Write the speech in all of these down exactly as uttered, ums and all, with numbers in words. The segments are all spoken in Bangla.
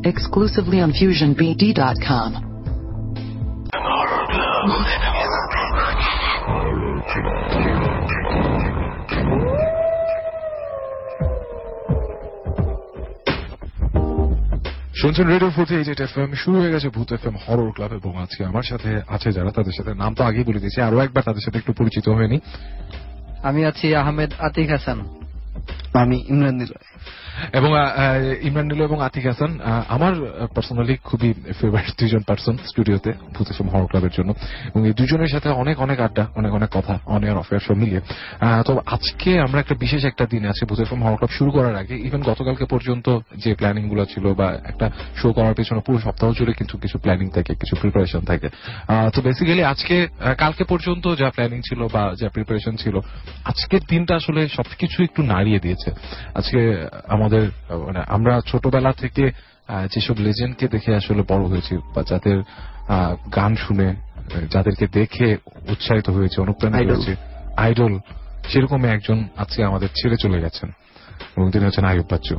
exclusively on fusion b d dot com. শুনছেন radio forty eight F M, শুরু হয়ে গেছে ভূত এফ এম হরর ক্লাব। এবং আজকে আমার সাথে আছে যারা, তাদের সাথে নাম তো আগেই বলে দিয়েছি, আরো একবার তাদের সাথে একটু পরিচিত হয়নি। আমি আছি আহমেদ আতিক হাসান। আমি ইমরান নিলয় এবং ইমরান নিলয় এবং আতিক হাসান আমার পার্সোনালি খুবই ফেভারিট দুইজন পার্সন স্টুডিওতে ভূত এফ এম হরর ক্লাবের জন্য। এবং এই দুজনের সাথে অনেক অনেক আড্ডা, অনেক অনেক কথা, অন এয়ার অফ এয়ার সব মিলিয়ে। তো আজকে আমরা একটা বিশেষ একটা দিনে আছি ভূত এফ এম হরর ক্লাব শুরু করার আগে। ইভেন গতকালকে পর্যন্ত যে প্ল্যানিং গুলো ছিল বা একটা শো করার পেছনে পুরো সপ্তাহ জুড়ে কিন্তু কিছু প্ল্যানিং থাকে, কিছু প্রিপারেশন থাকে। তো বেসিক্যালি আজকে কালকে পর্যন্ত যা প্ল্যানিং ছিল বা যা প্রিপারেশন ছিল, আজকের দিনটা আসলে সবকিছু একটু নাড়িয়ে দিয়েছে। আজকে আমাদের মানে আমরা ছোটবেলা থেকে যেসব লেজেন্ডকে দেখে আসলে বড় হয়েছি বা যাদের গান শুনে যাদেরকে দেখে উৎসাহিত হয়েছে, অনুপ্রাণিত হয়েছে, আইডল, সেরকমই একজন আজকে আমাদের ছেড়ে চলে গেছেন এবং তিনি হচ্ছেন আইয়ুব বাচ্চু।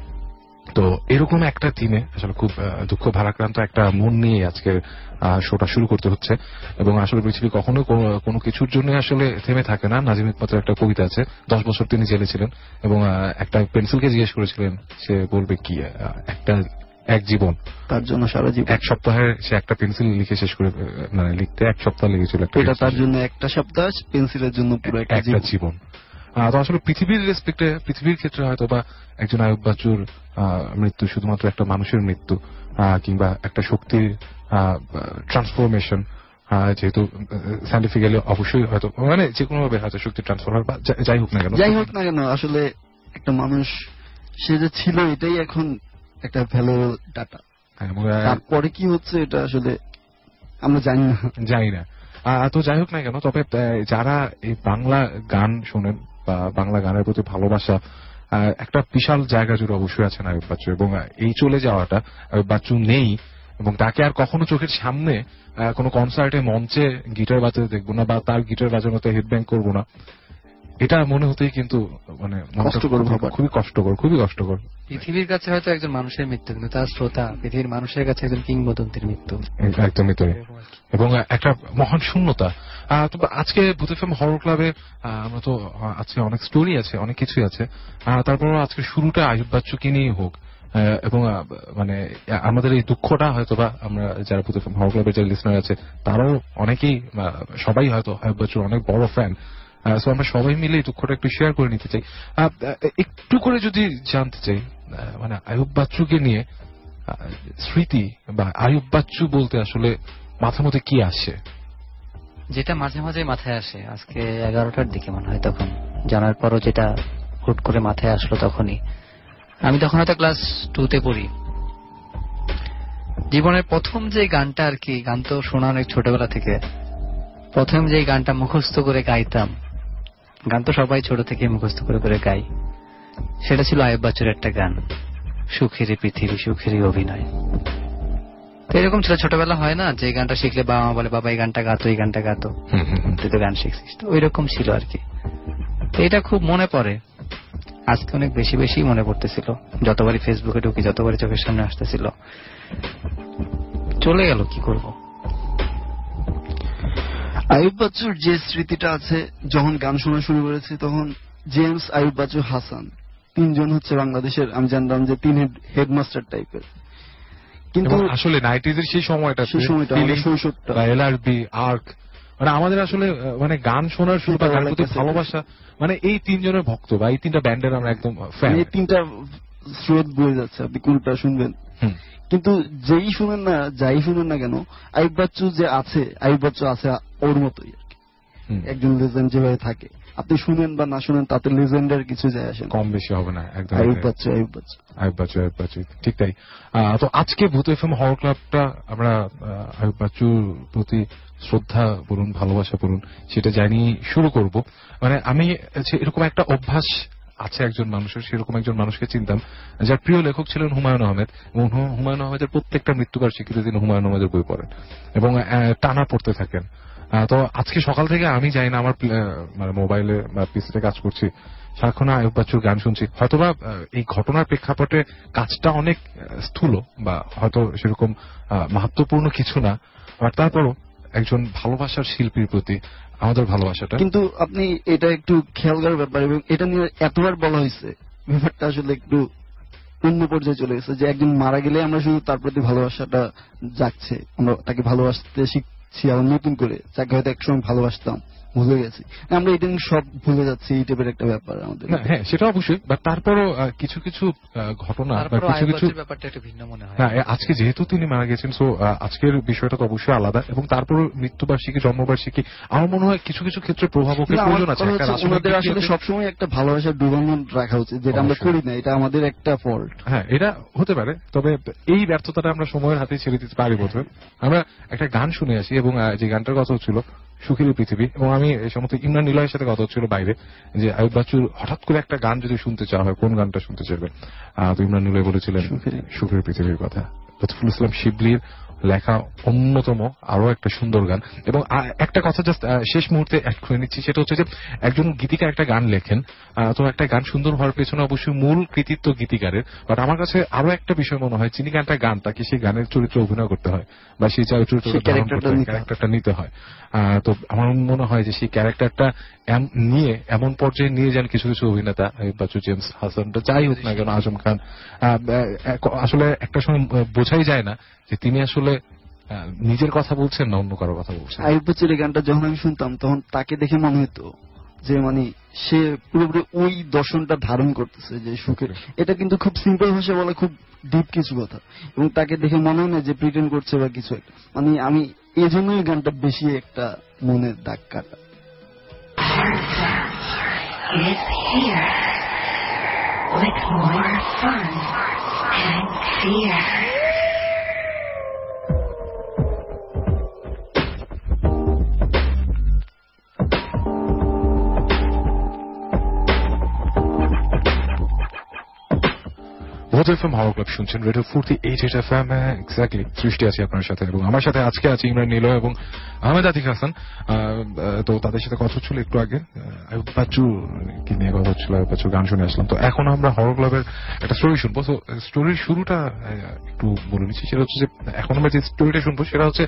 তো এরকম একটা দিনে আসলে খুব দুঃখ ভারাক্রান্ত একটা মন নিয়ে আজকে শোটা শুরু করতে হচ্ছে। এবং আসলে পৃথিবী কখনো কোনো কিছুর জন্য আসলে থেমে থাকে না। নাজিম হিকমতের একটা কবিতা আছে, দশ বছর তিনি জেলে ছিলেন এবং একটা পেন্সিলকে জিজ্ঞেস করেছিলেন সে বলবে কি, একটা এক জীবন তার জন্য সারা জীবন। এক সপ্তাহে সে একটা পেন্সিল লিখে শেষ করে, মানে লিখতে এক সপ্তাহ লেগেছিল। এটা তার জন্য একটা সপ্তাহ, পেন্সিলের জন্য পুরো একটা জীবন। তো আসলে পৃথিবীর রেসপেক্টে, পৃথিবীর ক্ষেত্রে হয়তো বা একজন আইয়ুব বাচ্চুর মৃত্যু শুধুমাত্র একটা মানুষের মৃত্যু কিংবা একটা শক্তির ট্রান্সফরমেশন, যেহেতু সায়েন্টিফিক্যালি অবশ্যই হয়তো মানে যে কোনো ভাবে হয়তো শক্তি ট্রান্সফার হয় বা যাই হোক না কেন যাই হোক না কেন আসলে একটা মানুষ সে যে ছিল এটাই এখন একটা ভ্যালুয়েবল ডাটা। তারপরে কি হচ্ছে এটা আসলে আমরা জানি না জানি না তো যাই হোক না কেন, তবে যারা এই বাংলা গান শোনেন বা বাংলা গানের প্রতি ভালোবাসা, একটা বিশাল জায়গা জুড়ে অবশ্যই আছেন আইয়ুব বাচ্চু। এবং এই চলে যাওয়াটা, আইয়ুব বাচ্চু নেই এবং তাকে আর কখনো চোখের সামনে কোনো কনসার্টে মঞ্চে গিটার বাজাতে দেখবো না বা তার গিটার বাজানোতে হেডব্যাং করবো না, এটা মনে হতেই কিন্তু মানে খুবই কষ্টকর, খুবই কষ্টকর। পৃথিবীর কাছে হয়তো একজন মানুষের মৃত্যু, কিন্তু তার শ্রোতা পৃথিবীর মানুষের কাছে একজন কিংবদন্তির মৃত্যু। একদমই তাই। এবং একটা মহান শূন্যতা। আজকে ভূত এফ এম হরর ক্লাবে আমরা তো আজকে অনেক স্টোরি আছে, অনেক কিছুই আছে। তারপর আজকে শুরুটা আইয়ুব বাচ্চুকে নিয়েই হোক। এবং মানে আমাদের এই দুঃখটা হয়তো বা আমরা যারা ভূত এফ এম হরর ক্লাবের যারা লিসনার আছে তারাও অনেকেই, সবাই হয়তো আইয়ুব বাচ্চুর অনেক বড় ফ্যান। সো আমরা সবাই মিলে এই দুঃখটা একটু শেয়ার করে নিতে চাই। একটু করে যদি জানতে চাই, মানে আইয়ুব বাচ্চুকে নিয়ে স্মৃতি বা আইয়ুব বাচ্চু বলতে আসলে মাথার মধ্যে কি আসে? যেটা মাঝে মাঝে মাথায় আসে, আজকে এগারোটার দিকে মনে হয়, তখন জানার পরও যেটা হুট করে মাথায় আসলো তখনই, আমি তখন হয়তো ক্লাস টুতে পড়ি। জীবনের প্রথম যে গানটা আর কি, গান তো শোনা অনেক ছোটবেলা থেকে, প্রথম যে গানটা মুখস্থ করে গাইতাম, গান তো সবাই ছোট থেকে মুখস্থ করে করে গাই, সেটা ছিল আইয়ুব বাচ্চুর একটা গান, সুখেরই পৃথিবী সুখেরই অভিনয়। তো এরকম ছিল ছোটবেলা হয় না, যে গানটা শিখলে বাবা মা বলে বাবা এই গানটা গাতো, এই গানটা গাতো, তুই তো গান শিখছিস। তো ওই রকম ছিল আর কি। তো এটা খুব মনে পড়ে, আজকে অনেক বেশি বেশি মনে পড়তেছিল, যতবারই ফেসবুকে ঢুকি যতবারই চোখের সামনে আসতেছিল। চলে গেল, কি করব। আইয়ুব বাচ্চুর যে স্মৃতিটা আছে, যখন গান শোনা শুরু করেছি তখন জেমস, আইয়ুব বাচ্চু, হাসান, তিনজন হচ্ছে বাংলাদেশের, আমি জানতাম যে তিন হেডমাস্টার টাইপের। কিন্তু আসলে নাইনটিজ এর সেই সময়টা, সেই সময়টা শৈশবটা বা এলআরবি, আর্ক, মানে আমাদের আসলে মানে গান শোনার শুরু বা গানের প্রতি ভালোবাসা, মানে এই তিনজনের ভক্ত বা এই তিনটা ব্যান্ডের আমরা একদম ফ্যান। এই তিনটা স্রোত বয়ে যাচ্ছে, আপনি কোনটা শুনবেন। কিন্তু যেই শুনেন না, যাই শুনেন না কেন, আইয়ুব বাচ্চু যে আছে, আইয়ুব বাচ্চু আছে ওর মতোই আর কি, একজন লেজেন্ড যেভাবে থাকে, আপনি শুনেন বা না শুনেন তাতে লেজেন্ডের কিছু যায় আসে, কম বেশি হবে না। একদম আইয়ুব বাচ্চু, আইয়ুব বাচ্চু, আইয়ুব বাচ্চু, আইয়ুব বাচ্চু, ঠিক তাই। তো আজকে ভূত এফ এম হরর ক্লাবটা আমরা আইয়ুব বাচ্চুর প্রতি শ্রদ্ধা বলুন, ভালোবাসা বলুন, সেটা জানিয়ে শুরু করব। মানে আমি এরকম একটা অভ্যাস আছে একজন মানুষের, সেরকম একজন মানুষকে চিনতাম যার প্রিয় লেখক ছিলেন হুমায়ুন আহমেদ, এবং হুমায়ুন আহমেদের প্রত্যেকটা মৃত্যুবার্ষিকীতে তিনি হুমায়ুন আহমেদের বই পড়েন এবং টানা পড়তে থাকেন। তো আজকে সকাল থেকে আমি যাই না আমার মানে মোবাইলে বা পিসিতে কাজ করছি, সারাক্ষণ আয়ুব বাচ্চুর গান শুনছি। হয়তোবা এই ঘটনার প্রেক্ষাপটে কাজটা অনেক স্থূল বা হয়তো সেরকম মাহাত্ম্যপূর্ণ কিছু না, বাট তারপরও একজন ভালোবাসার শিল্পীর প্রতি আমাদের ভালোবাসাটা। কিন্তু আপনি এটা একটু খেয়াল করার ব্যাপার, এবং এটা নিয়ে এতবার বলা হয়েছে, ব্যাপারটা আসলে একটু অন্য পর্যায়ে চলে গেছে, যে একজন মারা গেলে আমরা শুধু তার প্রতি ভালোবাসাটা জাগছে, আমরা তাকে ভালোবাসতে শিখছি আবার নতুন করে, যাকে হয়তো একসময় ভালোবাসতাম ভুলে গেছি, আমরা এটা সব ভুলে যাচ্ছি, এই টাইপের একটা ব্যাপার আমাদের। হ্যাঁ, সেটা অবশ্যই, বাট তারপরও কিছু কিছু ঘটনা বা কিছু কিছু ব্যাপারটা একটু ভিন্ন মনে হয়। হ্যাঁ, আজকে যেহেতু তিনি মারা গেছেন, সো আজকের বিষয়টা তো অবশ্যই আলাদা, এবং তারপর মৃত্যুবার্ষিকী, জন্মবার্ষিকী, আমার মনে হয় কিছু কিছু ক্ষেত্রে প্রভাবকের প্রয়োজন আছে। আমাদের আসলে সবসময় একটা ভালোবাসার ডুবানো রাখা উচিত, যেটা আমরা করি না, এটা আমাদের একটা ফল্ট। হ্যাঁ, এটা হতে পারে, তবে এই ব্যর্থতাটা আমরা সময়ের হাতে ছেড়ে দিতে পারি বোধ হয়। আমরা একটা গান শুনে আসি, এবং যে গানটার কথা হচ্ছিল সুখের পৃথিবী, এবং আমি এই সমস্ত ইমরান নিলয়ের সাথে কথা হচ্ছিল বাইরে, যে আয়ুব বাচ্চুর হঠাৎ করে একটা গান যদি শুনতে চাওয়া হয়, কোন গানটা শুনতে চাইবেন? তো ইমরান নিলয় বলেছিলেন সুখের পৃথিবীর কথা। লতিফুল ইসলাম শিবলির লেখা অন্যতম আরো একটা সুন্দর গান। এবং একটা কথা জাস্ট শেষ মুহূর্তে অ্যাড করে নিচ্ছি, সেটা হচ্ছে যে একজন গীতিকার একটা গান লেখেন, তো একটা গান সুন্দর হওয়ার পেছনে অবশ্যই মূল কৃতিত্ব গীতিকারের, বাট আমার কাছে আরো একটা বিষয় মনে হয়, যিনি গানটা গান তাকে সেই গানের চরিত্রে অভিনয় করতে হয়, বা সেই চরিত্রটা ক্যারেক্টারটা নিতে হয়। তো আমার মনে হয় যে সেই ক্যারেক্টারটা নিয়ে এমন পর্যায়ে নিয়ে যান কিছু কিছু অভিনেতা, বাচ্চু, জেমস হাসানটা যাই হোক না কেন, আজম খান, আসলে একটা সময় বোঝাই যায় না যে তিনি আসলে নিজের কথা বলছেন না অন্য কারো কথা বলছেন। আয়ুব বাচ্চুর এই গানটা যখন আমি শুনতাম, তখন তাকে দেখে মনে হতো যে মানে সে পুরোপুরি ওই দর্শনটা ধারণ করতেছে, যে সুখের। এটা কিন্তু খুব সিম্পল ভাষা বলে, খুব ডিপ কিছু কথা, এবং তাকে দেখে মনে হয় না যে প্রিটেন্ড করছে বা কিছু একটা। মানে আমি এই জন্যই গানটা বেশি একটা মনে দাগ কাটা। বোধ এফএম হাওয়া ক্লাব শুনছেন, radio forty eight eight F M, exactly সৃষ্টি আছে আপনার সাথে, এবং আমার সাথে আজকে আছে ইমরান নিলয় এবং আহমেদ আতিক হাসান। তো তাদের সাথে কথা হচ্ছিল একটু আগে আয়ুব বাচ্চু কি নিয়ে কথা হচ্ছিল, আয়ুব বাচ্চুর গান শুনে আসলাম। তো এখন আমরা হরর ক্লাবের একটা স্টোরি শুনবো। তো স্টোরির শুরুটা একটু বলে নিচ্ছি, সেটা হচ্ছে যে এখন আমরা যে স্টোরিটা শুনবো সেটা হচ্ছে,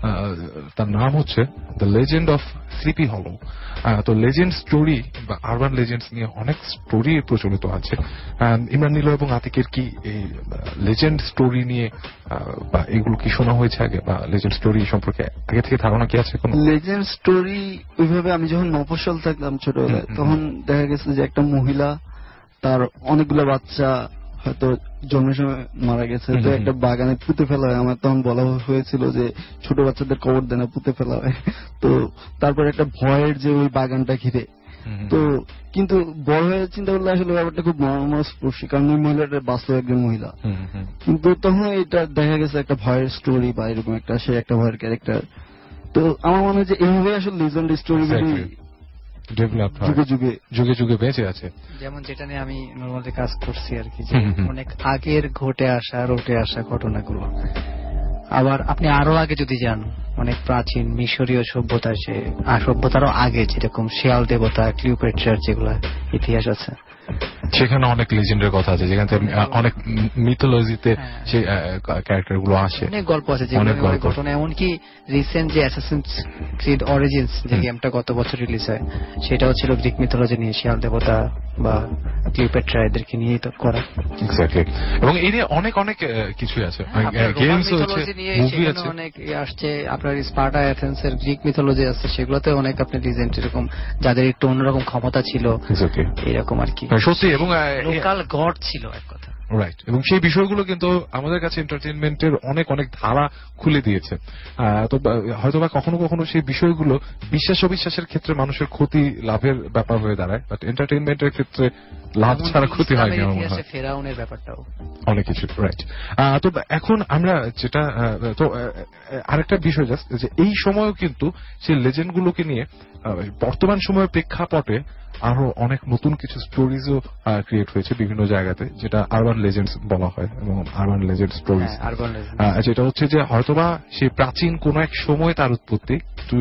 তার নাম হচ্ছে দ্য লেজেন্ড অফ স্লিপি হলো। তো লেজেন্ড স্টোরি বা আরবান লেজেন্ডস নিয়ে অনেক স্টোরি প্রচলিত আছে। ইমরান নিলয় এবং আতিকের কি এই লেজেন্ড স্টোরি নিয়ে বা এগুলো কি শোনা হয়েছে আগে, বা লেজেন্ড স্টোরি সম্পর্কে আগে থেকে ধারণা কি আছে? কোন লেজেন্ড স্টোরি ওইভাবে আমি যখন মফস্বল থাকলাম ছোটবেলায়, তখন দেখা গেছে যে একটা মহিলা, তার অনেকগুলো বাচ্চা হয়তো জন্মের সময় মারা গেছে, তো একটা বাগানে পুঁতে ফেলা হয়। আমার তখন বলা হয়েছিল যে ছোট বাচ্চাদের কবর দেনা পুঁতে ফেলা হয়। তো তারপর একটা ভয়ের যে ওই বাগানটা ঘিরে, তো কিন্তু বড় হয়ে চিন্তা করলে আসলে ব্যাপারটা খুব মর্মস্পর্শী, কারণ ওই মহিলাটা বাস্তব একজন মহিলা। কিন্তু তখন এটা দেখা গেছে একটা ভয়ের স্টোরি বা এরকম একটা, সে একটা ভয়ের ক্যারেক্টার। তো আমার মনে হয় যে এইভাবে আসলে লিজেন্ড স্টোরি ডেভেলপ যুগে যুগে যুগে যুগে বেঁচে আছে। যেমন যেটা নিয়ে আমি নর্মালি কাজ করছি আর কি, যে অনেক আগের ঘটে আসা রটে আসা ঘটনাগুলো। আবার আপনি আরো আগে যদি যান, অনেক প্রাচীন মিশরীয় সভ্যতা, সে সভ্যতারও আগে, যেরকম শেয়াল দেবতা, ক্লিওপেট্রার যেগুলো ইতিহাস আছে, সেখানে অনেক লেজেন্ডের কথা আছে, যেখানে অনেক মিথোলজিতে সেই ক্যারেক্টার গুলো আসে, অনেক গল্প আছে, যেগুলো ঘটনা। এমনকি রিসেন্ট যে অ্যাসাসিনস ক্রিড অরিজিনস যে গেমটা গত বছর রিলিজ হয়, সেটাও ছিল গ্রিক মিথোলজি নিয়ে, শিয়াল দেবতা বা ক্লিওপেট্রা এদেরকে নিয়েই তো করা। এক্স্যাক্টলি, এবং এই নিয়ে অনেক অনেক কিছুই আছে, গেমস আছে, মুভি আছে, অনেক আসছে। আপনার স্পার্টা এথেন্স এর গ্রিক মিথোলজি আছে, সেগুলোতে অনেক আপনি রিজেন্ট এরকম যাদের একটু অন্যরকম ক্ষমতা ছিল, এরকম আর কি, সত্যি, এবং লোকাল গড ছিল এক কথা। রাইট, এবং সেই বিষয়গুলো কিন্তু আমাদের কাছে এন্টারটেইনমেন্টের অনেক অনেক ধারা খুলে দিয়েছে। তো হয়তো বা কখনো কখনো সেই বিষয়গুলো বিশ্বাস অবিশ্বাসের ক্ষেত্রে মানুষের ক্ষতি লাভের ব্যাপার হয়ে দাঁড়ায়, বাট এন্টারটেইনমেন্টের ক্ষেত্রে লাভ ছাড়া ক্ষতি হয় না। ফেরাউনের ব্যাপারটাও অনেক কিছু। রাইট, তো এখন আমরা যেটা, তো আরেকটা বিষয় জাস্ট, যে এই সময়ও কিন্তু সেই লেজেন্ড গুলোকে নিয়ে বর্তমান সময়ের প্রেক্ষাপটে আরো অনেক নতুন কিছু স্টোরিজও ক্রিয়েট হয়েছে বিভিন্ন জায়গাতে, যেটা আরবান লেজেন্ডস বলা হয়, এবং আরবান লেজেন্ড স্টোরিজ, যেটা হচ্ছে যে হয়তোবা সেই প্রাচীন কোন এক সময় তার উৎপত্তি, কিন্তু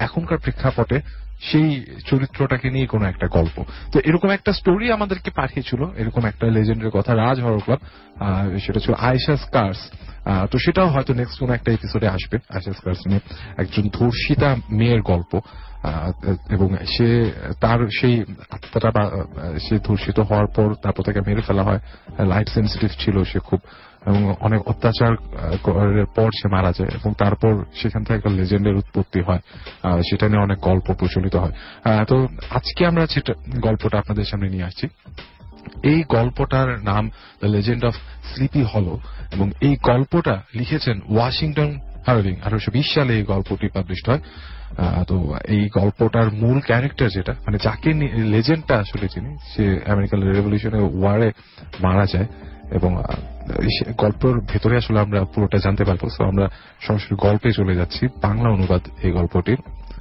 এখনকার প্রেক্ষাপটে সেই চরিত্রটাকে নিয়ে কোনো একটা গল্প। তো এরকম একটা স্টোরি আমাদেরকে পাঠিয়েছিল, এরকম একটা লেজেন্ডের কথা, রাজ হরর ক্লাব, সেটা ছিল আয়েশা স্কার্স। তো সেটাও হয়তো নেক্সট কোন একটা এপিসোডে আসবে। আয়েশা স্কার্স নিয়ে একজন ধর্ষিতা মেয়ের গল্প, এবং সে তার সেই আত্মাটা বা সে ধর্ষিত হওয়ার পর তারপর তাকে মেরে ফেলা হয়। লাইট সেন্সিটিভ ছিল সে খুব, এবং অনেক অত্যাচার করার পর সে মারা যায়, এবং তারপর সেখান থেকে একটা লেজেন্ডের উৎপত্তি হয়। সেটা নিয়ে অনেক গল্প প্রচলিত হয়। তো আজকে আমরা যেটা গল্পটা আপনাদের সামনে নিয়ে আসছি, এই গল্পটার নাম দ্য লেজেন্ড অফ স্লিপি হলো, এবং এই গল্পটা লিখেছেন ওয়াশিংটন হার্ভিং। আঠারোশো বিশ সালে এই গল্পটি পাবলিশড হয়। তো এই গল্পটার মূল ক্যারেক্টার যেটা, মানে যাকে লেজেন্ডটা আসলে চিনি, সে আমেরিকান রেভলিউশনের ওয়ারে মারা যায়, এবং গল্পের ভেতরে আসলে আমরা পুরোটা জানতে পারবো। তো আমরা সরাসরি গল্পে চলে যাচ্ছি। বাংলা অনুবাদ এই গল্পটির।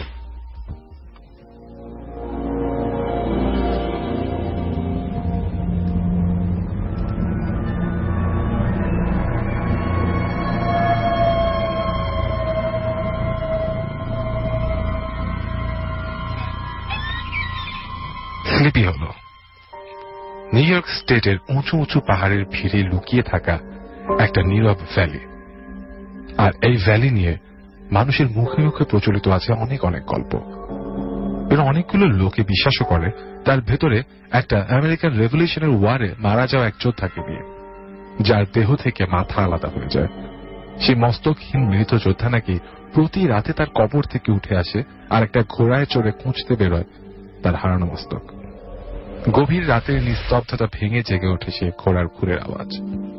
স্লিপি হলো নিউ ইয়র্ক স্টেটের উঁচু উঁচু পাহাড়ের ভিড়ে লুকিয়ে থাকা একটা নীরব ভ্যালি। আর এই ভ্যালি নিয়ে মানুষের মুখে মুখে প্রচলিত আছে অনেক অনেক গল্প। এর অনেকগুলো লোকে বিশ্বাসও করে তার ভেতরে একটা আমেরিকান রেভলিউশনের ওয়ারে মারা যাওয়া এক যোদ্ধাকে নিয়ে, যার দেহ থেকে মাথা আলাদা হয়ে যায়। সেই মস্তকহীন মৃত যোদ্ধা নাকি প্রতি রাতে তার কবর থেকে উঠে আসে আর একটা ঘোড়ায় চড়ে খুঁজতে বেরোয় তার হারানো মস্তক। গভীর রাতের নিস্তব্ধতা ভেঙে জেগে ওঠে সে ঘোড়ার খুরের আওয়াজ।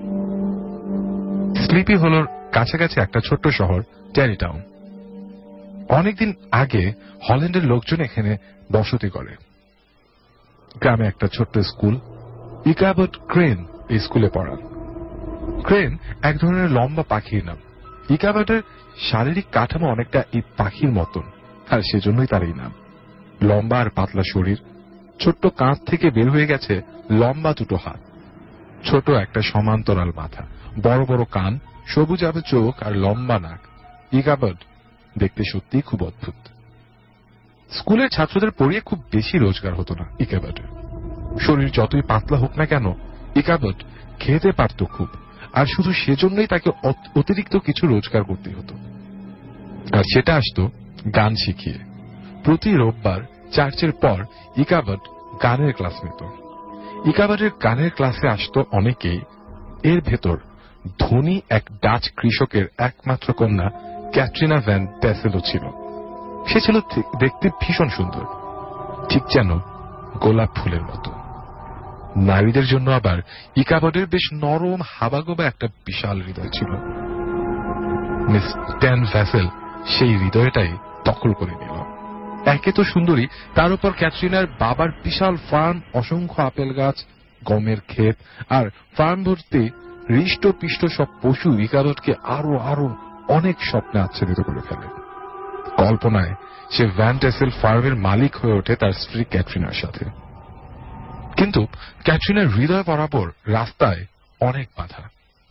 স্লিপি হলোর কাছাকাছি একটা ছোট্ট শহর টেরি টাউন। অনেকদিন আগে হল্যান্ডের লোকজন এখানে বসতি করে। গ্রামে একটা ছোট্ট স্কুল, ইকাবার্ট ক্রেন এই স্কুলে পড়ান। ক্রেন এক ধরনের লম্বা পাখির নাম। ইকাবার্টের শারীরিক কাঠামো অনেকটা এই পাখির মতন, আর সেজন্যই তার এই নাম। লম্বা আর পাতলা শরীর, ছোট্ট কাঁধ থেকে বের হয়ে গেছে লম্বা দুটো হাত, ছোট একটা সমান্তরাল মাথা, বড় বড় কান, সবুজাবে চোখ আর লম্বা নাক। ইকাবার্ট দেখতে সত্যি খুব অদ্ভুত। স্কুলের ছাত্রদের পড়িয়ে খুব বেশি রোজগার হতো না ইকাবার্টের। শরীর যতই পাতলা হোক না কেন, ইকাবার্ট খেতে পারত খুব, আর শুধু সেজন্যই তাকে অতিরিক্ত কিছু রোজগার করতে হতো। আর সেটা আসতো গান শিখিয়ে। প্রতি রোববার চার্চের পর ইকাবার্ট গানের ক্লাস নিত। ইকাবার্টের গানের ক্লাসে আসতো অনেকেই। এর ভেতর ধনী এক ডাচ কৃষকের একমাত্র কন্যা ক্যাটরিনা ভ্যান ডেসেলও ছিল। সে ছিল দেখতে ভীষণ সুন্দর, ঠিক যেন গোলাপ ফুলের মতো। নারীদের জন্য আবার ইকাবার্টের বেশ নরম হাবাগোবা একটা বিশাল হৃদয় ছিল। মিস ট্যান ভ্যাসেল সেই হৃদয়টাই দখল করে নিল। একে তো সুন্দরী, তার উপর ক্যাটরিনার বাবার বিশাল ফার্ম, অসংখ্য আপেল গাছ, গমের ক্ষেত, আর ফার্ম ভর্তি হৃষ্ট পিষ্ট সব পশু ইকাবার্টকে আরো আরো অনেক স্বপ্নে আচ্ছাদিত করে ফেলে। কল্পনায় সে ভ্যান ডেসেল ফার্মের মালিক হয়ে ওঠে তার স্ত্রী ক্যাটরিনার সাথে। কিন্তু ক্যাটরিনার হৃদয় বরাবর রাস্তায় অনেক বাধা।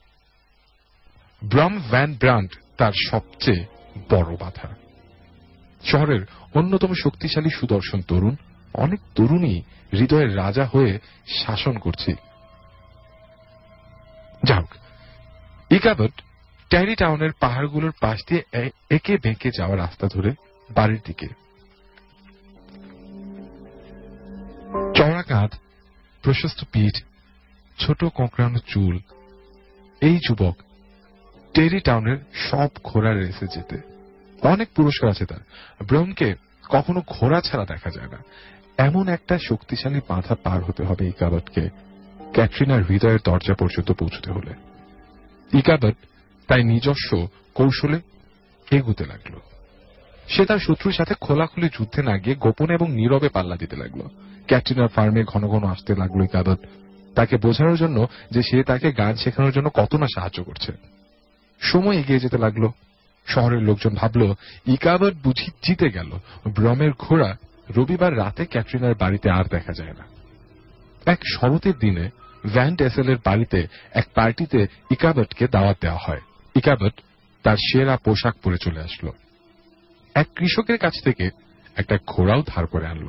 ব্রাম ভ্যান ব্রান্ড তার সবচেয়ে বড় বাধা। শহরের অন্যতম শক্তিশালী সুদর্শন তরুণ, অনেক তরুণী হৃদয়ের রাজা হয়ে শাসন করছে। যাক, ইকাবার্ট টেরি টাউনের পাহাড়গুলোর পাশ দিয়ে একে বেঁকে যাওয়া রাস্তা ধরে বাড়ির দিকে। চওড়া কাঁধ, প্রশস্ত পিঠ, ছোট কোঁকড়ানো চুল, এই যুবক টেরি টাউনের সব ঘোড়ার রেসে যেতে। অনেক পুরস্কার আছে তার। ব্রমকে কখনো ঘোড়া ছাড়া দেখা যায় না। এমন একটা শক্তিশালী বাধা পার হতে হবে ইকাবার্টকে ক্যাটরিনার হৃদয়ের দরজা পর্যন্ত পৌঁছতে হলে। ইকাবার্ট তাই নিজস্ব কৌশলে এগুতে লাগলো। সে তার শত্রুর সাথে খোলাখুলি যুদ্ধে না গিয়ে গোপনে এবং নীরবে পাল্লা দিতে লাগলো। ক্যাটরিনার ফার্মে ঘন ঘন আসতে লাগলো ইকাবার্ট, তাকে বোঝানোর জন্য যে সে তাকে গান শেখানোর জন্য কত না সাহায্য করছে। সময় এগিয়ে যেতে লাগলো। শহরের লোকজন ভাবল ইকাবার্ট বুঝি জিতে গেল। ব্রমের ঘোড়া রবিবার রাতে ক্যাটরিনার বাড়িতে আর দেখা যায় না। এক শরতের দিনে ভ্যান ডেসেলের বাড়িতে এক পার্টিতে ইকাবার্টকে দাওয়াত দেওয়া হয়। ইকাবার্ট তার সেরা পোশাক পরে চলে আসলো। এক কৃষকের কাছ থেকে একটা ঘোড়াও ধার করে আনল।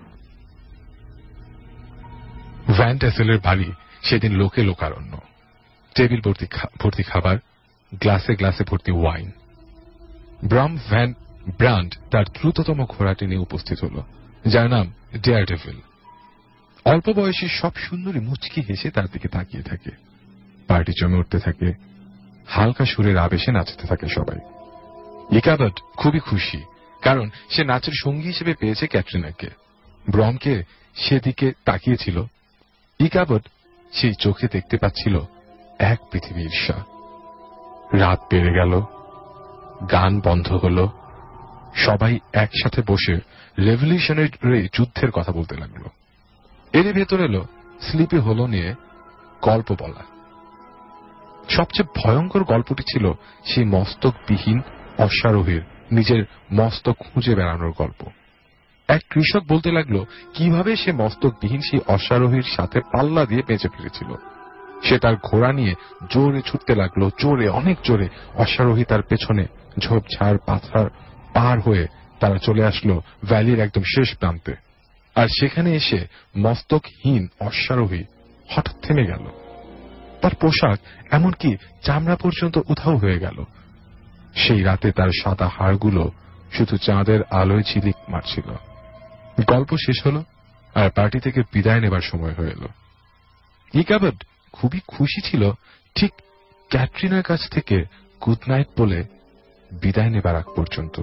ভ্যান টেসেলের বাড়ি সেদিন লোকে লোকারণ্য। টেবিল ভর্তি খাবার, গ্লাসে গ্লাসে ভর্তি ওয়াইন। ব্রাম ভ্যান ব্রান্ড তার দ্রুততম ঘোড়াটি নিয়ে উপস্থিত হল, যার নাম ডেয়ারডেভিল। অল্প বয়সী সব সুন্দরী মুচকি হেসে তার দিকে তাকিয়ে থাকে। পার্টি জমে উঠতে থাকে, হালকা সুরের আবেশে নাচতে থাকে সবাই। ইকাবট খুবই খুশি, কারণ সে নাচের সঙ্গী হিসেবে পেয়েছে ক্যাটরিনাকে। ব্রমকে সেদিকে তাকিয়েছিল। ইকাবট সেই চোখে দেখতে পাচ্ছিল এক পৃথিবী ঈর্ষা। রাত বেড়ে গেল, গান বন্ধ হল, সবাই একসাথে বসে রেভলিউশনারি যুদ্ধের কথা বলতে লাগলো। এর ভেতর এলো স্লিপি হলো নিয়ে গল্প বলা। সবচেয়ে ভয়ঙ্কর গল্পটি ছিল সেই মস্তকবিহীন অশ্বারোহীর নিজের মস্তক খুঁজে বেড়ানোর গল্প। এক কৃষক বলতে লাগলো কিভাবে সে মস্তকবিহীন সেই অশ্বারোহীর সাথে পাল্লা দিয়ে বেঁচে ফিরেছিল। সে তার ঘোড়া নিয়ে জোরে ছুটতে লাগলো, জোরে, অনেক জোরে। অশ্বারোহী তার পেছনে ঝোপঝাড় পাথর পার হয়ে তারা চলে আসলো ভ্যালির একদম শেষ প্রান্তে। আর সেখানে এসে মস্তকহীন অশ্বারোহী হঠাৎ থেমে গেল। তার পোশাক, এমনকি চামড়া পর্যন্ত উধাও হয়ে গেল। সেই রাতে তার সাদা হাড়গুলো শুধু চাঁদের আলোয় ঝিলিক মারছিল। গল্প শেষ হলো আর পার্টি থেকে বিদায় নেবার সময় হয়ে এলো। ইকাবট খুবই খুশি ছিল, ঠিক ক্যাটরিনার কাছ থেকে গুড নাইট বলে বিদায় নেবার আগ পর্যন্ত।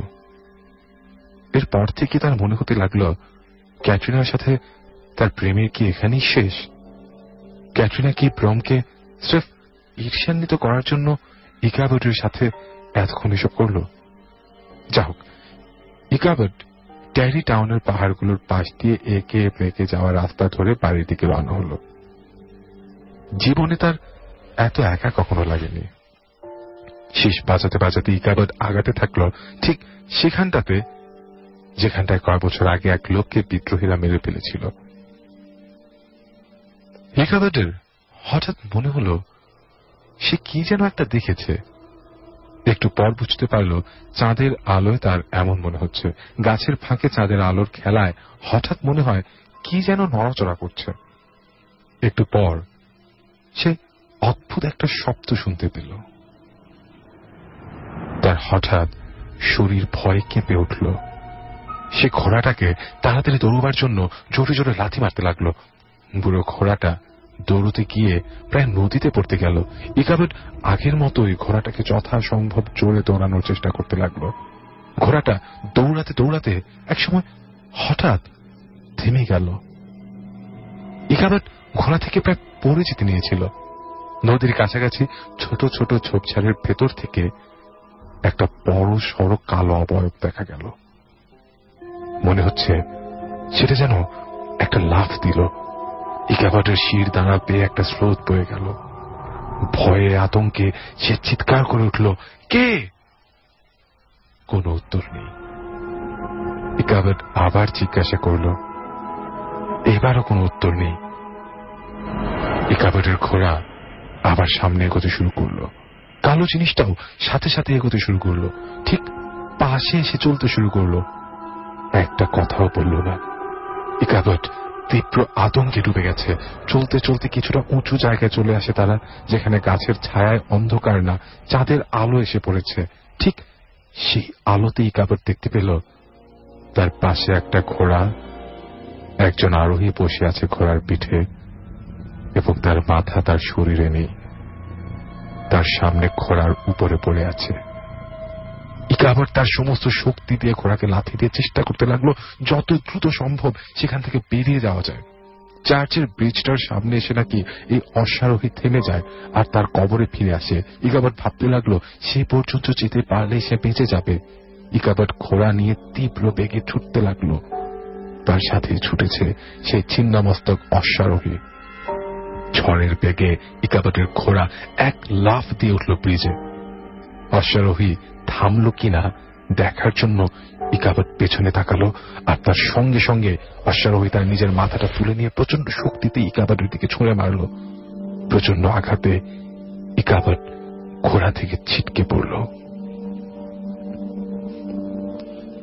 এরপর থেকে তার মনে হতে লাগলো ক্যাটরিনার সাথে তার প্রেমের কি এখানেই শেষ? ক্যাটরিনা কি ব্রমকে স্রেফ ঈর্ষান্বিত করার জন্য ইকাবটের সাথে এতক্ষণ এসব করল? যা হোক, ইকাবট ট্যারি টাউনের পাহাড়গুলোর পাশ দিয়ে একে বেঁকে যাওয়া রাস্তা ধরে বাড়ির দিকে রওনা হল। জীবনে তার এত একা কখনো লাগেনি। শীষ বাজাতে বাজাতে ইকাবট আগাতে থাকলো ঠিক সেখানটাতে যেখানটায় কয়েক বছর আগে এক লোককে বিদ্রোহীরা মেরে ফেলেছিল। ইকাবটের হঠাৎ মনে হলো সে কি যেন একটা দেখেছে। একটু পর বুঝতে পারল চাঁদের আলোয় তার এমন মনে হচ্ছে। গাছের ফাঁকে চাঁদের আলোর খেলায় হঠাৎ মনে হয় কি যেন নড়াচড়া করছে। একটু পর সে অদ্ভুত একটা শব্দ শুনতে পেল। তার হঠাৎ শরীর ভয়ে কেঁপে উঠল। সে ঘোড়াটাকে তাড়াতাড়ি দৌড়বার জন্য জোরে জোরে লাথি মারতে লাগলো। বুড়ো ঘোড়াটা দৌড়তে গিয়ে প্রায় নদীতে পড়তে গেল। ইকাবট আগের মতোই ঘোড়াটাকে যথাসম্ভব জোরে দৌড়ানোর চেষ্টা করতে লাগলো। ঘোড়াটা দৌড়াতে দৌড়াতে একসময় হঠাৎ থেমে গেল। ইকাবট ঘোড়া থেকে প্রায় পড়ে যেতে নিয়েছিল। নদীর কাছাকাছি ছোট ছোট ঝোপঝাড়ের ভেতর থেকে একটা বড় সড়ো কালো অবয়ব দেখা গেল। মনে হচ্ছে সেটা যেন একটা লাফ দিল। ইকাবটের শির দাঁড়া পেয়ে একটা স্রোত বয়ে গেল। ভয়ে আতঙ্কে সে চিৎকার করে উঠল, কে? কোনো উত্তর নেই। ইকাবট আবার জিজ্ঞাসা করল, এবারও কোনো উত্তর নেই। ইকাবটের ঘোড়া আবার সামনে এগোতে শুরু করলো। কালো জিনিসটাও সাথে সাথে এগোতে শুরু করলো, ঠিক পাশে এসে চলতে শুরু করলো। একটা কথাও বলল না। ইকাবট তীব্র আতঙ্কে ডুবে গেছে। চলতে চলতে কিছুটা উঁচু জায়গায় চলে আসে তারা, যেখানে গাছের ছায়ায় অন্ধকার না, চাঁদের আলো এসে পড়েছে। ঠিক সেই আলোতে ইকাবট দেখতে পেল তার পাশে একটা ঘোড়া, একজন আরোহী বসে আছে ঘোড়ার পিঠে, এবং তার মাথা তার শরীরে নেই। তার সামনে ঘোড়ার উপরে পড়ে আছে। ইকাবট তার সমস্ত শক্তি দিয়ে ঘোড়াকে লাথি দিয়ে চেষ্টা করতে লাগলো যত দ্রুত সম্ভব সেখান থেকে বেরিয়ে যাওয়া যায়। চার্চের ব্রিজটার সামনে এসে নাকি এই অশ্বারোহী থেমে যায় আর তার কবরে ফিরে আসে। ইকাবট ভাবতে লাগলো সে পর্যন্ত যেতে পারলে সে বেঁচে যাবে। ইকাবট ঘোড়া নিয়ে তীব্র বেগে ছুটতে লাগলো। তার সাথে ছুটেছে সেই ছিন্নমস্তক অশ্বারোহী। ঝড়ের বেগে ইকাবটের ঘোড়া এক লাফ দিয়ে উঠল ব্রিজে। অশ্বারোহী থামল কিনা দেখার জন্য ইকাবট পেছনে তাকালো, আর তার সঙ্গে সঙ্গে অশ্বারোহী তার নিজের মাথাটা তুলে নিয়ে প্রচন্ড শক্তিতে ইকাবটের দিকে ছুঁড়ে মারল। প্রচন্ড আঘাতে ইকাবট ঘোড়া থেকে ছিটকে পড়ল।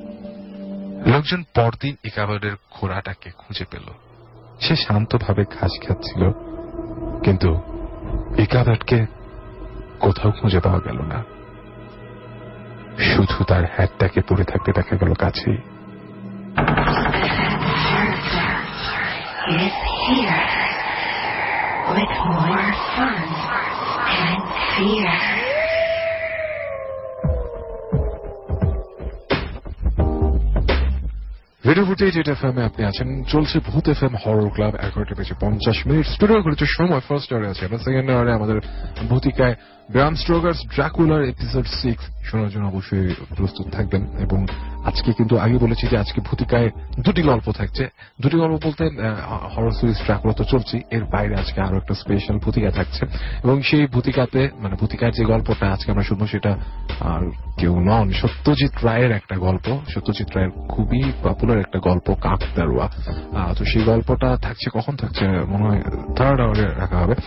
লোকজন পরদিন ইকাবাদের ঘোড়াটাকে খুঁজে পেল। সে শান্তভাবে ঘাস খাচ্ছিল, কিন্তু ইকাবাদকে কোথাও খুঁজে পাওয়া গেল না। শুধু তার হ্যাটটাকে পরে থাকতে দেখা গেল কাছেই। রেডিও ফুটেজ এটা এফএম আপনি আছেন, চলছে ভূত এফএম হরর ক্লাব। এগারোটা বেজে পঞ্চাশ মিনিট স্টুডিও করেছে সময়। ফার্স্ট আওয়ারে আছে, আমরা সেকেন্ড আওয়ারে আমাদের ভূতিকায় ব্রাম স্টোকারস ড্রাকুলার এপিসোড সিক্স শোনার জন্য অবশ্যই প্রস্তুত থাকবেন। এবং আজকে কিন্তু আগে বলেছি যে আজকে ভূতিকায় দুটি গল্প থাকছে। দুটি গল্প বলতে হরর সিরিজ ড্রাকুলা তো চলছে, এর বাইরে আজকে আরো একটা স্পেশাল ভূতিকা থাকছে। এবং সেই ভূতিকাতে মানে ভূতিকার যে গল্পটা আজকে আমরা শুনবো সেটা আর কেউ নন, সত্যজিৎ রায়ের একটা গল্প। সত্যজিৎ রায়ের খুবই পপুলার একটা গল্প কাকতাড়ুয়া। তো সেই গল্পটা থাকছে, কখন থাকছে মনে হয় থার্ড আওয়ারে রাখা হবে।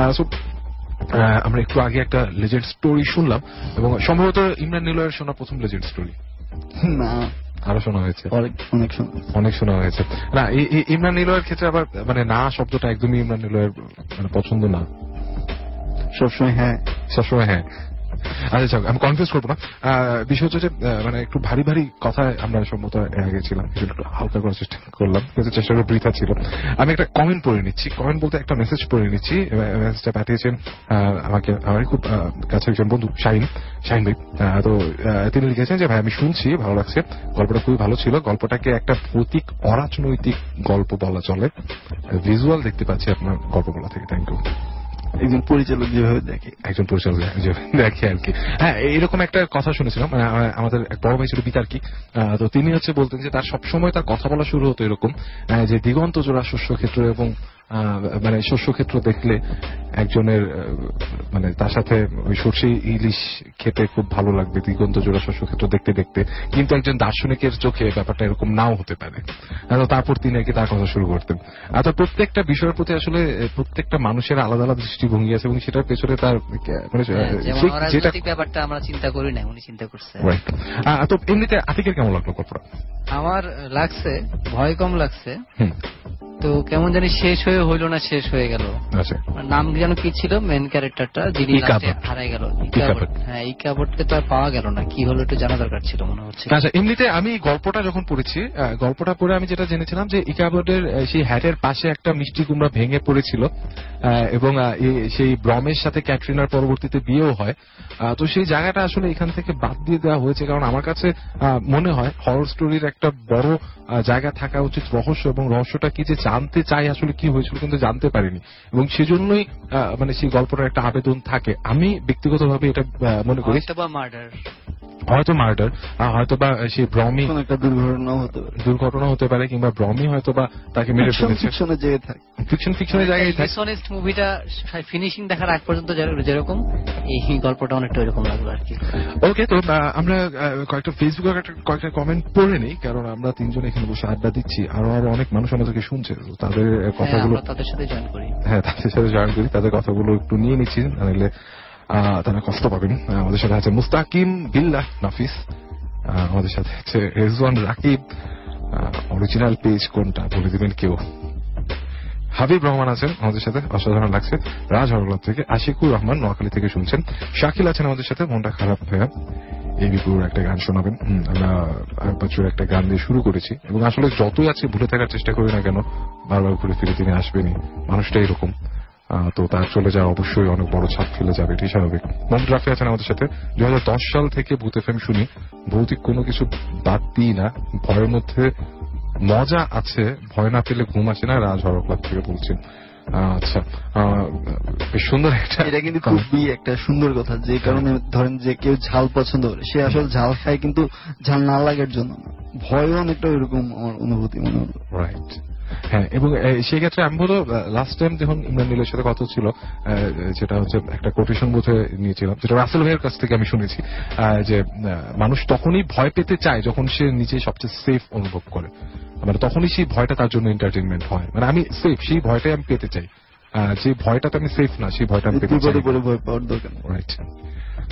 আমরা একটু আগে একটা লেজেন্ড স্টোরি শুনলাম এবং সম্ভবত ইমরান নিলয়ের শোনা প্রথম লেজেন্ড স্টোরি না, আরো শোনা হয়েছে, অনেক শোনা অনেক শোনা হয়েছে। না, ইমরান নিলয়ের ক্ষেত্রে আবার মানে না শব্দটা একদমই ইমরান নিলয়ের মানে পছন্দ না। সবসময় হ্যাঁ, সবসময় হ্যাঁ। আচ্ছা যাক, আমি কনফিউজ করবো না। বিষয় হচ্ছে যে মানে একটু ভারী ভারী কথায় আমরা সম্মত আগে ছিলাম, একটু হালকা করার চেষ্টা করলাম, কিন্তু চেষ্টা করে বৃথা ছিল। আমি একটা কমেন্ট পড়ে নিচ্ছি, কমেন্ট বলতে একটা মেসেজ পড়ে নিচ্ছি। মেসেজটা পাঠিয়েছেন আমাকে আমার খুব কাছে একজন বন্ধু শাহিন শাহিন ভাই। তো তিনি লিখেছেন যে ভাই আমি শুনছি, ভালো লাগছে, গল্পটা খুবই ভালো ছিল। গল্পটাকে একটা ভৌতিক অরাজনৈতিক গল্প বলা চলে। ভিজুয়াল দেখতে পাচ্ছি আপনার গল্প বলা থেকে। Thank you. একজন পরিচালক যেভাবে দেখে, একজন পরিচালক যেভাবে দেখে আর কি। হ্যাঁ, এরকম একটা কথা শুনেছিলাম, আমাদের এক বড় ভাই ছিল বিতার্কি। তো তিনি হচ্ছে বলতেন যে তার সবসময় তার কথা বলা শুরু হতো এরকম যে দিগন্ত জোড়া শস্য ক্ষেত্র এবং মানে শস্য ক্ষেত্র দেখলে একজনের মানে তার সাথে ওই সর্ষে ইলিশ খেতে খুব ভালো লাগবে দিগন্ত জোড়া শস্য ক্ষেত্র দেখতে দেখতে, কিন্তু একজন দার্শনিকের চোখে ব্যাপারটা এরকম নাও হতে পারে। তারপর তিনি আর কি তার কথা শুরু করতেন। আর তার প্রত্যেকটা বিষয়ের প্রতি আসলে প্রত্যেকটা মানুষের আলাদা আলাদা দৃষ্টিভঙ্গি আছে এবং সেটার পেছনে তার মানে যেটা ব্যাপারটা আমরা চিন্তা করি না উনি চিন্তা করছে। তো এমনিতে আতিকের কেমন লাগলো গল্পটা? আমার লাগছে ভয় কম লাগছে, তো কেমন জানি শেষ হয়ে হইল না, শেষ হয়ে গেল। নাম যেন কি ছিল মেন ক্যারেক্টারটা যিনি হারাই গেল? হ্যাঁ, ইকাবটকে তো আর পাওয়া গেল না, কি হলো একটু জানা দরকার ছিল মনে হচ্ছে। আচ্ছা, এমনিতে আমি গল্পটা যখন পড়েছি, গল্পটা পড়ে আমি যেটা জেনেছিলাম যে ইকাবটের সেই হ্যাটের পাশে একটা মিষ্টি কুমড়া ভেঙে পড়েছিল এবং সেই ব্রমের সাথে ক্যাটরিনার পরবর্তীতে বিয়েও হয়। তো সেই জায়গাটা আসলে এখান থেকে বাদ দিয়ে দেওয়া হয়েছে, কারণ আমার কাছে মনে হয় হরর স্টোরির একটা বড় জায়গা থাকা উচিত রহস্য, এবং রহস্যটা কি যে জানতে চাই আসলে কি হয়েছিল কিন্তু জানতে পারিনি, এবং সেজন্যই মানে সেই গল্পটার একটা আবেদন থাকে। আমি ব্যক্তিগতভাবে এটা মনে করি হয়তো মার্ডার, হয়তো বা সেই ব্রমি একটা দুর্ঘটনা হতে পারে, দুর্ঘটনা হতে পারে কিংবা ব্রমি হয়তো বা তাকে মেরে ফেলেছে। ফিকশনের জায়গায় থাকে, ফিকশন ফিকশনের জায়গায় থাকে। ডিসঅনেস্ট মুভিটা ফিনিশিং দেখার আগ পর্যন্ত যেরকম এই গল্পটা অনেকটা এরকম লাগলো আর কি। ওকে, তো আমরা কয়েকটা ফেসবুকে কয়েকটা কমেন্ট পড়ে নিই, কারণ আমরা তিনজন এখানে বসে আড্ডা দিচ্ছি, আরো আরো অনেক মানুষ আমাদেরকে শুনছে, তাদের কথাগুলো তাদের সাথে জয়েন করি। হ্যাঁ, তাদের সাথে জয়েন করি, তাদের কথাগুলো একটু নিয়ে নিচ্ছি, নাহলে তারা কষ্ট পাবেন। আমাদের সাথে আছে মুস্তাকিম বিল্লাহ নাফিস, আমাদের সাথে আছে রেজওয়ান রাকিব। অরিজিনাল পেজ কোনটা বলে দিবেন কেউ? হাবিব রহমান আছেন আমাদের সাথে, অসাধারণ লাগছে রাজ হরগলাপ থেকে। আশিকুর রহমান নোয়াখালী থেকে শুনছেন। শাকিল আছেন আমাদের সাথে, মনটা খারাপ ভাইয়া এই বিপুর একটা গান শোনাবেন। আমরা বছর একটা গান দিয়ে শুরু করেছি, এবং আসলে যতই আছে ভুলে থাকার চেষ্টা করি না কেন বারবার ঘুরে ফিরে তিনি আসবেনই, মানুষটা এরকম। তো তার চলে যাওয়া অবশ্যই অনেক বড় ছাপ ফেলে যাবে, এটি স্বাভাবিক। মোহাম্মদ রাফি আছেন আমাদের সাথে। দুই হাজার দশ সাল থেকে ভূত এফএম শুনি, ভৌতিক কোনো কিছু বাদ দিই না, ভয়ের মধ্যে মজা আছে, ভয় না পেলে ঘুম আসে না, রাজ হরর ক্লাব থেকে বলছেন। আচ্ছা, বেশ সুন্দর একটা, এটা কিন্তু খুবই একটা সুন্দর কথা, যে কারণে ধরেন যে কেউ ঝাল পছন্দ করে সে আসলে ঝাল খায় কিন্তু ঝাল না লাগার জন্য, ভয়ও অনেকটা এরকম আমার অনুভূতি মনে হলো। রাইট, হ্যাঁ। এবং সেই ক্ষেত্রে আমি বলবো লাস্ট টাইম যখন ইমরান নীলের সাথে কথা ছিল, যেটা হচ্ছে একটা কোটেশন বোধে নিয়েছিলাম, যেটা রাসেল ভাইয়ের কাছ থেকে আমি শুনেছি, যে মানুষ তখনই ভয় পেতে চায় যখন সে নিজে সবচেয়ে সেফ অনুভব করে, মানে তখনই সেই ভয়টা তার জন্য এন্টারটেনমেন্ট হয়। মানে আমি সেফ, সেই ভয়টাই আমি পেতে চাই, যে ভয়টাতে আমি সেফ না সেই ভয়টা আমি পেতে চাই। ভয় পাওয়ার দরকার। রাইট।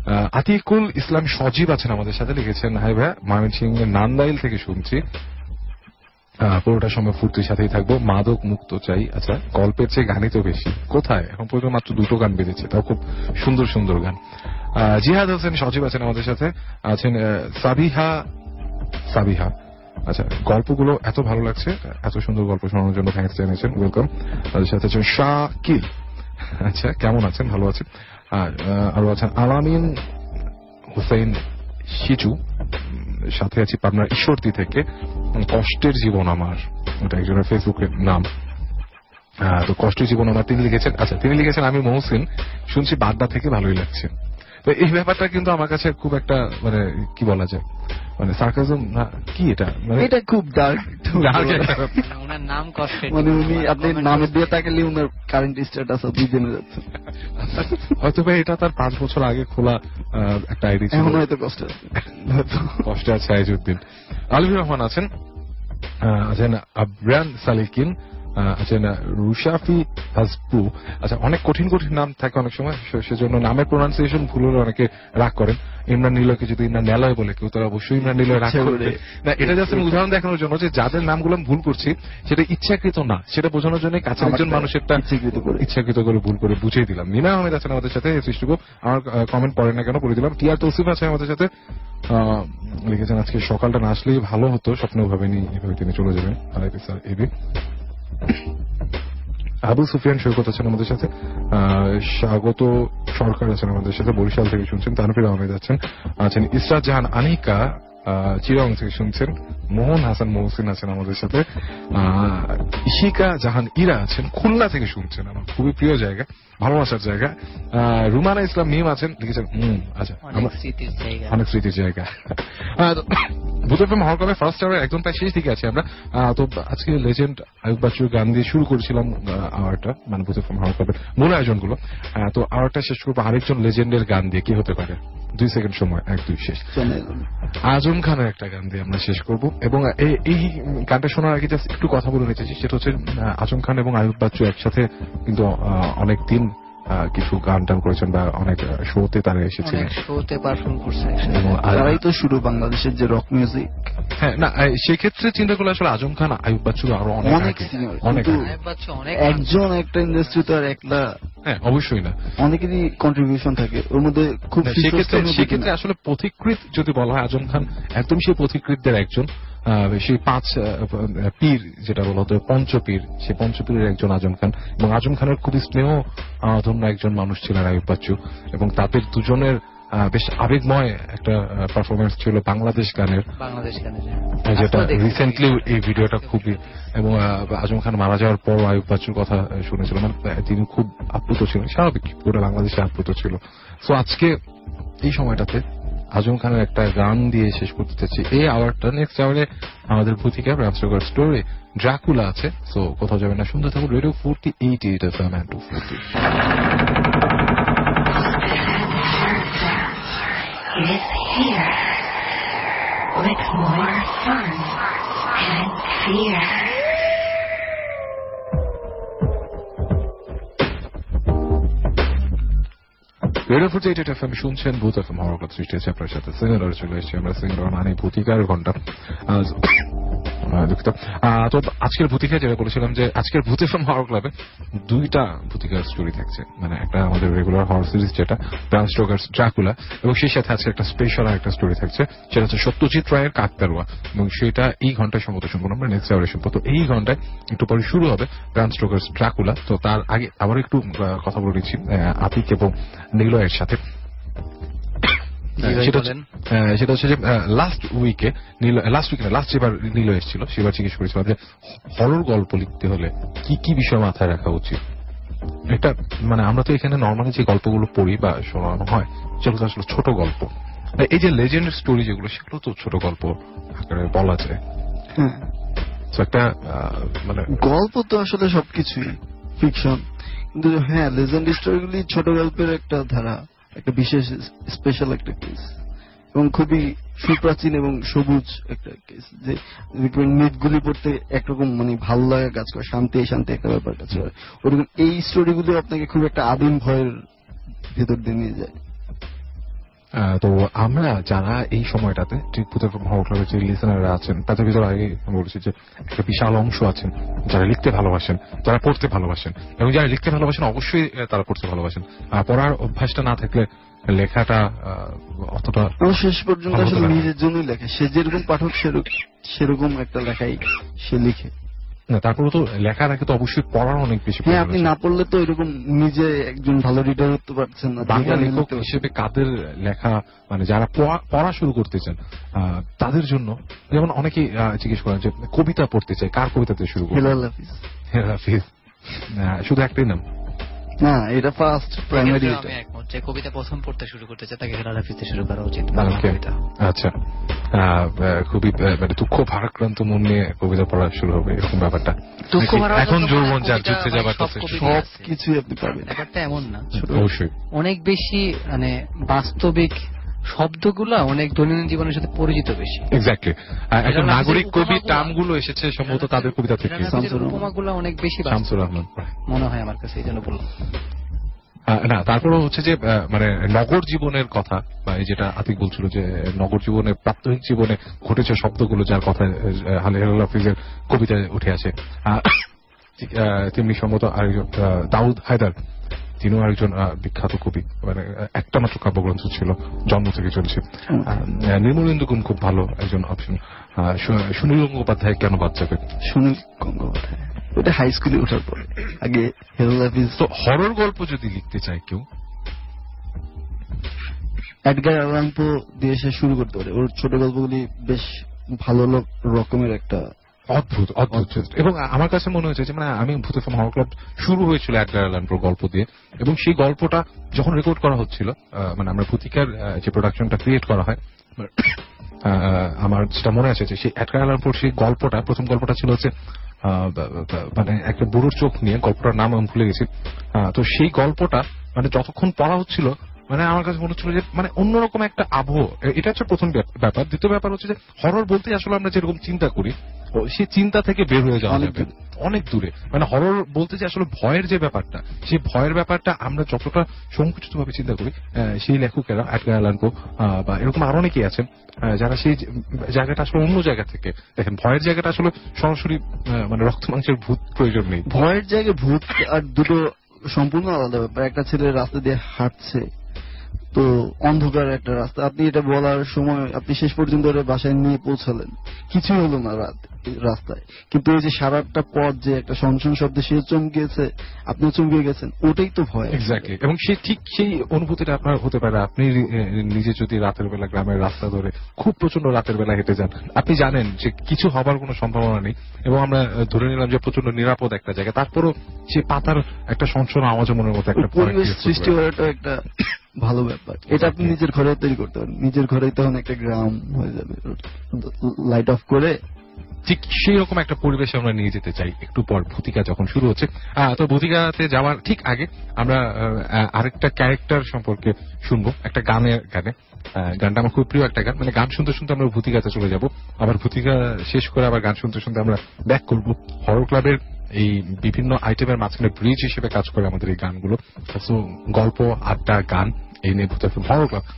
আতিকুল ইসলাম সজীব আছেন আমাদের সাথে, লিখেছেন হাই ভাই, ময়মনসিংহের নান্দাইল থেকে শুনছি, পুরোটা সময় ফুর্তির সাথেই থাকবো, মাদক মুক্ত চাই। আচ্ছা, গল্পের চেয়ে গানই তো বেশি। কোথায়? এখন পর্যন্ত মাত্র দুটো গান বেজেছে, তাও খুব সুন্দর সুন্দর গান। জিহাদ হোসেন সজীব আছেন আমাদের সাথে, আছেন সাবিহা সাবিহা আচ্ছা, গল্পগুলো এত ভালো লাগছে, এত সুন্দর গল্প শোনানোর জন্য থ্যাঙ্কস জানিয়েছেন, ওয়েলকাম। তাদের সাথে আছেন শাকিল, আচ্ছা কেমন আছেন? ভালো আছেন। আর আরো আছেন আলামিন হুসেন শিচু, সাথে আছি পাবনার ঈশ্বরদী থেকে কষ্টের জীবন আমার, এটা একজনের ফেসবুকের নাম। তো কষ্টের জীবন আমার তিনি লিখেছেন। আচ্ছা, তিনি লিখেছেন আমি মহসিন, শুনছি বাড্ডা থেকে, ভালোই লাগছে। তো এই ব্যাপারটা কিন্তু আমার কাছে খুব একটা মানে কি বলা যায়, মানে সার্কাজম না কি, এটা মানে এটা খুব ডার্ক ওনার নাম কষ্টের, মানে উনি আপনি নামের দিয়ে তাকালে ওনার কারেন্ট স্ট্যাটাস আপনি জেনে যাচ্ছেন। হয়তো ভাই এটা তার পাঁচ বছর আগে খোলা একটা আইডি ছিল, এখন হয়তো কষ্ট কষ্টে আছে আইজুদ্দিন। আলিফুর রহমান আছেন, আছেন আবরান সালিকিন, আছেন রুশাফি হাসপু। আচ্ছা, অনেক কঠিন কঠিন নাম থাকে অনেক সময়, সেজন্য নামের প্রোনাউন্সিয়েশন ভুল হলে অনেকে রাগ করেন। ইমরান নিলয়কে যদি ইমরান নেলয় বলে কেউ, তারা অবশ্যই ইমরান নিলয় রাগ করবে না। এটা জাস্ট উদাহরণ দেখানোর জন্য যে যাদের নামগুলো ভুল করছি সেটা ইচ্ছাকৃত না, সেটা বোঝানোর জন্য কাছের একজন মানুষেরটা ইচ্ছাকৃত করে ভুল করে বুঝিয়ে দিলাম। নিনা আহমেদ আছেন আমাদের সাথে, সৃষ্টিকু আমার কমেন্ট পড়ে না কেন পড়ে দিলাম। টিয়ার তৌসিফ আছে আমাদের সাথে, লিখেছেন আজকে সকালটা না আসলেই ভালো হতো, স্বপ্ন ভাবেনি এভাবে তিনি চলে যাবেন। আলাইকুম স্যার এবি। আবু সুফিয়ান সৈকত আছেন আমাদের সাথে, স্বাগত সরকার আছেন আমাদের সাথে, বরিশাল থেকে শুনছেন। তানফির আহমেদ আছেন, আছেন ইসরাত জাহান আনিকা চিরাং থেকে শুনছেন। মোহন হাসান মহসিন আছেন আমাদের সাথে, ইশিকা জাহান ইরা আছেন, খুলনা থেকে শুনছেন, আমার খুবই প্রিয় জায়গা, ভালোবাসার জায়গা। রুমানা ইসলাম মিম আছেন, লিখেছেন হম আচ্ছা অনেক স্মৃতির জায়গা। ভূতফিল্ম হল ক্লাবের ফার্স্ট আওয়ার একদম প্রায় শেষ দিকে আছি আমরা। তো আজকে লেজেন্ড আয়ুব বাচ্চুর গান দিয়ে শুরু করেছিলাম আওয়ারটা, মানে ভূতফিল্ম হল ক্লাবের মূল আয়োজনগুলো। তো আওয়ারটা শেষ করবো আরেকজন লেজেন্ডের গান দিয়ে। কি হতে পারে? দুই সেকেন্ড সময়, এক দুই শেষ। আজম খানের একটা গান দিয়ে আমরা শেষ করব। এবং এই গানটা শোনার আগে জাস্ট একটু কথা বলে নিতে চাই, সেটা হচ্ছে আজম খান এবং আয়ুব বাচ্চু একসাথে কিন্তু অনেক দিন কিছু গান টান করেছেন বা অনেক শোতে তারা এসেছিলেন, শোতে পারফর্ম করছেন। তারাই তো শুরু বাংলাদেশের যে রক মিউজিক। হ্যাঁ, না সেক্ষেত্রে চিন্তা করলে আসলে আজম খান আয়ুব বাচ্চু আরো অনেক অনেক একজন একটা ইন্ডাস্ট্রিতে আর একলা, হ্যাঁ অবশ্যই না, অনেকেরই কন্ট্রিবিউশন থাকে ওর মধ্যে। খুব সেক্ষেত্রে আসলে পথিকৃৎ যদি বলা হয়, আজম খান একদম সেই পথিকৃতদের একজন, সেই পাঁচ পীর যেটা বলা হতো পঞ্চপীর, সেই পঞ্চপীরের একজন আজম খান। এবং আজম খানের খুবই স্নেহ ধন্য একজন মানুষ ছিলেন আয়ুব বাচ্চু, এবং তাদের দুজনের বেশ আবেগময় একটা পারফরমেন্স ছিল বাংলাদেশ গানের, যেটা রিসেন্টলি এই ভিডিওটা খুবই। এবং আজম খান মারা যাওয়ার পর আয়ুব বাচ্চুর কথা শুনেছিলাম, তিনি খুব আপ্লুত ছিলেন, স্বাভাবিক পুরো বাংলাদেশে আপ্লুত ছিল। সো আজকে এই সময়টাতে আজম খানের একটা গান দিয়ে শেষ করতে চাচ্ছি এই আওয়ারটা। নেক্সট আওয়ারে আমাদের ভূতিকা রামসাগর স্টোরি ড্রাকুলা আছে। সো কোথাও যাবে না, শুনতে থাকুন radio forty eight eight F M two forty. Is here with more fun and fear. Radio forty eight F M শুনছেন, ভূত এফ এম হরকত সৃষ্টি আছে আপনার সাথে। সিঙ্গার চলে এসেছি আমরা, সিঙ্গার মানে ভূতিকার ঘন্টা। দুঃখিত। তো আজকের ভূতিকা যেটা বলেছিলাম যে আজকের ভূত এফ এম হরর ক্লাবে দুইটা ভূতিকার স্টোরি থাকছে, মানে একটা আমাদের রেগুলার হরর সিরিজ যেটা ব্রাম স্টোকারস ড্রাকুলা, এবং সেই সাথে আজকে একটা স্পেশাল একটা স্টোরি থাকছে, সেটা হচ্ছে সত্যজিৎ রায়ের কাকতারুয়া, এবং সেটা এই ঘন্টায় সম্মত শুনবো আমরা, নেক্সট আওয়ারে শুনবো। তো এই ঘন্টায় একটু পরে শুরু হবে ব্রাম স্টোকারস ড্রাকুলা। তো তার আগে আবার একটু কথা বলে নিচ্ছি আতিক এবং নিলয়ের সাথে। সেটা হচ্ছে যে লাস্ট উইকে লাস্ট উইকে লাস্ট যেবার নিলয় এসেছিল সেবার জিজ্ঞেস করেছিল যে হরর গল্প লিখতে হলে কি কি বিষয় মাথায় রাখা উচিত। এটা মানে আমরা তো এখানে নর্মালি যে গল্পগুলো পড়ি বা শোনানো হয় সেগুলো আসলে ছোট গল্প, এই যে লেজেন্ড স্টোরি যেগুলো সেগুলো তো ছোট গল্প আকারে বলা যায়। একটা মানে গল্প তো আসলে সবকিছুই ফিকশন, কিন্তু হ্যাঁ লেজেন্ড স্টোরিগুলি ছোট গল্পের একটা ধারা, একটা বিশেষ স্পেশাল একটা কেস, এবং খুবই সুপ্রাচীন এবং সবুজ একটা কেস, যে মিথগুলি পড়তে একরকম মানে ভালো লাগা কাজ করে, শান্তি শান্তি একটা ব্যাপার কাজ করে। ওরকম এই স্টোরিগুলো আপনাকে খুব একটা আদিম ভয়ের ভেতর দিয়ে নিয়ে যায়। তো আমরা যারা এই সময়টাতে ঠিক ভূতের হরর ক্লাবের যে লিসেনাররা আছেন তাদের ভিতরে আগে আমি বলেছি যে একটা বিশাল অংশ আছেন যারা লিখতে ভালোবাসেন, যারা পড়তে ভালোবাসেন, এবং যারা লিখতে ভালোবাসেন অবশ্যই তারা পড়তে ভালোবাসেন। পড়ার অভ্যাসটা না থাকলে লেখাটা অতটা শেষ পর্যন্ত আসলে নিজের জন্যই লেখে, সে যেরকম পাঠক সেরকম একটা লেখাই সে লিখে। না তারপরে তো লেখার আগে তো অবশ্যই পড়ার অনেক বেশি। হ্যাঁ, আপনি না পড়লে তো এরকম নিজে একজন ভালো রিডার হতে পারছেন না। বাংলা লেখক হিসেবে কাদের লেখা মানে যারা পড়া শুরু করতে চান তাদের জন্য, যেমন অনেকেই জিজ্ঞেস করেন যে কবিতা পড়তে চাই, কার কবিতাতে শুরু করব? হেলাল হাফিজ। হেলাল হাফিজ শুধু একটাই নাম না, এটা ফার্স্ট প্রাইমারি। আমি একমত যে কবিতা প্রথম পড়তে শুরু করতে চাই তাকে হেলাল হাফিজ থেকে শুরু করা উচিত। আচ্ছা, খুবই মানে দুঃখ ভারাক্রান্ত মন নিয়ে কবিতা পড়া শুরু হবে এরকম ব্যাপারটা। এখন যৌবন যার যুদ্ধে যাবার সব কিছুই আপনি পাবেন, ব্যাপারটা এমন না। অবশ্যই অনেক বেশি মানে বাস্তবিক শব্দগুলা অনেক দৈনন্দিন জীবনের সাথে পরিচিত বেশি। এক্স্যাক্টলি, এখন নাগরিক কবি টার্মগুলো এসেছে সম্ভবত তাদের কবিতা থেকে। উপমাগুলো অনেক বেশি শামসুর রহমান মনে হয় আমার কাছে, এই জন্য বললাম। না তারপরেও হচ্ছে যে মানে নগর জীবনের কথা, বা যেটা আতিক বলছিল যে নগর জীবনে প্রাত্যহিক জীবনে ঘটেছে শব্দগুলো যার কথা হেলাল হাফিজের কবিতায় উঠে আসে, তেমনি সম্ভবত আরেকজন দাউদ হায়দার, তিনিও একজন বিখ্যাত কবি, মানে একটা মাত্র কাব্যগ্রন্থ ছিল জন্ম থেকে চলছে। নির্মলেন্দু গুণ খুব ভালো একজন অপশন। সুনীল গঙ্গোপাধ্যায় কেন বাদ যাবে? সুনীল গঙ্গোপাধ্যায় ওটা হাই স্কুলে ওঠার পরে। আগে হেলাল হাফিজ। তো হরর গল্প যদি লিখতে চায় কেউ, এডগার অ্যালান পো দিয়ে সে শুরু করতে পারে। ওর ছোট গল্পগুলি বেশ ভালো রকমের একটা অদ্ভুত অদ্ভুত এবং আমার কাছে মনে হয়েছে যে মানে আমি ভূতের ফিল্ম হরর ক্লাব শুরু হয়েছিল এডগার অ্যালান পোর গল্প দিয়ে, এবং সেই গল্পটা যখন রেকর্ড করা হচ্ছিল, মানে আমরা ভূতিকার যে প্রোডাকশনটা ক্রিয়েট করা হয়, আমার যেটা মনে আছে যে সেই এডগার অ্যালান পোর সেই গল্পটা, প্রথম গল্পটা ছিল হচ্ছে মানে একটা বুড়োর চোখ নিয়ে, গল্পটার নাম আমি ভুলে গেছি। তো সেই গল্পটা মানে যতক্ষণ পড়া হচ্ছিল মানে আমার কাছে মনে হচ্ছিল যে মানে অন্যরকম একটা আবহ। এটা হচ্ছে প্রথম ব্যাপার। দ্বিতীয় ব্যাপার হচ্ছে যে হরর বলতে আসলে আমরা যেরকম চিন্তা করি সেই চিন্তা থেকে বের হয়ে যাওয়া যাবে অনেক দূরে। মানে হরর বলতে যে আসলে ভয়ের যে ব্যাপারটা, সেই ভয়ের ব্যাপারটা আমরা যতটা সংকুচিত ভাবে চিন্তা করি, সেই লেখকেরা এডগার অ্যালান পো বা এরকম আরো অনেকেই আছেন যারা সেই জায়গাটা আসলে অন্য জায়গা থেকে দেখেন। ভয়ের জায়গাটা আসলে সরাসরি মানে রক্ত মাংসের ভূত প্রয়োজন নেই। ভয়ের জায়গায় ভূত আর দুটো সম্পূর্ণ আলাদা ব্যাপার। একটা ছেলে রাস্তা দিয়ে হাঁটছে, তো অন্ধকার একটা রাস্তা, আপনি এটা বলার সময় আপনি শেষ পর্যন্ত বাসায় নিয়ে পৌঁছালেন, কিছুই হলো না রাত রাস্তায়, কিন্তু এই যে সারাটা পথ যে একটা সনসন শব্দে সে চমকেছে, আপনিও চমকে গেছেন, ওটাই তো ভয়। এক্স্যাক্টলি, এবং সে ঠিক সেই অনুভূতিটা আপনার হতে পারে আপনি নিজে যদি রাতের বেলা গ্রামের রাস্তা ধরে খুব প্রচন্ড রাতের বেলা হেঁটে যান, আপনি জানেন যে কিছু হবার কোনো সম্ভাবনা নেই, এবং আমরা ধরে নিলাম যে প্রচন্ড নিরাপদ একটা জায়গা, তারপরও সে পাতার একটা সনসন আওয়াজ মনের মতো একটা পরিবেশ সৃষ্টি করাটা একটা ভালো ব্যাপার। এটা আপনি নিজের ঘরে তৈরি করতে পারেন, নিজের ঘরেই তখন একটা গ্রাম হয়ে যাবে লাইট অফ করে। ঠিক সেই রকম একটা পরিবেশে আমরা নিয়ে যেতে চাই একটু পর ভূতিকা যখন শুরু হচ্ছে। তো ভূতিকাতে যাওয়ার ঠিক আগে আমরা আরেকটা ক্যারেক্টার সম্পর্কে শুনবো, একটা গানের গানে। গানটা আমার খুব প্রিয় একটা গান, মানে গান শুনতে শুনতে আমরা ভূতিকাতে চলে যাব, আবার ভূতিকা শেষ করে আবার গান শুনতে শুনতে আমরা ব্যাক করবো। হরর ক্লাবের এই বিভিন্ন আইটেমের মাঝখানে ব্রিজ হিসেবে কাজ করে আমাদের এই গানগুলো। গল্প, আড্ডা, গান, এই নিয়ে ভূতের ফিল্ম হরর ক্লাব।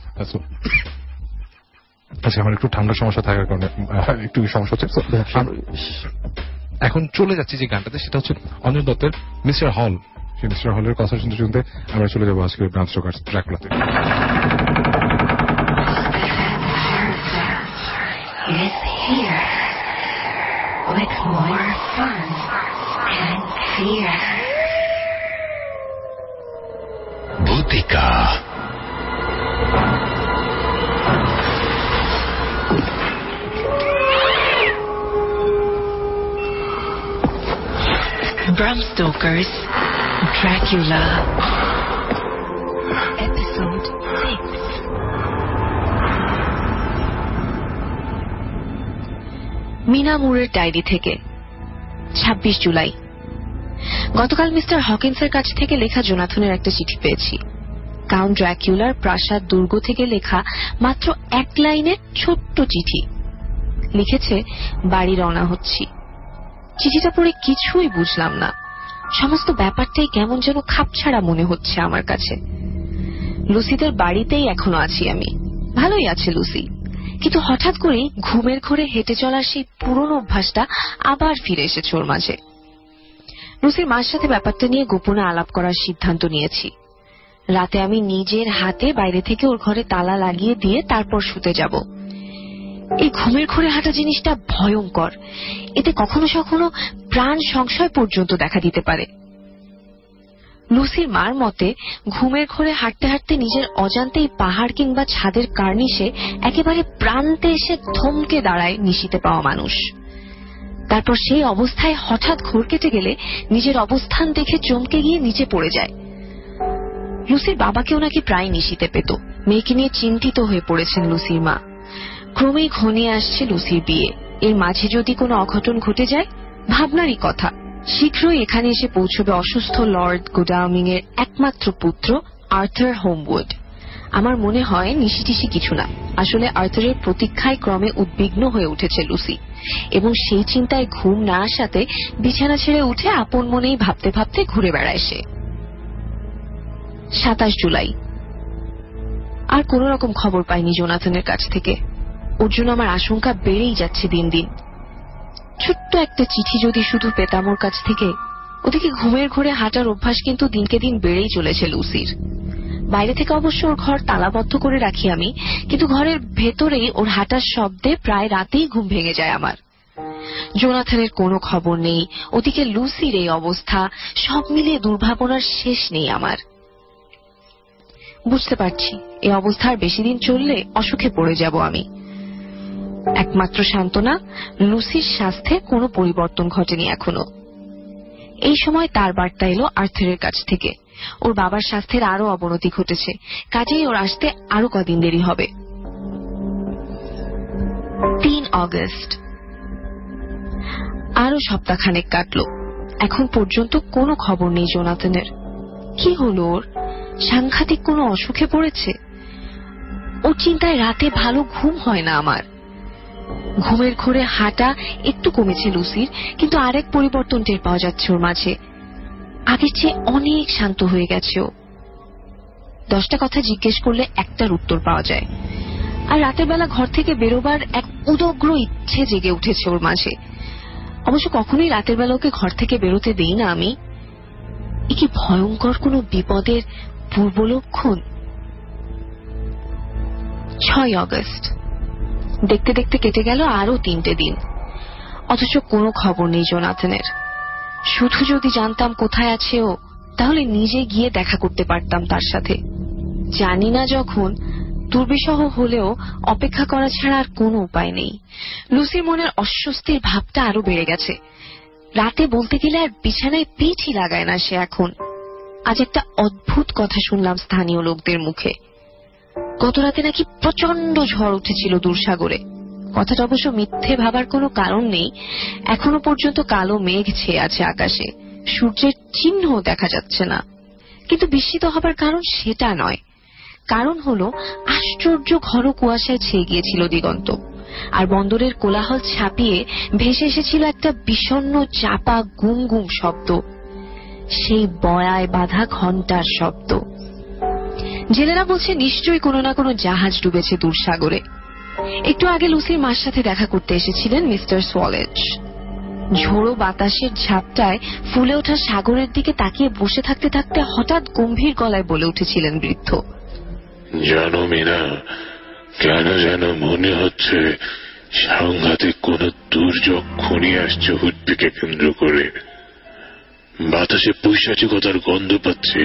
আচ্ছা, আমার একটু ঠান্ডার সমস্যা থাকার কারণে একটু সমস্যা হচ্ছে। এখন চলে যাচ্ছি যে গানটাতে, সেটা হচ্ছে অঞ্জন দত্তের মিস্টার হল। সেই মিস্টার হলের কথা শুনতে শুনতে আমরা চলে যাবো আজকে ব্রাম স্টোকারস ড্রাকুলাতে। Bhootika Bram Stoker's Dracula, Episode six. Mina মুরের ডায়েরি থেকে ছাব্বিশ জুলাই। গতকাল মিস্টার হকিন্সের কাছ থেকে লেখা জোনাথনের একটা চিঠি পেয়েছি। কাউন্ট ড্র্যাকুলার প্রাসাদ দুর্গ থেকে লেখা মাত্র এক লাইনের ছোট্ট চিঠি। লিখেছে, বাড়ি রওনা হচ্ছি। চিঠিটা পড়ে কিছুই বুঝলাম না, সমস্ত ব্যাপারটাই কেমন যেন খাপছাড়া মনে হচ্ছে আমার কাছে। লুসিদের বাড়িতেই এখনো আছি আমি। ভালোই আছে লুসি, কিন্তু হঠাৎ করেই ঘুমের ঘোরে হেঁটে চলার সেই পুরনো অভ্যাসটা আবার ফিরে এসেছে ওর মাঝে। লুসির মার সাথে ব্যাপারটা নিয়ে গোপনে আলাপ করার সিদ্ধান্ত নিয়েছি। রাতে আমি নিজের হাতে বাইরে থেকে ওর ঘরে তালা লাগিয়ে দিয়ে তারপর শুতে যাব। এই ঘুমের ঘোরে হাঁটা জিনিসটা ভয়ঙ্কর, এতে কখনো কখনো প্রাণ সংশয় পর্যন্ত দেখা দিতে পারে। লুসির মার মতে ঘুমের ঘোরে হাঁটতে হাঁটতে নিজের অজান্তেই পাহাড় কিংবা ছাদের কার্নিশে একেবারে প্রান্তে এসে থমকে দাঁড়ায় নিশিতে পাওয়া মানুষ। তারপর সেই অবস্থায় হঠাৎ ঘোর কেটে গেলে নিজের অবস্থান দেখে চমকে গিয়ে নিচে পড়ে যায়। লুসির বাবাকেও নাকি প্রায় নিশিতে পেত। মেয়েকে নিয়ে চিন্তিত হয়ে পড়েছেন লুসির মা। ক্রমেই ঘনিয়ে আসছে লুসির বিয়ে, এর মাঝে যদি কোনো অঘটন ঘটে যায় ভাবনারই কথা। শীঘ্রই এখানে এসে পৌঁছবে অসুস্থ লর্ড গোডাউনিং এর একমাত্র পুত্র আর্থার হোমউড। আমার মনে হয় নিশিটিশি কিছু না, আসলে আর্থারের প্রতীক্ষায় ক্রমে উদ্বিগ্ন হয়ে উঠেছে লুসি, এবং সেই চিন্তায় ঘুম না আসাতে বিছানা ছেড়ে উঠে আপন মনেই ভাবতে ভাবতে ঘুরে বেড়ায় সে। সাতাশ জুলাই। আর কোন রকম খবর পাইনি জোনাথনের কাছ থেকে। ওর জন্য আমার আশঙ্কা বেড়েই যাচ্ছে দিন দিন। ছোট্ট একটা চিঠি যদি শুধু পেতাম ওর কাছ থেকে। ওদিকে ঘুমের ঘোরে হাঁটার অভ্যাস কিন্তু দিনকে দিন বেড়েই চলেছে লুসির। বাইরে থেকে অবশ্য ওর ঘর তালাবদ্ধ করে রাখি আমি, কিন্তু ঘরের ভেতরেই ওর হাঁটার শব্দে প্রায় রাতেই ঘুম ভেঙে যায় আমার। জোনাথনের কোনো খবর নেই, ওদিকে লুসির এই অবস্থা, সব মিলিয়ে দুর্ভাবনার শেষ নেই আমার। বুঝতে পারছি এই অবস্থার বেশি দিন চললে অসুখে পড়ে যাব আমি। একমাত্র সান্ত্বনা, লুসির স্বাস্থ্যে কোনো পরিবর্তন ঘটেনি এখনো। এই সময় তার বার্তা এলো আর্থারের কাছ থেকে। ওর বাবার স্বাস্থ্যের আরো অবনতি ঘটেছে, কাজেই ওর আসতে আরো কদিন দেরি হবে। তিন অগস্ট। আরো সপ্তাহখানেক কাটলো, এখন পর্যন্ত কোনো খবর নেই জোনাথনের। কি হলো ওর? সাংঘাতিক কোনো অসুখে পড়েছে? ওর চিন্তায় রাতে ভালো ঘুম হয় না আমার। ঘুমের ঘোরে হাঁটা একটু কমেছে লুসির, কিন্তু আরেক পরিবর্তন টের পাওয়া যাচ্ছে ওর মাঝে। আগের চেয়ে অনেক শান্ত হয়ে গেছে ও। দশটা কথা জিজ্ঞেস করলে একটার উত্তর পাওয়া যায়। আর রাতের বেলা ঘর থেকে বেরোবার এক উদগ্র ইচ্ছে জেগে উঠেছে ওর মাঝে। অবশ্য কখনোই রাতের বেলা ওকে ঘর থেকে বেরোতে দেই না আমি। এ কি ভয়ঙ্কর কোনো বিপদের পূর্ব লক্ষণ? ছয় অগস্ট। দেখতে দেখতে কেটে গেল আরো তিনটে দিন, অথচ কোনো খবর নেই জোনাথনের। শুধু যদি জানতাম কোথায় আছে ও, তাহলে নিজে গিয়ে দেখা করতে পারতাম তার সাথে। জানি না যখন, দুর্বিষহ হলেও অপেক্ষা করা ছাড়া আর কোনো উপায় নেই। লুসির মনের অস্বস্তির ভাবটা আরো বেড়ে গেছে। রাতে বলতে গেলে আর বিছানায় পিঠই লাগায় না সে এখন। আজ একটা অদ্ভুত কথা শুনলাম স্থানীয় লোকদের মুখে। গত রাতে নাকি প্রচন্ড ঝড় উঠেছিল দূরসাগরে। কথাটা অবশ্য মিথ্যে ভাবার কোনো কারণ নেই। এখনো পর্যন্ত কালো মেঘ ছেয়ে আছে আকাশে, সূর্যের চিহ্ন দেখা যাচ্ছে না। কিন্তু বিস্মিত হবার কারণ সেটা নয়। কারণ হলো আশ্চর্য ঘন কুয়াশায় ছেয়ে গিয়েছিল দিগন্ত, আর বন্দরের কোলাহল ছাপিয়ে ভেসে এসেছিল একটা বিষণ্ণ চাপা গুম গুম শব্দ, সেই বয়ায় বাঁধা ঘণ্টার শব্দ। জেলেরা বলছে নিশ্চয়ই কোনো না কোনো জাহাজ ডুবেছে দূরসাগরে। একটু আগে লুসির মার সাথে দেখা করতে এসেছিলেন মিস্টার সোয়ালেজ। ঝোড়ো বাতাসের ঝাপটায় ফুলে ওঠা সাগরের দিকে তাকিয়ে বসে থাকতে থাকতে হঠাৎ গম্ভীর গলায় বলে উঠেছিলেন বৃদ্ধ, জানো মিনা, কেন যেন মনে হচ্ছে সাংঘাতিক কোন দুর্যোগ ঘনিয়ে আসছে হুডপিকে কেন্দ্র করে। বাতাসে পৈশাচিকতার গন্ধ পাচ্ছে।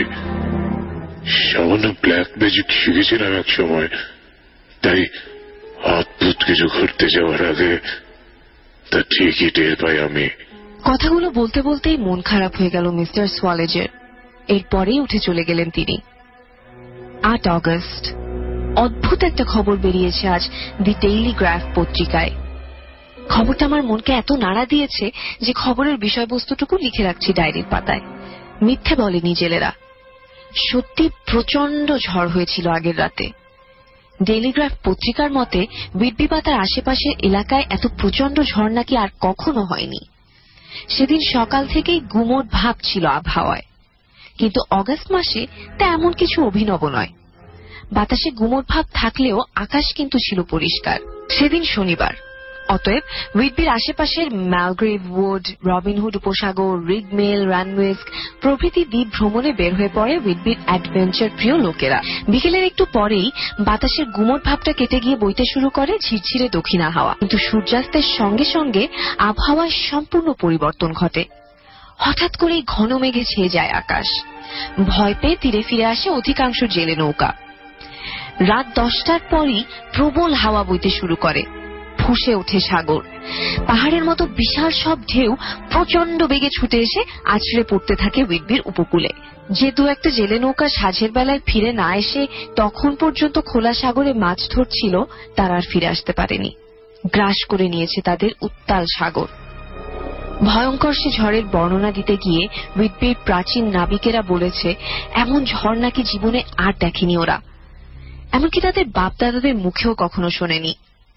সামান্য ব্ল্যাক ম্যাজিক শিখেছিলাম এক সময়, তাই অদ্ভুত কিছু ঘুরতে যাওয়ার আগে তা ঠিকই টের পাই আমি। কথাগুলো বলতে বলতেই মন খারাপ হয়ে গেল মিস্টার সোয়ালেজের। এরপরেই উঠে চলে গেলেন তিনি। আট অগস্ট। অদ্ভুত একটা খবর বেরিয়েছে আজ দি টেলিগ্রাফ পত্রিকায়। খবরটা আমার মনকে এত নাড়া দিয়েছে যে খবরের বিষয়বস্তুটুকু লিখে রাখছি ডায়েরির পাতায়। মিথ্যে বলেনি জেলেরা, সত্যি প্রচন্ড ঝড় হয়েছিল আগের রাতে। টেলিগ্রাফ পত্রিকার মতে বিডবি পাতার আশেপাশের এলাকায় এত প্রচন্ড ঝড় নাকি আর কখনো হয়নি। সেদিন সকাল থেকেই গুমোট ভাব ছিল আবহাওয়ায়, কিন্তু অগস্ট মাসে তা এমন কিছু অভিনব নয়। বাতাসে গুমোট ভাব থাকলেও আকাশ কিন্তু ছিল পরিষ্কার। সেদিন শনিবার, অতএব হুইটবির আশেপাশের ম্যালগ্রেভ উড, রবিনহুড উপসাগর, রিগমেল, রানওয়েস্ক প্রভৃতি দ্বীপ ভ্রমণে বের হয়ে পড়ে হুইটবির অ্যাডভেঞ্চার প্রিয় লোকেরা। বিকেলের একটু পরেই বাতাসের গুমোট ভাবটা কেটে গিয়ে বইতে শুরু করে ঝিরঝিরে দক্ষিণা হাওয়া। কিন্তু সূর্যাস্তের সঙ্গে সঙ্গে আবহাওয়ায় সম্পূর্ণ পরিবর্তন ঘটে। হঠাৎ করেই ঘন মেঘে ছেয়ে যায় আকাশ। ভয় পেয়ে তীরে ফিরে আসে অধিকাংশ জেলে নৌকা। রাত দশটার পরই প্রবল হাওয়া বইতে শুরু করে। ফুঁসে ওঠে সাগর। পাহাড়ের মতো বিশাল সব ঢেউ প্রচন্ড বেগে ছুটে এসে আছড়ে পড়তে থাকে হুইটবির উপকূলে। যে দু একটা জেলে নৌকা সাঁঝের বেলায় ফিরে না এসে তখন পর্যন্ত খোলা সাগরে মাছ ধরছিল, তারা আর ফিরে আসতে পারেনি। গ্রাস করে নিয়েছে তাদের উত্তাল সাগর। ভয়ঙ্কর সে ঝড়ের বর্ণনা দিতে গিয়ে হুইটবির প্রাচীন নাবিকেরা বলেছে, এমন ঝড় নাকি জীবনে আর দেখেনি ওরা, এমনকি তাদের বাপদাদাদের মুখেও কখনো শোনেনি।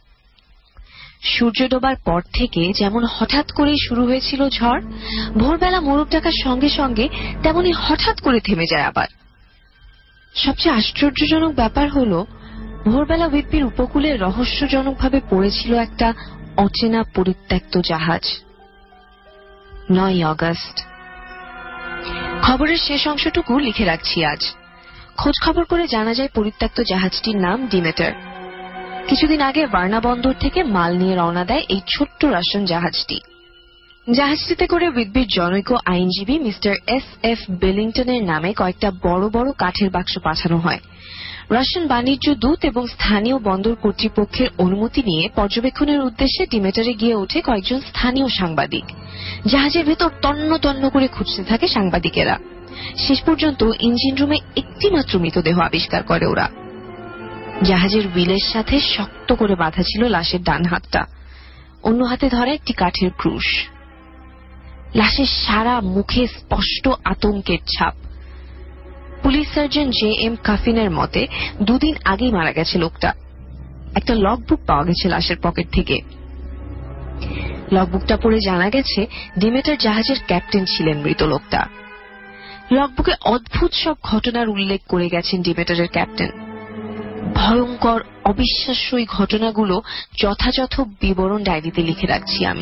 সূর্য ডোবার পর থেকে যেমন হঠাৎ করেই শুরু হয়েছিল ঝড়, ভোরবেলা মোরগ ডাকার সঙ্গে সঙ্গে তেমনি হঠাৎ করে থেমে যায় আবার। সবচেয়ে আশ্চর্যজনক ব্যাপার হল, ভোরবেলা হুইটবির উপকূলে রহস্যজনকভাবে পড়েছিল একটা অচেনা পরিত্যক্ত জাহাজ। নয় আগস্ট। খবরের শেষ অংশটুকু লিখে রাখছি আজ। খোঁজ খবর করে জানা যায় পরিত্যক্ত জাহাজটির নাম ডিমেটার। কিছুদিন আগে ভার্না বন্দর থেকে মাল নিয়ে রওনা দেয় এই ছোট্ট রাশিয়ান জাহাজটি। জাহাজটিতে করে হুইটবির জনৈক আইনজীবী মিস্টার এস এফ বেলিংটনের নামে কয়েকটা বড় বড় কাঠের বাক্স পাঠানো হয়। রাশিয়ান বাণিজ্য দূত এবং স্থানীয় বন্দর কর্তৃপক্ষের অনুমতি নিয়ে পর্যবেক্ষণের উদ্দেশ্যে ডিমেটারে গিয়ে ওঠে কয়েকজন স্থানীয় সাংবাদিক। জাহাজের ভেতর তন্ন তন্ন করে খুঁজতে থাকে সাংবাদিকেরা। শেষ পর্যন্ত ইঞ্জিন রুমে একটি মাত্র মৃতদেহ আবিষ্কার করে ওরা। জাহাজের হুইলের সাথে শক্ত করে বাঁধা ছিল লাশের ডান হাতটা, অন্য হাতে ধরে একটি কাঠের ক্রুশ। লাশের সারা মুখে স্পষ্ট আতঙ্কের ছাপ। পুলিশ সার্জন জে এম কাফিনের মতে দুদিন আগেই মারা গেছে লোকটা। একটা লগবুক পাওয়া গেছে লাশের পকেট থেকে। লগবুকটা পড়ে জানা গেছে ডিমেটার জাহাজের ক্যাপ্টেন ছিলেন মৃত লোকটা। লগবুকে অদ্ভুত সব ঘটনার উল্লেখ করে গেছেন ডিমেটারের ক্যাপ্টেন। ভয়ঙ্কর অবিশ্বাস্য এই ঘটনাগুলো যথাযথ বিবরণ ডায়েরিতে লিখে রাখছি আমি।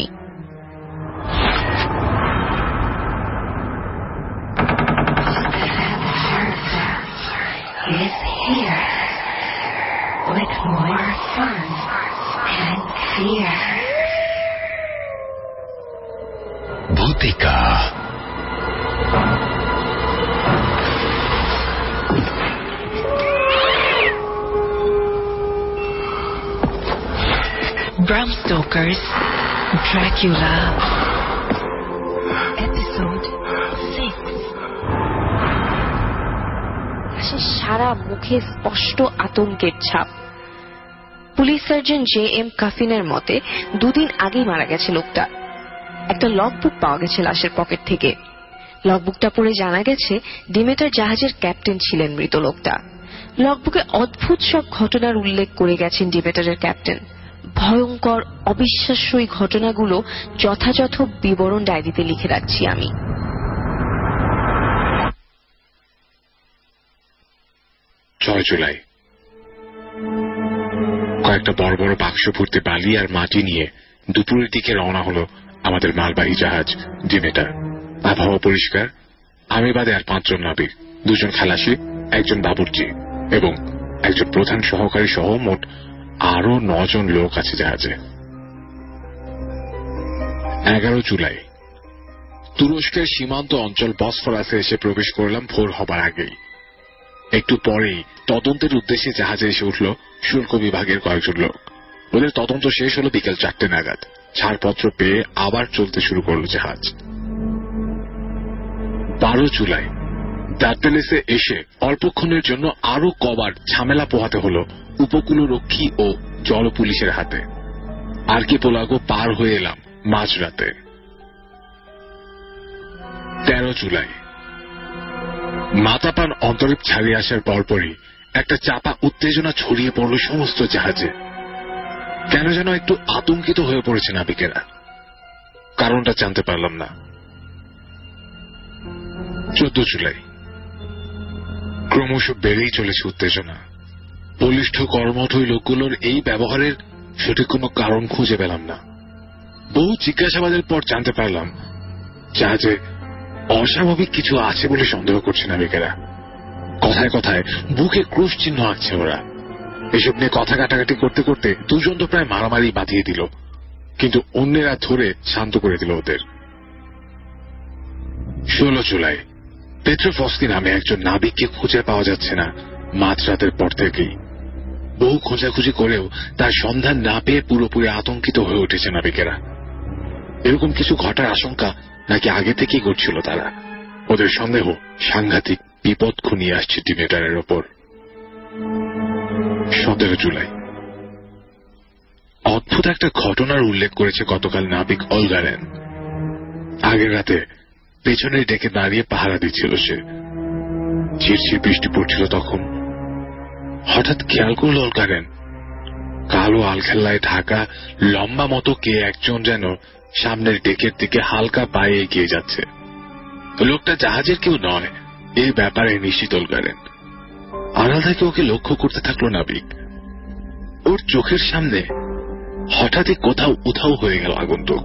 ভূতিকা Bram Stoker's Dracula Episode six. সারা মুখে স্পষ্ট আতঙ্কের ছাপ। পুলিশ সার্জন জে এম কাফিনের মতে দুদিন আগেই মারা গেছে লোকটা। একটা লগবুক পাওয়া গেছে লাশের পকেট থেকে। লগবুকটা পড়ে জানা গেছে ডিমেটার জাহাজের ক্যাপ্টেন ছিলেন মৃত লোকটা। লগবুকে অদ্ভুত সব ঘটনার উল্লেখ করে গেছেন ডিমেটারের ক্যাপ্টেন। ভয়ঙ্কর অবিশ্বাস্য এই ঘটনাগুলো যথাযথ বিবরণ ডায়েরিতে লিখে রাখছি আমি। ছয় জুলাই। কয়েকটা বড় বড় বাক্স ভর্তি বালি আর মাটি নিয়ে দুপুরের দিকে রওনা হলো আমাদের মালবাহী জাহাজ ডিমেটার। আবহাওয়া পরিষ্কার। আমি বাদে আর পাঁচজন নাবিক, দুজন খালাসি, একজন বাবুর্চি এবং একজন প্রধান সহকারী সহ মোট আরো নজন লোক আছে জাহাজে। এগারো জুলাই। তুরস্কের সীমান্ত অঞ্চল বসফরাসে এসে প্রবেশ করলাম ভোর হবার আগেই। একটু পরেই তদন্তের উদ্দেশ্যে জাহাজে এসে উঠল শুল্ক বিভাগের কয়েকজন লোক। ওদের তদন্ত শেষ হলো বিকেল চারটে নাগাদ। ছাড়পত্র পেয়ে আবার চলতে শুরু করল জাহাজ। বারো জুলাই। দার্ডেলেসে এসে অল্পক্ষণের জন্য আরো কবার ঝামেলা পোহাতে হল উপকূলরক্ষী ও জল পুলিশের হাতে। আর্কিপেলাগো পার হয়ে এলাম মাঝরাতে। তেরো জুলাই। মাথাপান অন্তরীপ ছাড়িয়ে আসার পরপরই একটা চাপা উত্তেজনা ছড়িয়ে পড়ল সমস্ত জাহাজে। কেন যেন একটু আতঙ্কিত হয়ে পড়েছে নাবিকেরা। কারণটা জানতে পারলাম না। চোদ্দ জুলাই। ক্রমশ বেড়েই চলেছে উত্তেজনা। বলিষ্ঠ কর্মঠ ওই লোকগুলোর এই ব্যবহারের সঠিক কোনো কারণ খুঁজে পেলাম না। বহু জিজ্ঞাসাবাদের পর জানতে পারলাম জাহাজে অস্বাভাবিক কিছু আছে বলে সন্দেহ করছে নাবিকেরা। কথায় কথায় বুকে ক্রুশ চিহ্ন আঁকছে ওরা। এসব নিয়ে কথা কাটাকাটি করতে করতে দুজন তো প্রায় মারামারি বাঁধিয়ে দিল, কিন্তু অন্যেরা ধরে শান্ত করে দিল ওদের। ষোলো জুলাই পেট্রোফস্কি নামে একজন নাবিককে খুঁজে পাওয়া যাচ্ছে না মাঝরাতের পর থেকেই। বহু খোঁজাখুঁজি করেও তার সন্ধান না পেয়ে পুরোপুরি আতঙ্কিত হয়ে উঠেছে নাবিকেরা। এরকম কিছু ঘটার আশঙ্কা নাকি আগে থেকেই করছিল তারা। ওদের সন্দেহ সাংঘাতিক বিপদ ঘনিয়ে আসছে ডিমেটারের ওপর। সতেরো জুলাই অদ্ভুত একটা ঘটনার উল্লেখ করেছে গতকাল নাবিক অলগারেন। আগের রাতে পেছনের ডেকে দাঁড়িয়ে পাহারা দিচ্ছিল সে। ঝিরঝির বৃষ্টি পড়ছিল তখন। হঠাৎ খেয়াল করল অলগারেন কালো আলখেল্লায় ঢাকা লম্বা মতো কে একজন যেন সামনের ডেকের দিকে হালকা পায়ে এগিয়ে যাচ্ছে। লোকটা জাহাজের কেউ নয়, এই ব্যাপারে নিশ্চিত অলগারেন। আড়াল থেকে ওকে লক্ষ্য করতে থাকলো নাবিক। ওর চোখের সামনে হঠাৎই কোথাও উধাও হয়ে গেল আগন্তুক।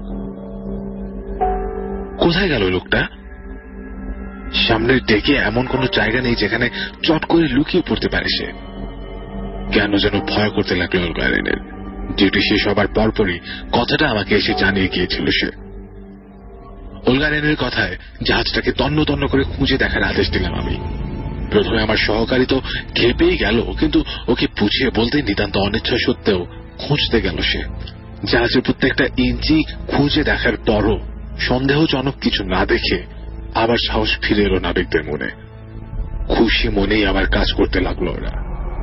কোথায় গেল লোকটা? সামনের ডেকে এমন কোন জায়গা নেই যেখানে চট করে লুকিয়ে পড়তে পারে সে। কেন যেন ভয় করতে লাগলো অলগারেনের। ডিউটি শেষ হবার পরপরই কথাটা আমাকে এসে জানিয়ে গিয়েছিল সে। অলগারেনের কথায় জাহাজটাকে তন্ন তন্ন করে খুঁজে দেখার আদেশ দিলাম আমি। প্রথমে আমার সহকারী তো খেপেই গেল, কিন্তু ওকে বুঝিয়ে বলতে নিতান্ত অনিচ্ছা সত্ত্বেও খুঁজতে গেল সে। জাহাজের প্রত্যেকটা ইঞ্চি খুঁজে দেখার পরও সন্দেহজনক কিছু না দেখে আবার সাহস ফিরে এলো নাবিকদের মনে। খুশি মনেই আবার কাজ করতে লাগলো ওরা।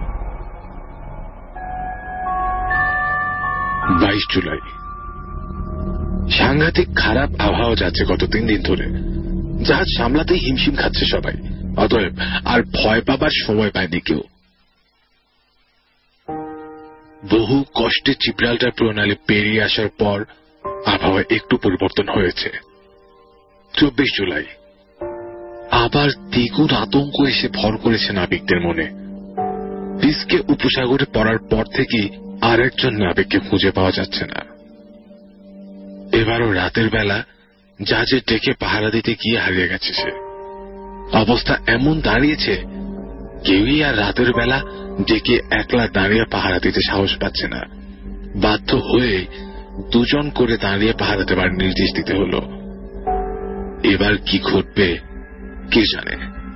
বাইশ জুলাই সাংঘাতিক খারাপ আবহাওয়া যাচ্ছে গত তিন দিন ধরে। জাহাজ সামলাতেই হিমশিম খাচ্ছে সবাই। অতএব আর ভয় পাবার সময় পায়নি কেউ। বহু কষ্টে জিব্রাল্টার প্রণালী পেরিয়ে আসার পর আবহাওয়া একটু পরিবর্তন হয়েছে। চব্বিশ জুলাই আবার দ্বিগুণ আতঙ্ক এসে ভর করেছে নাবিকদের মনে। বিস্কে উপসাগরে পড়ার পর থেকেই আর একজন নাবিককে খুঁজে পাওয়া যাচ্ছে না। এবারও রাতের বেলা জাহাজের ডেকে পাহারা দিতে গিয়ে হারিয়ে গেছে সে। অবস্থা এমন দাঁড়িয়েছে কেউই আর রাতের বেলা ডেকে একলা দাঁড়িয়ে পাহারা দিতে সাহস পাচ্ছে না। বাধ্য হয়ে দুজন করে দাঁড়িয়ে পাহারা দেবার নির্দেশ দিতে হলো। এবার কি ঘটবে কে জানে।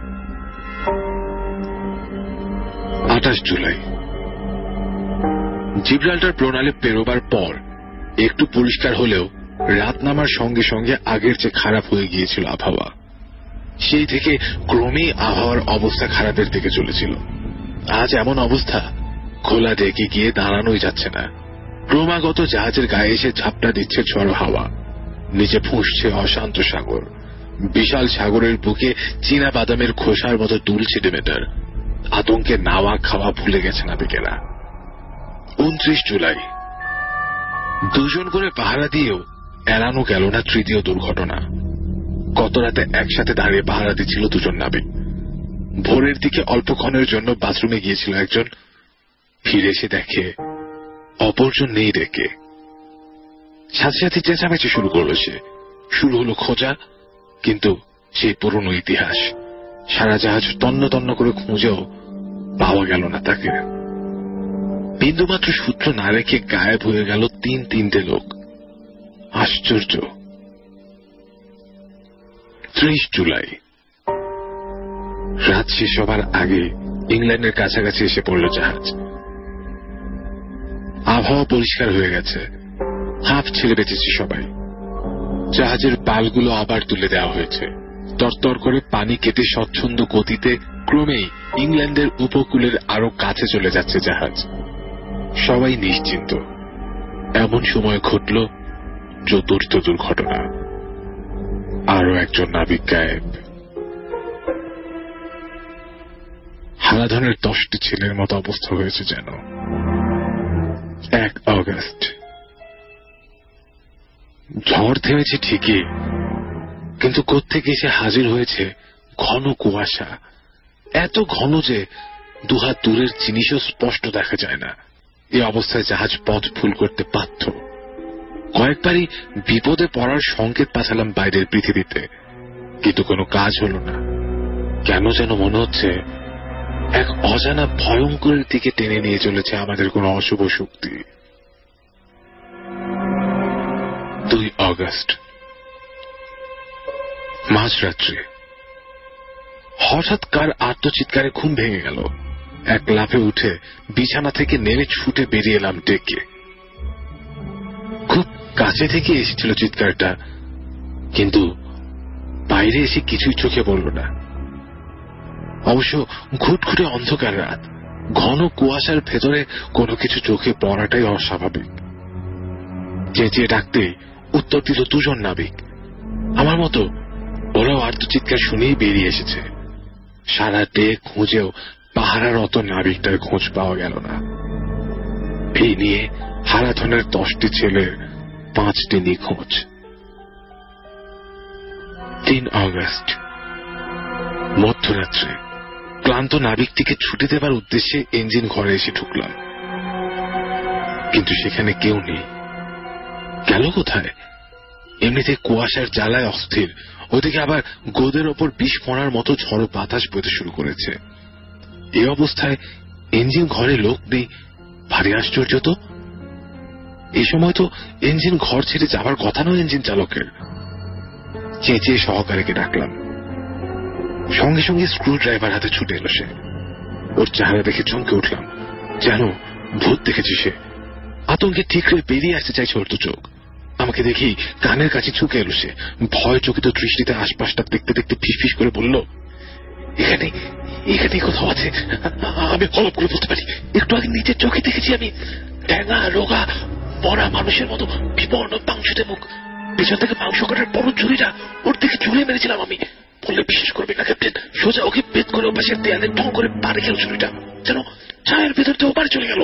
আঠাশ জুলাই জিব্রাল্টার প্রণালী পেরোবার পর একটু পরিষ্কার হলেও রাত নামার সঙ্গে সঙ্গে আগের চেয়ে খারাপ হয়ে গিয়েছিল আবহাওয়া। সেই থেকে ক্রমেই আবহাওয়ার অবস্থা খারাপের দিকে চলেছিল। আজ এমন অবস্থা খোলা ডেকে গিয়ে দাঁড়ানোই যাচ্ছে না। ক্রমাগত জাহাজের গায়ে এসে ঝাপটা দিচ্ছে ঝড়ো হাওয়া। নিচে ফুঁসছে অশান্ত সাগর। বিশাল সাগরের বুকে চীনা বাদামের খোসার মতো দুলছে ডিমেটার। আতঙ্কে নাওয়া খাওয়া ভুলে গেছে নাবিকেরা। উনত্রিশ জুলাই দুজন করে পাহারা দিয়েও এড়ানো গেল না তৃতীয় দুর্ঘটনা। গত রাতে একসাথে দাঁড়িয়ে পাহারা দিচ্ছিল দুজন নাবিক। ভোরের দিকে অল্পক্ষণের জন্য বাথরুমে গিয়েছিল একজন। ফিরে এসে দেখে অপরজন নেই ডেকে। সাথে সাথে চেঁচামেচি শুরু করলো সে। শুরু হলো খোঁজা, কিন্তু সেই পুরনো ইতিহাস। সারা জাহাজ তন্ন তন্ন করে খুঁজেও পাওয়া গেল না তাকে। বিন্দুমাত্র সূত্র না রেখে গায়েব হয়ে গেল তিন তিনটে লোক। আশ্চর্য। ত্রিশ জুলাই রাত শেষ হবার আগে ইংল্যান্ডের কাছাকাছি এসে পড়ল জাহাজ। আবহাওয়া পরিষ্কার হয়ে গেছে। হাঁপ ছেড়ে বেঁচেছে সবাই। জাহাজের পালগুলো আবার তুলে দেওয়া হয়েছে। তরতর করে পানি কেটে স্বচ্ছন্দ গতিতে ক্রমেই ইংল্যান্ডের উপকূলের আরো কাছে চলে যাচ্ছে জাহাজ। সবাই নিশ্চিন্ত। এমন সময় ঘটল চতুর্থ দুর্ঘটনা। আরো একজন নাবিক গায়েব। হারাধনের দশটি ছেলের মতো অবস্থা হয়েছে যেন। এক অগস্ট ঝড় থেমেছে ঠিকই, কিন্তু কোত্থেকে এসে হাজির হয়েছে ঘন কুয়াশা। এত ঘন যে দুহাত দূরের জিনিসও স্পষ্ট দেখা যায় না। এই অবস্থায় জাহাজ পথ ভুল করতে বাধ্য। কয়েকবারই বিপদে পড়ার সংকেত পাঠালাম বাইরের পৃথিবীতে, কিন্তু কোনো কাজ হলো না। কেন যেন মনে হচ্ছে এক অজানা ভয়ঙ্করের দিকে টেনে নিয়ে চলেছে আমাদের কোনো অশুভ শক্তি। দুই অগস্ট মাঝরাত্রে হঠাৎ কার আত্মচিৎকারে ঘুম ভেঙে গেল। এক লাফে উঠে বিছানা থেকে নেমে ছুটে বেরিয়ে এলাম ডেকে। খুব কাছে থেকে এসেছিল চিৎকারটা, কিন্তু বাইরে এসে কিছুই চোখে পড়ল না। অবশ্য ঘুটঘুটে অন্ধকার রাত, ঘন কুয়াশার ভেতরে কোনো কিছু চোখে পড়াটাই অস্বাভাবিক। চেঁচিয়ে ডাকতেই উত্তর দিল দুজন নাবিক। আমার মতো ওরাও আর্তচিৎকার শুনেই বেরিয়ে এসেছে। সারা ডে খুঁজেও পাহারারত নাবিকটার খোঁজ পাওয়া গেল না। এই নিয়ে হারাধনের দশটি ছেলের পাঁচটি নিখোঁজ। তিন অগস্ট মধ্যরাত্রে ক্লান্ত নাবিকটিকে ছুটে দেবার উদ্দেশ্যে ইঞ্জিন ঘরে এসে ঢুকলাম, কিন্তু সেখানে কেউ নেই। গেল কোথায়? এমনিতে কুয়াশার জ্বালায় অস্থির, ওদিকে আবার গোদের ওপর বিষ পড়ার মতো ঝড়ো বাতাস বইতে শুরু করেছে। এই অবস্থায় ইঞ্জিন ঘরে লোক নেই, ভারী আশ্চর্য তো। এই সময় তো ইঞ্জিন ঘর ছেড়ে যাবার কথা নয় ইঞ্জিন চালকের। চেঁচিয়ে সহকারীকে ডাকলাম। সঙ্গে সঙ্গে স্ক্রু ড্রাইভার হাতে ছুটে এলো সে। ওর চেহারা দেখে চমকে উঠলাম, যেন ভূত দেখেছি সে। আতঙ্কে ঠিকরে বেরিয়ে আসতে চাইছে ওর তো চোখ। আমাকে দেখেই কানের কাছে ঝুঁকে এলো সে। ভয় চকিত দৃষ্টিতে আশপাশটা দেখতে দেখতে ফিসফিস করে বলল, এখানে এখানে কোথাও আছে, আমি হলপ করে বলতে পারি। একটু আগে নিচের চোখে দেখেছি আমি, ট্যাঙা রোগা মরা মানুষের মতো বিবর্ণ পাংশুতে মুখ, পেছন থেকে মাংস কাটার বড় ঝুড়িটা ওর দিকে ঝুলে মেরেছিলাম আমি। বললে বিশ্বাস করবে না ক্যাপ্টেন, সোজা ওকে বেদ করে ওপাশের দেয়ালে ঢং করে পাড়ে গেল ঝুড়িটা, যেন ছায়ের ভেতর থেকে ওপারে চলে গেল।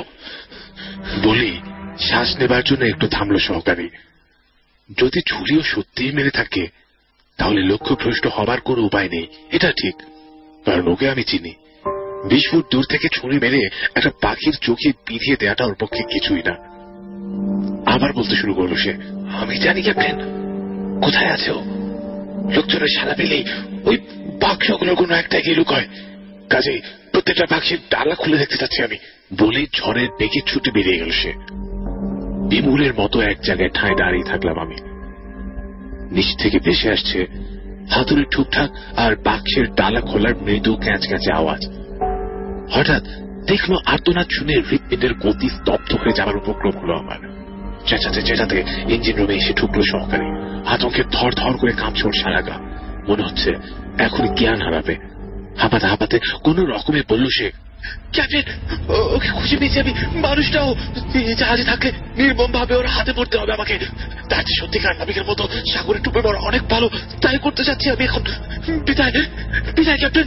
বলি শ্বাস নেবার জন্য একটু থামলো সহকারী। যদি ঝুড়িও সত্যিই মেরে থাকে তাহলে লক্ষ্যভ্রষ্ট হবার কোনো উপায় নেই, এটা ঠিক। কারণ ওকে আমি চিনি। বিশ ফুট দূর থেকে ছুরি মেরে একটা পাখির চোখে বিঁধিয়ে দেওয়াটা ওর পক্ষে কিছুই না। আবার বলতে শুরু করলো সে, আমি জানি ক্যাপ্টেন কোথায় আছে ও। লোকজনের সারা পেলেই ওই বাক্সগুলোর কোনো একটা গিয়ে লুকোয়, কাজেই প্রত্যেকটা বাক্সের ডালা খুলে দেখতে চাচ্ছি আমি। বলে ঝড়ের বেগে ছুটে বেরিয়ে গেল সে। বিমূলের মতো এক জায়গায় ঠাঁই দাঁড়িয়ে থাকলাম আমি। নিচ থেকে ভেসে আসছে হাতুড়ির ঠুকঠাক আর বাক্সের ডালা খোলার মৃদু ক্যাঁচ ক্যাঁচে আওয়াজ। হঠাৎ দেখলো আর্তনাদ শুনে হৃৎপিণ্ডের গতি স্তব্ধ হয়ে যাবার উপক্রম হলো আমার। চেঁচাতে চেঁচাতে ইঞ্জিন রুমে এসে ঢুকলো সহকারী। আতঙ্কে ধর ধর করে কাঁপছে ওর সারা গা, মনে হচ্ছে এখনই জ্ঞান হারাবে। হাঁপাতে হাঁপাতে কোন রকমে বলল সে, ক্যাপ্টেন ওকে খুঁজে পেয়েছি আমি। মানুষটাও জাহাজে থাকলে নির্মম ভাবে ওর হাতে পড়তে হবে আমাকে। তার যে সত্যিকার নাবিকের মতো সাগরে ডুবে পড়া অনেক ভালো, তাই করতে চাচ্ছি আমি এখন। বিদায় বিদায় ক্যাপ্টেন।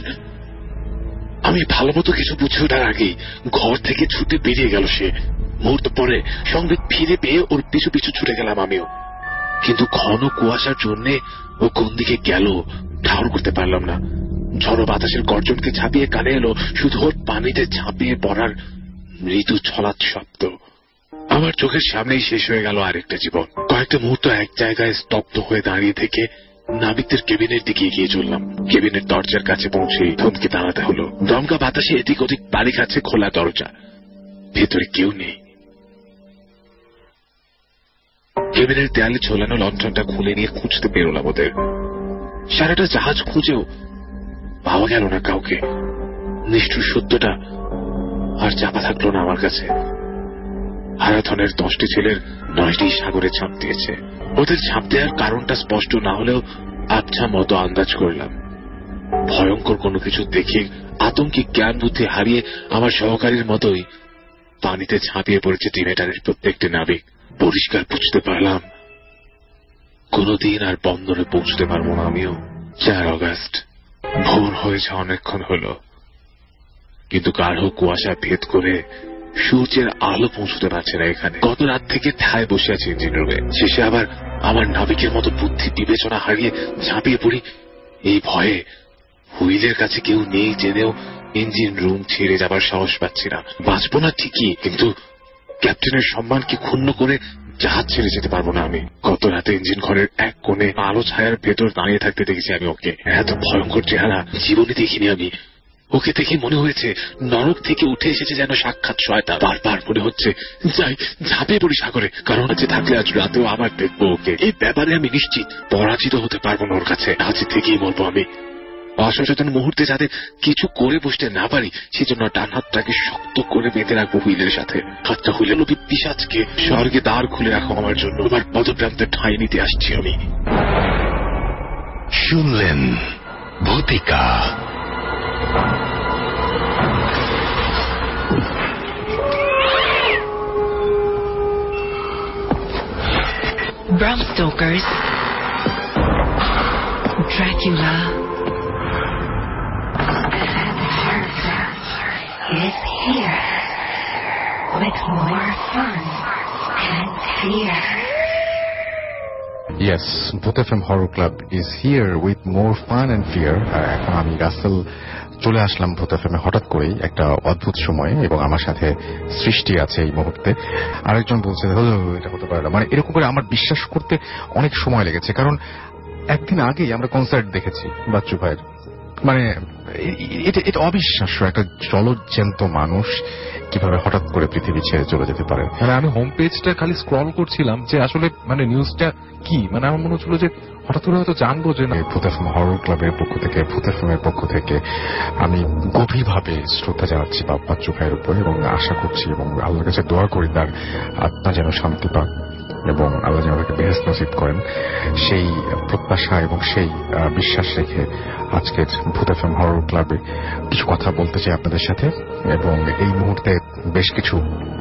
আমি ভালো মতো কিছু বুঝে ওঠার আগেই ঘর থেকে ছুটে বেরিয়ে গেল সে। মুহূর্ত পরে সংবিত ফিরে পেয়ে ওর পিছু পিছু ছুটে গেলাম আমিও, কিন্তু ঘন কুয়াশার জন্য ও কোন দিকে গেল ঠাউর করতে পারলাম না। ঝড়ো বাতাসের গর্জনকে ছাপিয়ে কানে এলো শুধু ওর পানিতে ঝাঁপিয়ে পড়ার মৃদু ছলাৎ শব্দ। আমার চোখের সামনেই শেষ হয়ে গেল আরেকটা জীবন। কয়েকটা মুহূর্ত এক জায়গায় স্তব্ধ হয়ে দাঁড়িয়ে থেকে নাবিকদের কেবিনের দিকে এগিয়ে চললাম। কেবিনের দরজার কাছে পৌঁছে থমকে দাঁড়াতে হলো। দমকা বাতাসে এদিক ওদিক বাড়ি খাচ্ছে খোলা দরজা, ভেতরে কেউ নেই। কেবিনের দেয়ালে ঝোলানো লণ্ঠনটা খুলে নিয়ে খুঁজতে বেরোলাম ওদের। সারাটা জাহাজ খুঁজেও পাওয়া গেল না কাউকে। নিষ্ঠুর সত্যটা আর চাপা থাকলো না আমার কাছে। হারাধনের দশটি ছেলের নয়টি সাগরে ঝাঁপ দিয়েছে। ওদের ঝাঁপ দেওয়ার কারণটা স্পষ্ট না হলেও আবছা মতো আন্দাজ করলাম। ভয়ঙ্কর কোনো কিছু দেখে আতঙ্কে জ্ঞান বুদ্ধি হারিয়ে আমার সহকারীর মতোই পানিতে ঝাঁপিয়ে পড়েছে টিনেটারের প্রত্যেকটি নাবিক। পরিষ্কার বুঝতে পারলাম কোনদিন আর বন্দরে পৌঁছতে পারবো না আমিও। চার অগস্ট ভোর হয়েছে অনেকক্ষণ হলো, কিন্তু গাঢ় কুয়াশা ভেদ করে সূর্যের আলো পৌঁছতে পারছে না এখানে। গত রাত থেকে ঠায় বসে আছে ইঞ্জিন রুমে। শেষে আবার আমার নাবিকের মতো বুদ্ধি বিবেচনা হারিয়ে ঝাঁপিয়ে পড়ি। এই ভয়ে হুইলের কাছে কেউ নেই জেনেও ইঞ্জিন রুম ছেড়ে যাবার সাহস পাচ্ছি না। বাঁচবো না ঠিকই, কিন্তু ক্যাপ্টেনের সম্মানকে ক্ষুণ্ণ করে জাহাজ ছেড়ে যেতে পারবো না আমি। গত রাতে ইঞ্জিন ঘরের এক কোণে আলো ছায়ার ভেতর দাঁড়িয়ে থাকতে দেখেছি আমি ওকে। এত ভয়ঙ্কর চেহারা জীবনে দেখিনি আমি। ওকে দেখে মনে হয়েছে নরক থেকে উঠে এসেছে যেন সাক্ষাৎ শয়তান। বারবার মনে হচ্ছে যাই ঝাঁপিয়ে পড়ি সাগরে, কারণ আজ থাকলে আজ রাতেও আবার দেখবো ওকে। এই ব্যাপারে আমি নিশ্চিত পরাজিত হতে পারবো না ওর কাছে। আজ থেকেই বলবো আমি অসচেতন মুহূর্তে যাতে কিছু করে বসতে না পারি সেজন্য ডান হাতটাকে শক্ত করে বেঁধে রাখবো হুইলের সাথে। হাতটা হুইলের লোভী পিশাচকে স্বর্গে দ্বার খুলে রাখো আমার জন্য। আমার পদপ্রান্তে ঠাঁই নিতে আসছি আমি। শুনলেন ভূতিকা। Bram Stoker's Dracula is here with more fun and fear. Yes, Bhoot F M Horror Club is here with more fun and fear. এখন আমি রাসেল চলে আসলাম ভূত এফ এম এ হঠাৎ করেই একটা অদ্ভুত সময়ে, এবং আমার সাথে সৃষ্টি আছে এই মুহূর্তে। আরেকজন বলছে এটা হতে পারে না, মানে এরকম করে আমার বিশ্বাস করতে অনেক সময় লেগেছে, কারণ একদিন আগেই আমরা কনসার্ট দেখেছি বাচ্চু ভাইয়ের। মানে এটা এটা অবিশ্বাস্য, একটা জলজ্যান্ত মানুষ কিভাবে হঠাৎ করে পৃথিবী ছেড়ে চলে যেতে পারে। মানে আমি হোম পেজটা খালি স্ক্রল করছিলাম যে আসলে মানে নিউজটা কি, মানে আমার মনে হচ্ছিল যে হঠাৎ করে হয়তো জানবো যে না। ভূত এফ এম হরর ক্লাবের পক্ষ থেকে, ভূত এফ এম এর পক্ষ থেকে আমি গভীরভাবে শ্রদ্ধা জানাচ্ছি বাচ্চু ভাইয়ের উপর, এবং আশা করছি এবং আল্লাহর কাছে দোয়া করি তার আত্মা যেন শান্তি পাক এবং আল্লাহ যেন তাকে বেহেশত নসিব করেন। সেই প্রত্যাশা এবং সেই বিশ্বাস রেখে আজকের ভূত এফ এম হরর ক্লাবে কিছু কথা বলতে চাই আপনাদের সাথে। এবং এই মুহূর্তে বেশ কিছু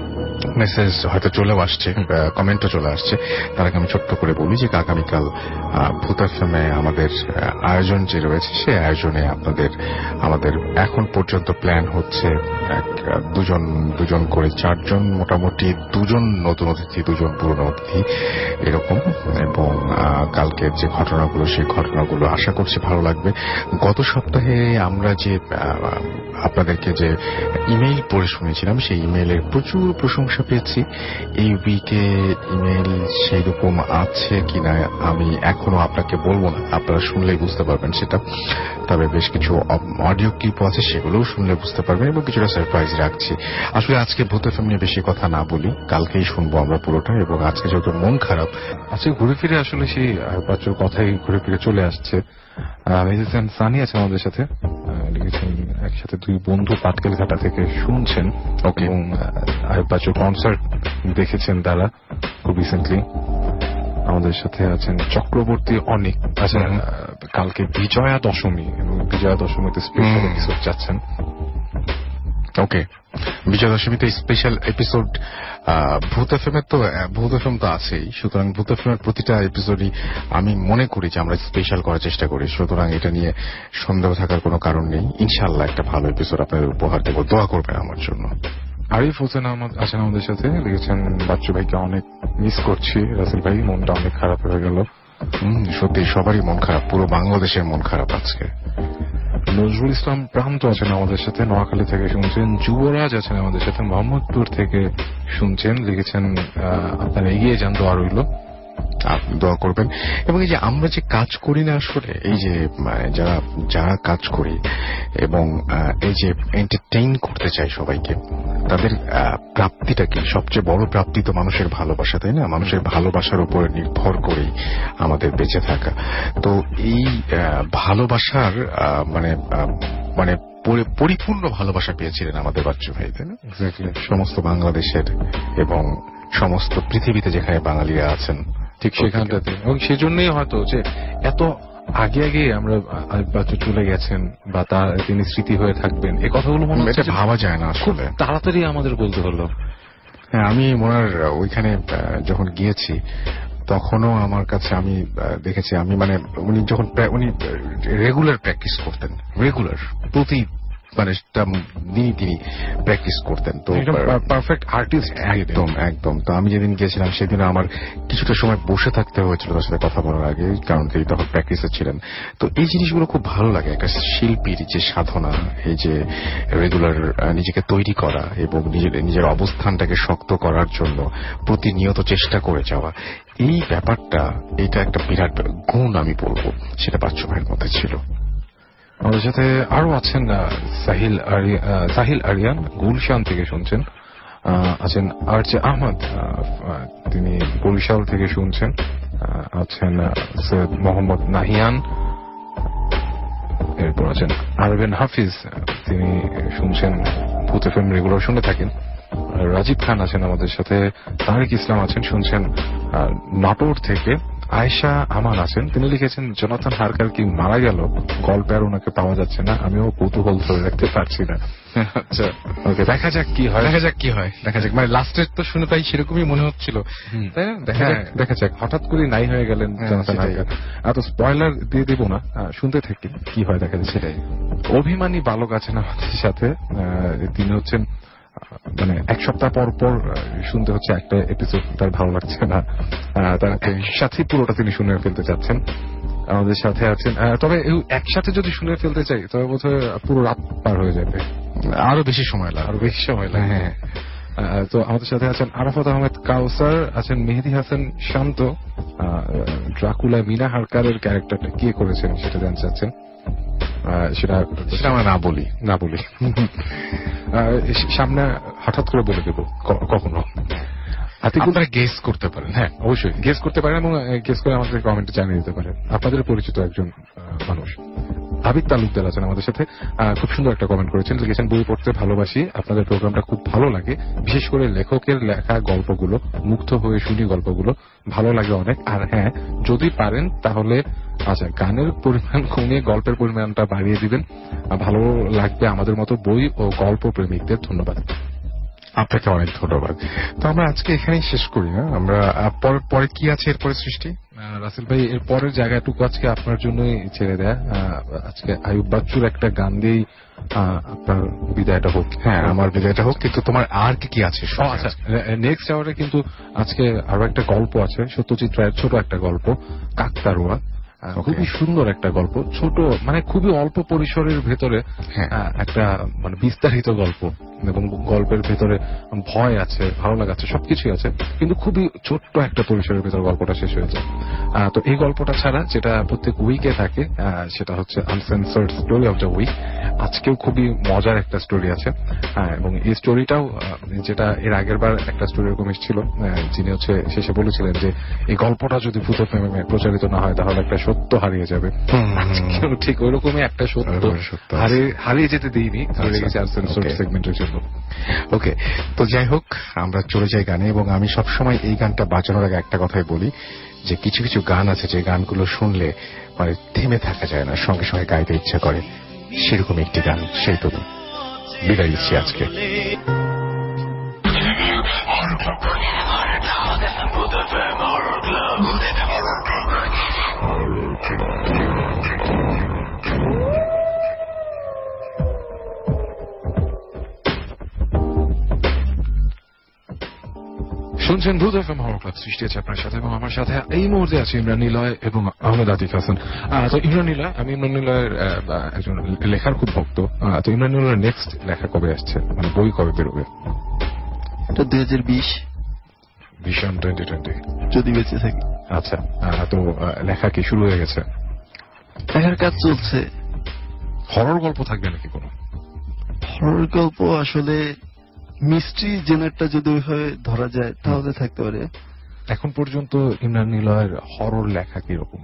মেসেজ হয়তো চলেও আসছে, কমেন্টও চলে আসছে। তার আগে আমি ছোট্ট করে বলি যে আগামীকাল ভূত এফ এম এ আমাদের আয়োজন যে রয়েছে সেই আয়োজনে আপনাদের আমাদের এখন পর্যন্ত প্ল্যান হচ্ছে দুজন দুজন করে চারজন, মোটামুটি দুজন নতুন অতিথি, দুজন পুরনো অতিথি এরকম। এবং কালকের যে ঘটনাগুলো সেই ঘটনাগুলো আশা করছি ভালো লাগবে। গত সপ্তাহে আমরা যে আপনাদেরকে যে ইমেইল পড়ে শুনেছিলাম সেই ইমেইলের প্রচুর প্রশংসা পেয়েছি। এই উইকে ইমেইল সেই রকম আছে কিনা আমি এখনো আপনাকে বলবো না, আপনারা শুনলেই বুঝতে পারবেন সেটা। তবে বেশ কিছু অডিও ক্লিপ আছে, সেগুলোও শুনলে বুঝতে পারবেন, এবং কিছুটা সারপ্রাইজ রাখছি। আসলে আজকে ভূত এফ এম নিয়ে বেশি কথা না বলি, কালকেই শুনবো আমরা পুরোটা। এবং আজকে যেহেতু মন খারাপ, আজকে ঘুরে ফিরে আসলে সেই বাচ্চার কথাই ঘুরে ফিরে চলে আসছে। লিখেছেন সানি আছেন আমাদের সাথে, লিখেছেন একসাথে দুই বন্ধু পাটকেল ঘাটা থেকে শুনছেন, এবং বাচ্চার কনসার্ট দেখেছেন তারা খুব রিসেন্টলি। আমাদের সাথে আছেন চক্রবর্তী অনেক, আছেন কালকে বিজয়া দশমী, এবং বিজয়া দশমীতে স্পেশাল এপিসোড যাচ্ছেন। ওকে, বিজয়া দশমীতে special episode Bhoot F M এর তো ভূত এফ এম তো আছেই, সুতরাং ভূত এফ এম এর প্রতিটা এপিসোডই আমি মনে করি যে আমরা স্পেশাল করার চেষ্টা করি, সুতরাং এটা নিয়ে সন্দেহ থাকার কোনো কারণ নেই। ইনশাআল্লাহ একটা ভালো এপিসোড আপনাদের উপহার দেবো, দোয়া করবেন আমার জন্য। আরিফ হোসেন আছেন আমাদের সাথে, লিখেছেন বাচ্চু ভাইকে অনেক মিস করছি রাসেল ভাই, মনটা অনেক খারাপ হয়ে গেল। হম সত্যি সবারই মন খারাপ, পুরো বাংলাদেশের মন খারাপ আজকে। নজরুল ইসলাম প্রান্ত আছেন আমাদের সাথে, নোয়াখালী থেকে শুনছেন। যুবরাজ আছেন আমাদের সাথে, মোহাম্মদপুর থেকে শুনছেন, লিখেছেন আপনারা এগিয়ে যান, দোয়া রইল, আপনি দোয়া করবেন। এবং এই যে আমরা যে কাজ করি না আসলে, এই যে যারা যারা কাজ করি এবং এই যে এন্টারটেইন করতে চাই সবাইকে, তাদের প্রাপ্তিটা কি? সবচেয়ে বড় প্রাপ্তি তো মানুষের ভালোবাসা, তাই না? মানুষের ভালোবাসার উপর নির্ভর করেই আমাদের বেঁচে থাকা। তো এই ভালোবাসার মানে মানে পরিপূর্ণ ভালোবাসা পেয়েছিলেন আমাদের বাচ্চু ভাই, তাই না? এক্স্যাক্টলি, সমস্ত বাংলাদেশের এবং সমস্ত পৃথিবীতে যেখানে বাঙালিরা আছেন ঠিক সেখানটাতে। এবং সেজন্যই হয়তো যে এত আগে আগে আমরা বাচ্চা চলে গেছেন বা তার তিনি স্মৃতি হয়ে থাকবেন, এই কথাগুলো মনে হচ্ছে ভাবা যায় না আসলে, তাড়াতাড়ি আমাদের বলতে হলো। হ্যাঁ, আমি ওনার ওইখানে যখন গিয়েছি তখনও আমার কাছে আমি দেখেছি, আমি মানে উনি যখন উনি রেগুলার প্র্যাকটিস করতেন, রেগুলার প্রতি মানে দিনই তিনি প্র্যাকটিস করতেন। তো পারফেক্ট আর্টিস্ট, একদম একদম। তো আমি যেদিন গিয়েছিলাম সেদিন আমার কিছুটা সময় বসে থাকতে হয়েছিল তার সাথে কথা বলার আগে, কারণ তিনি তখন প্র্যাকটিসে ছিলেন। তো এই জিনিসগুলো খুব ভালো লাগে, একটা শিল্পীর যে সাধনা, এই যে রেগুলার নিজেকে তৈরি করা এবং নিজের নিজের অবস্থানটাকে শক্ত করার জন্য প্রতিনিয়ত চেষ্টা করে যাওয়া, এই ব্যাপারটা এটা একটা বিরাট গুণ আমি বলবো, সেটা বাচ্চু ভাইয়ের মধ্যে ছিল। আমাদের সাথে আরো আছেন সাহিল সাহিল আরিয়ান, গুলশান থেকে শুনছেন। আছেন আর যে আহমদ, তিনি বরিশাল থেকে শুনছেন। আছেন সৈয়দ মোহাম্মদ নাহিয়ান, এরপর আছেন আরবেন হাফিজ, তিনি শুনছেন ভূত এফএম রেগুলার শুনে থাকেন। রাজীব খান আছেন আমাদের সাথে। তারেক ইসলাম আছেন, শুনছেন নাটোর থেকে। আয়েশা আমান আছেন, তিনি লিখেছেন জোনাথন হারকার কি মারা গেল, গল্পে আর ওনাকে পাওয়া যাচ্ছে না, আমিও কৌতূহল ধরে রাখতে পারছি না। আচ্ছা ওকে, দেখা যাক কি হয়, দেখা যাক কি হয় দেখা যাক মানে লাস্টের তো শুনে তাই সেরকমই মনে হচ্ছিল, তাই না? দেখা যাক, হঠাৎ করে নাই হয়ে গেলেন জোনাথন হারকার। এত স্পয়লার দিয়ে দেবো না, শুনতে থাকি কি হয় দেখা যাচ্ছে। সেটাই। অভিমানী বালক আছেন আমাদের সাথে, তিনি হচ্ছেন মানে এক সপ্তাহ পর পর শুনতে হচ্ছে একটা এপিসোড, তার ভালো লাগছে না, তার একসাথে পুরোটা তিনি শুনে ফেলতে চাচ্ছেন। আমাদের সাথে আছেন, তবে একসাথে যদি শুনে ফেলতে চাই তবে বোধহয় পুরো রাত পার হয়ে যাবে, আরো বেশি সময় লাগে আরো বেশি সময় লাগে হ্যাঁ। তো আমাদের সাথে আছেন আরাফাত আহমেদ কাউসার, আছেন মেহেদি হাসান শান্ত। ড্রাকুলা মিনা হারকারের ক্যারেক্টারটা কে করেছেন সেটা জানতে চাচ্ছেন, সেটা সেটা আমরা না বলি না বলি সামনে হঠাৎ করে বলে দেবো কখনো। আপনারা গেস করতে পারেন, হ্যাঁ অবশ্যই গেস করতে পারেন এবং গেস করে আমাদের কমেন্টে জানিয়ে দিতে পারেন। আপনাদের পরিচিত একজন মানুষ আবিদ তালুকদার আছেন আমাদের সাথে, খুব সুন্দর একটা কমেন্ট করেছেন, লিখেছেন বই পড়তে ভালোবাসি, আপনাদের প্রোগ্রামটা খুব ভালো লাগে, বিশেষ করে লেখকের লেখা গল্পগুলো, মুগ্ধ হয়ে শুনি গল্পগুলো, ভালো লাগে অনেক। আর হ্যাঁ যদি পারেন তাহলে আচ্ছা গানের পরিমাণ কমিয়ে গল্পের পরিমাণটা বাড়িয়ে দিবেন, ভালো লাগবে আমাদের মতো বই ও গল্প প্রেমিকদের। ধন্যবাদ। আপনাকে অনেক ধন্যবাদ। তো আমরা আজকে এখানেই শেষ করি না, আমরা পরে কি আছে এরপরে সৃষ্টি রাসেল ভাই, এর পরের জায়গাটুকু আজকে আপনার জন্যই ছেড়ে দেয়া। আজকে আয়ুব বাচ্চুর একটা গান দিয়েই আপনার বিদায়টা হোক। হ্যাঁ আমার বিদায়টা হোক, কিন্তু তোমার আর কি কি আছে? আচ্ছা নেক্সট আওয়ারে কিন্তু আজকে আরো একটা গল্প আছে, সত্যজিৎ রায়ের ছোট একটা গল্প কাকতারুয়া, খুবই সুন্দর একটা গল্প, ছোট মানে খুবই অল্প পরিসরের ভেতরে একটা মানে বিস্তারিত গল্প, এবং গল্পের ভেতরে ভয় আছে, ভালো লাগাচ্ছে, সবকিছুই আছে, কিন্তু খুবই ছোট্ট একটা পরিসরের ভেতরে গল্পটা শেষ হয়ে যায়। তো এই গল্পটা ছাড়া যেটা প্রত্যেক উইকে থাকে সেটা হচ্ছে uncensored story of the week. আজকেও খুবই মজার একটা স্টোরি আছে, এবং এই স্টোরিটাও যেটা এর আগের বার একটা স্টোরি এরকম এসেছিল, যিনি হচ্ছে শেষে বলেছিলেন যে এই গল্পটা যদি ভূত এফএমে প্রচারিত না হয় তাহলে একটা সত্য হারিয়ে যাবে। ঠিক ওই রকমই একটা সত্য হারিয়ে যেতে দিইনি সেগমেন্টের জন্য। ওকে, তো যাই হোক আমরা চলে যাই গানে, এবং আমি সবসময় এই গানটা বাজানোর আগে একটা কথাই বলি যে কিছু কিছু গান আছে যে গানগুলো শুনলে মানে থেমে থাকা যায় না, সঙ্গে সঙ্গে গাইতে ইচ্ছা করে, সেরকম একটি গান, সেই তো বিদায় দিচ্ছি আজকে। শুনছেন ভূত এফএম হরর ক্লাব, সৃষ্টি আছে আপনার সাথে, এবং আমার সাথে এই মুহূর্তে আছে ইমরান নিলয় এবং আহমেদ আতিক হাসান। তো ইমরান নিলয়, আমি ইমরান নিলয়ের একজন লেখার খুব ভক্ত। তো ইমরান নিলয়ের নেক্সট লেখা কবে আসছে, মানে বই কবে বেরোবে? এটা দুই হাজার বিশ ভিশন টোয়েন্টি টোয়েন্টি যদি বেঁচে থাকি। আচ্ছা, তো লেখা কি শুরু হয়ে গেছে? লেখার কাজ চলছে। হরর গল্প থাকবে নাকি কোনো? হরর গল্প আসলে মিস্ট্রি জেনারটা যদি ওইভাবে ধরা যায় তাহলে থাকতে পারে। এখন পর্যন্ত ইমরান নিলয়ের হরর লেখা কিরকম?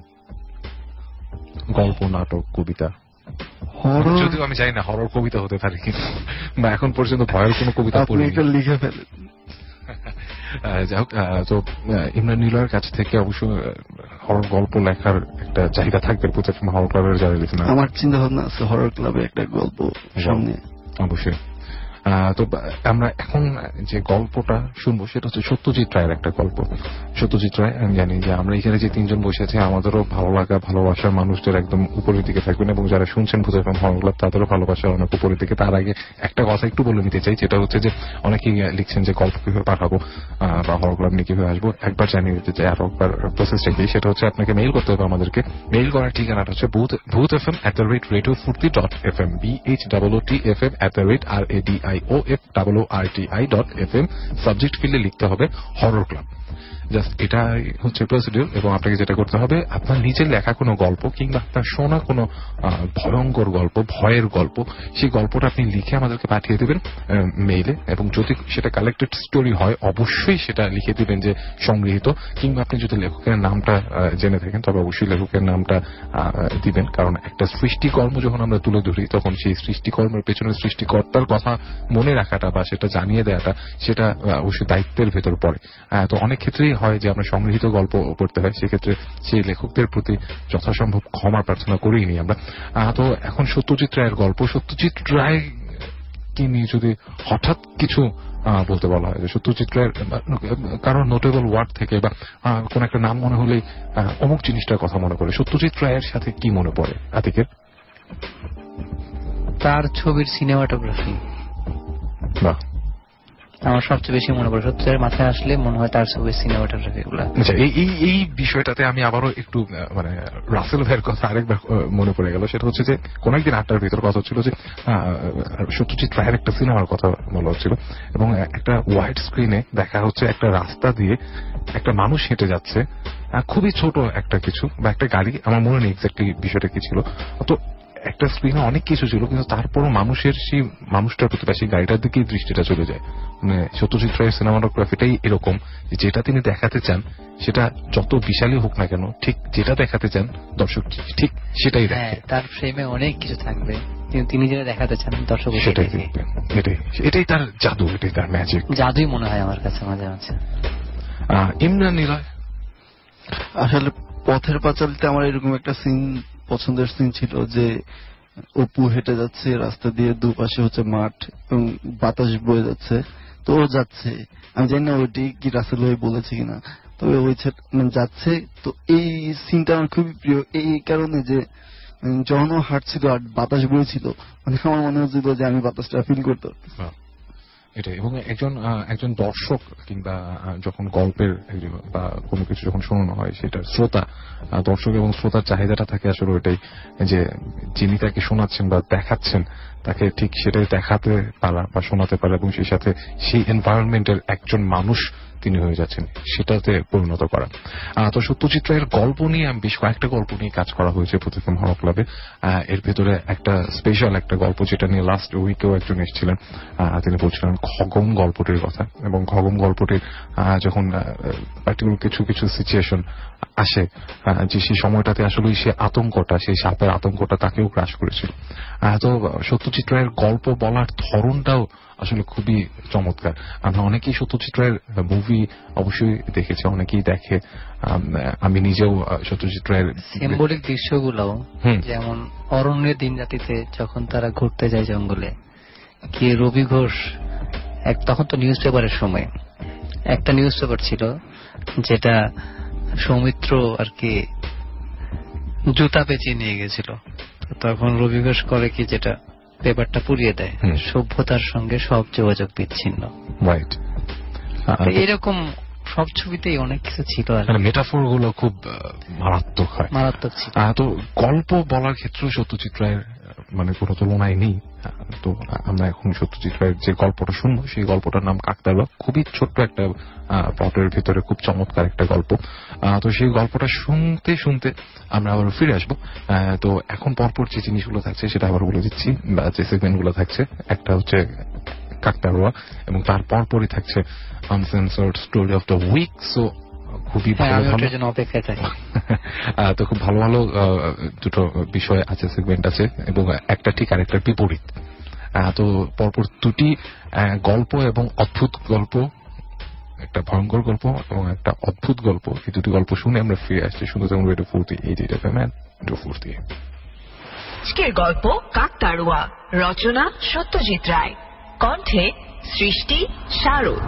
গল্প, নাটক, কবিতা? হরর যদিও আমি জানি না হরর কবিতা হতে পারে কিনা, বা এখন পর্যন্ত ভয়ের কোনো কবিতা পড়িনি, লিখে ফেলে। যাই হোক, তো ইমরান নিলয়ের কাছ থেকে অবশ্য হরর গল্প লেখার একটা চাহিদা থাকবে প্রত্যেক হরর ক্লাবের যারা লিখে। আমার চিন্তা ভাবনা আছে হরর ক্লাবে একটা গল্প সামনে। অবশ্যই তো আমরা এখন যে গল্পটা শুনবো সেটা হচ্ছে সত্যজিৎ রায়ের একটা গল্প। সত্যজিৎ রায়, আমি জানি যে আমরা এখানে যে তিনজন বসে আছি আমাদেরও ভালো লাগা ভালোবাসার মানুষদের একদম উপরের দিকে থাকবেন, এবং যারা শুনছেন ভূত এফএম হর্ন ক্লাব তাদেরও ভালোবাসার অনেক উপরের দিকে। তার আগে একটা কথা একটু বলে নিতে চাই, যেটা হচ্ছে যে অনেকেই লিখছেন যে গল্প কিভাবে পাঠাবো বা হর্ন ক্লাব নিয়ে কিভাবে আসবো, একবার জানিয়ে দিতে চাই আরো একবার প্রসেসটা কি। সেটা হচ্ছে আপনাকে মেইল করতে হবে আমাদেরকে। মেইল করার ঠিকানাটা হচ্ছে Bhoot FM at the rate radio Foorti dot F M, B H double O T F M at the rate R A D I O F double O R T I dot F M. Subject ফিল্ডে লিখতে হবে হরর ক্লাব। জাস্ট এটাই হচ্ছে প্রসিডিউর। এবং আপনাকে যেটা করতে হবে, আপনার নিজের লেখা কোনো গল্প কিংবা আপনার শোনা কোনো ভয়ঙ্কর গল্প, ভয়ের গল্প, সেই গল্পটা আপনি লিখে আমাদেরকে পাঠিয়ে দেবেন মেইলে। এবং যদি সেটা কালেক্টেড স্টোরি হয় অবশ্যই সেটা লিখে দিবেন যে সংগৃহীত, কিংবা আপনি যদি লেখকের নামটা জেনে থাকেন তবে অবশ্যই লেখকের নামটা দিবেন। কারণ একটা সৃষ্টিকর্ম যখন আমরা তুলে ধরি তখন সেই সৃষ্টিকর্মের পেছনে সৃষ্টিকর্তার কথা মনে রাখাটা বা সেটা জানিয়ে দেওয়াটা সেটা অবশ্যই দায়িত্বের ভেতর পড়ে। তো অনেক ক্ষেত্রেই হয় যে আমরা সংগৃহীত গল্প পড়তে হয়, সেক্ষেত্রে সেই লেখকদের প্রতি যথাসম্ভব ক্ষমা প্রার্থনা করেই নি আমরা। তো এখন সত্যজিৎ রায়ের গল্প। সত্যজিৎ রায় কি নিয়ে যদি হঠাৎ কিছু বলতে বলা হয়, সত্যজিৎ রায়ের কারণ নোটেবল ওয়ার্ড থেকে বা কোন একটা নাম মনে হলেই অমুক জিনিসটার কথা মনে পড়ে, সত্যজিৎ রায়ের সাথে কি মনে পড়ে আতিকের? তার ছবির সিনেমাটোগ্রাফি বাহ, আমার সবচেয়ে বেশি মনে পড়ে। সত্যজিৎ মাথায় আসলে মনে হয় তার ছবির সিনেমাটোগ্রাফি গুলা। আচ্ছা, এই এই বিষয়টাতে আমি আবারও একটু মানে রাসেল ভাইয়ের কথা আরেকবার মনে পড়ে গেল। সেটা হচ্ছে যে কোন একদিন আটটার ভিতর কথা হচ্ছিল যে সত্যজিৎ রায়ের একটা সিনেমার কথা বলা হচ্ছিল, এবং একটা ওয়াইড স্ক্রিনে দেখা হচ্ছে একটা রাস্তা দিয়ে একটা মানুষ হেঁটে যাচ্ছে, খুবই ছোট একটা কিছু বা একটা গাড়ি, আমার মনে নেই এক্স্যাক্টলি বিষয়টা কি ছিল। তো একটা স্ক্রিনে অনেক কিছু ছিল, কিন্তু তারপরও মানুষের সেই মানুষটার প্রতি বা সেই গাড়িটার দিকেই দৃষ্টিটা চলে যায়। মানে সত্যজিৎ রায়ের সিনেমাটোগ্রাফিটাই এরকম, যেটা তিনি দেখাতে চান সেটা যত বিশালই হোক না কেন, ঠিক যেটা দেখাতে চান দর্শক ঠিক সেটাই দেখে। তার ফ্রেমে অনেক কিছু থাকবে, তিনি যেটা দেখাতে চান দর্শক সেটাই দেখবে। এটাই এটাই তার জাদু, এটাই তার ম্যাজিক। জাদুই মনে হয় আমার কাছে মাঝে মাঝে। ইমরান নিলয়, আসলে পথের পাঁচালীতে আমার এরকম একটা সিন পছন্দের সিন ছিল যে অপু হেঁটে যাচ্ছে রাস্তা দিয়ে, দুপাশে হচ্ছে মাঠ এবং বাতাস বয়ে যাচ্ছে, তো ও যাচ্ছে, আমি জানি না ওইটি কি রাসেল ভাই বলেছে কিনা, তবে ওই যাচ্ছে। তো এই সিনটা আমার খুবই প্রিয় এই কারণে যে যখন ও হাঁটছিল আর বাতাস বইছিল, মানে আমার মনে হচ্ছিল যে আমি বাতাসটা ফিল করতে পারতাম। এটাই। এবং একজন একজন দর্শক কিংবা যখন গল্পের বা কোনো কিছু যখন শোনানো হয় সেটার শ্রোতা, দর্শক এবং শ্রোতার চাহিদাটা থাকে আসলে ওইটাই যে যিনি তাকে শোনাচ্ছেন বা দেখাচ্ছেন তাকে ঠিক সেটাই দেখাতে পারা বা শোনাতে পারা, এবং সেই সাথে সেই এনভায়রনমেন্টের একজন মানুষ তিনি হয়ে যাচ্ছেন সেটাতে পরিণত করা। তো সত্যজিৎ রায়ের গল্প নিয়ে বেশ কয়েকটা গল্প নিয়ে কাজ করা হয়েছে ভূত এফএম হর্ন ক্লাবে। এর ভেতরে একটা স্পেশাল একটা গল্প যেটা নিয়ে লাস্ট উইকেও একজন এসেছিলেন, তিনি বলছিলেন খগম গল্পটির কথা। এবং খগম গল্পটির যখন পার্টিকুলার কিছু কিছু সিচুয়েশন আসে যে সেই সময়টাতে আসলে সেই আতঙ্কটা, সেই সাপের আতঙ্কটা তাকেও গ্রাস করেছিল। তো সত্যজিৎ রায়ের গল্প বলার ধরনটাও আসলে খুবই চমৎকার। আমরা অনেকেই সত্যজিৎ রায়ের মুভি অবশ্যই দেখেছি, অনেকেই দেখে, আমি নিজেও সত্যজিৎ রায়ের সিম্বলিক দৃশ্যগুলো, যেমন অরণ্যের দিন রাতিতে যখন তারা ঘুরতে যায় জঙ্গলে, কি রবি ঘোষ এক তখন তো নিউজ পেপারের সময় একটা নিউজ পেপার ছিল যেটা সৌমিত্র আর কি জুতা পেঁচিয়ে নিয়ে গেছিল, তখন রবি ঘোষ করে কি যেটা পেপারটা পুড়িয়ে দেয়, সভ্যতার সঙ্গে সব যোগাযোগ বিচ্ছিন্ন। রাইট, এরকম সব ছবিতেই অনেক কিছু ছিল, মেটাফোর গুলো খুব মারাত্মক হয়, মারাত্মক ছিল। তো গল্প বলার ক্ষেত্রে সত্যজিৎ রায়ের মানে কোনো তুলনায় নেই। তো আমরা এখন সত্যজিৎ রায়ের যে গল্পটা শুনবো সেই গল্পটার নাম কাকতাড়ুয়া, খুবই ছোট্ট একটা প্লটের ভিতরে খুব চমৎকার একটা গল্প। তো সেই গল্পটা শুনতে শুনতে আমরা আবার ফিরে আসবো। তো এখন পরপর যে জিনিসগুলো থাকছে সেটা আবার বলে দিচ্ছি, যে সেগমেন্টগুলো থাকছে, একটা হচ্ছে কাকতাড়ুয়া এবং তার পরপরই থাকছে uncensored story of the week. So খুবই ভালো ভালো অপেক্ষায় থাকি। তো খুব ভালো ভালো দুটো বিষয় আছে, সেগমেন্ট আছে, এবং একটা ঠিক আরেকটার বিপরীত। তো পরপর দুটি গল্প এবং অদ্ভুত গল্প, একটা ভয়ঙ্কর গল্প এবং একটা অদ্ভুত গল্প, এই দুটি গল্প শুনে আমরা ফিরে আসছি। শুনতে যেমন radio Foorti eight eight F M radio Foorti. আজকের গল্প কাকতাড়ুয়া, রচনা সত্যজিৎ রায়, কণ্ঠে সৃষ্টি শারদ।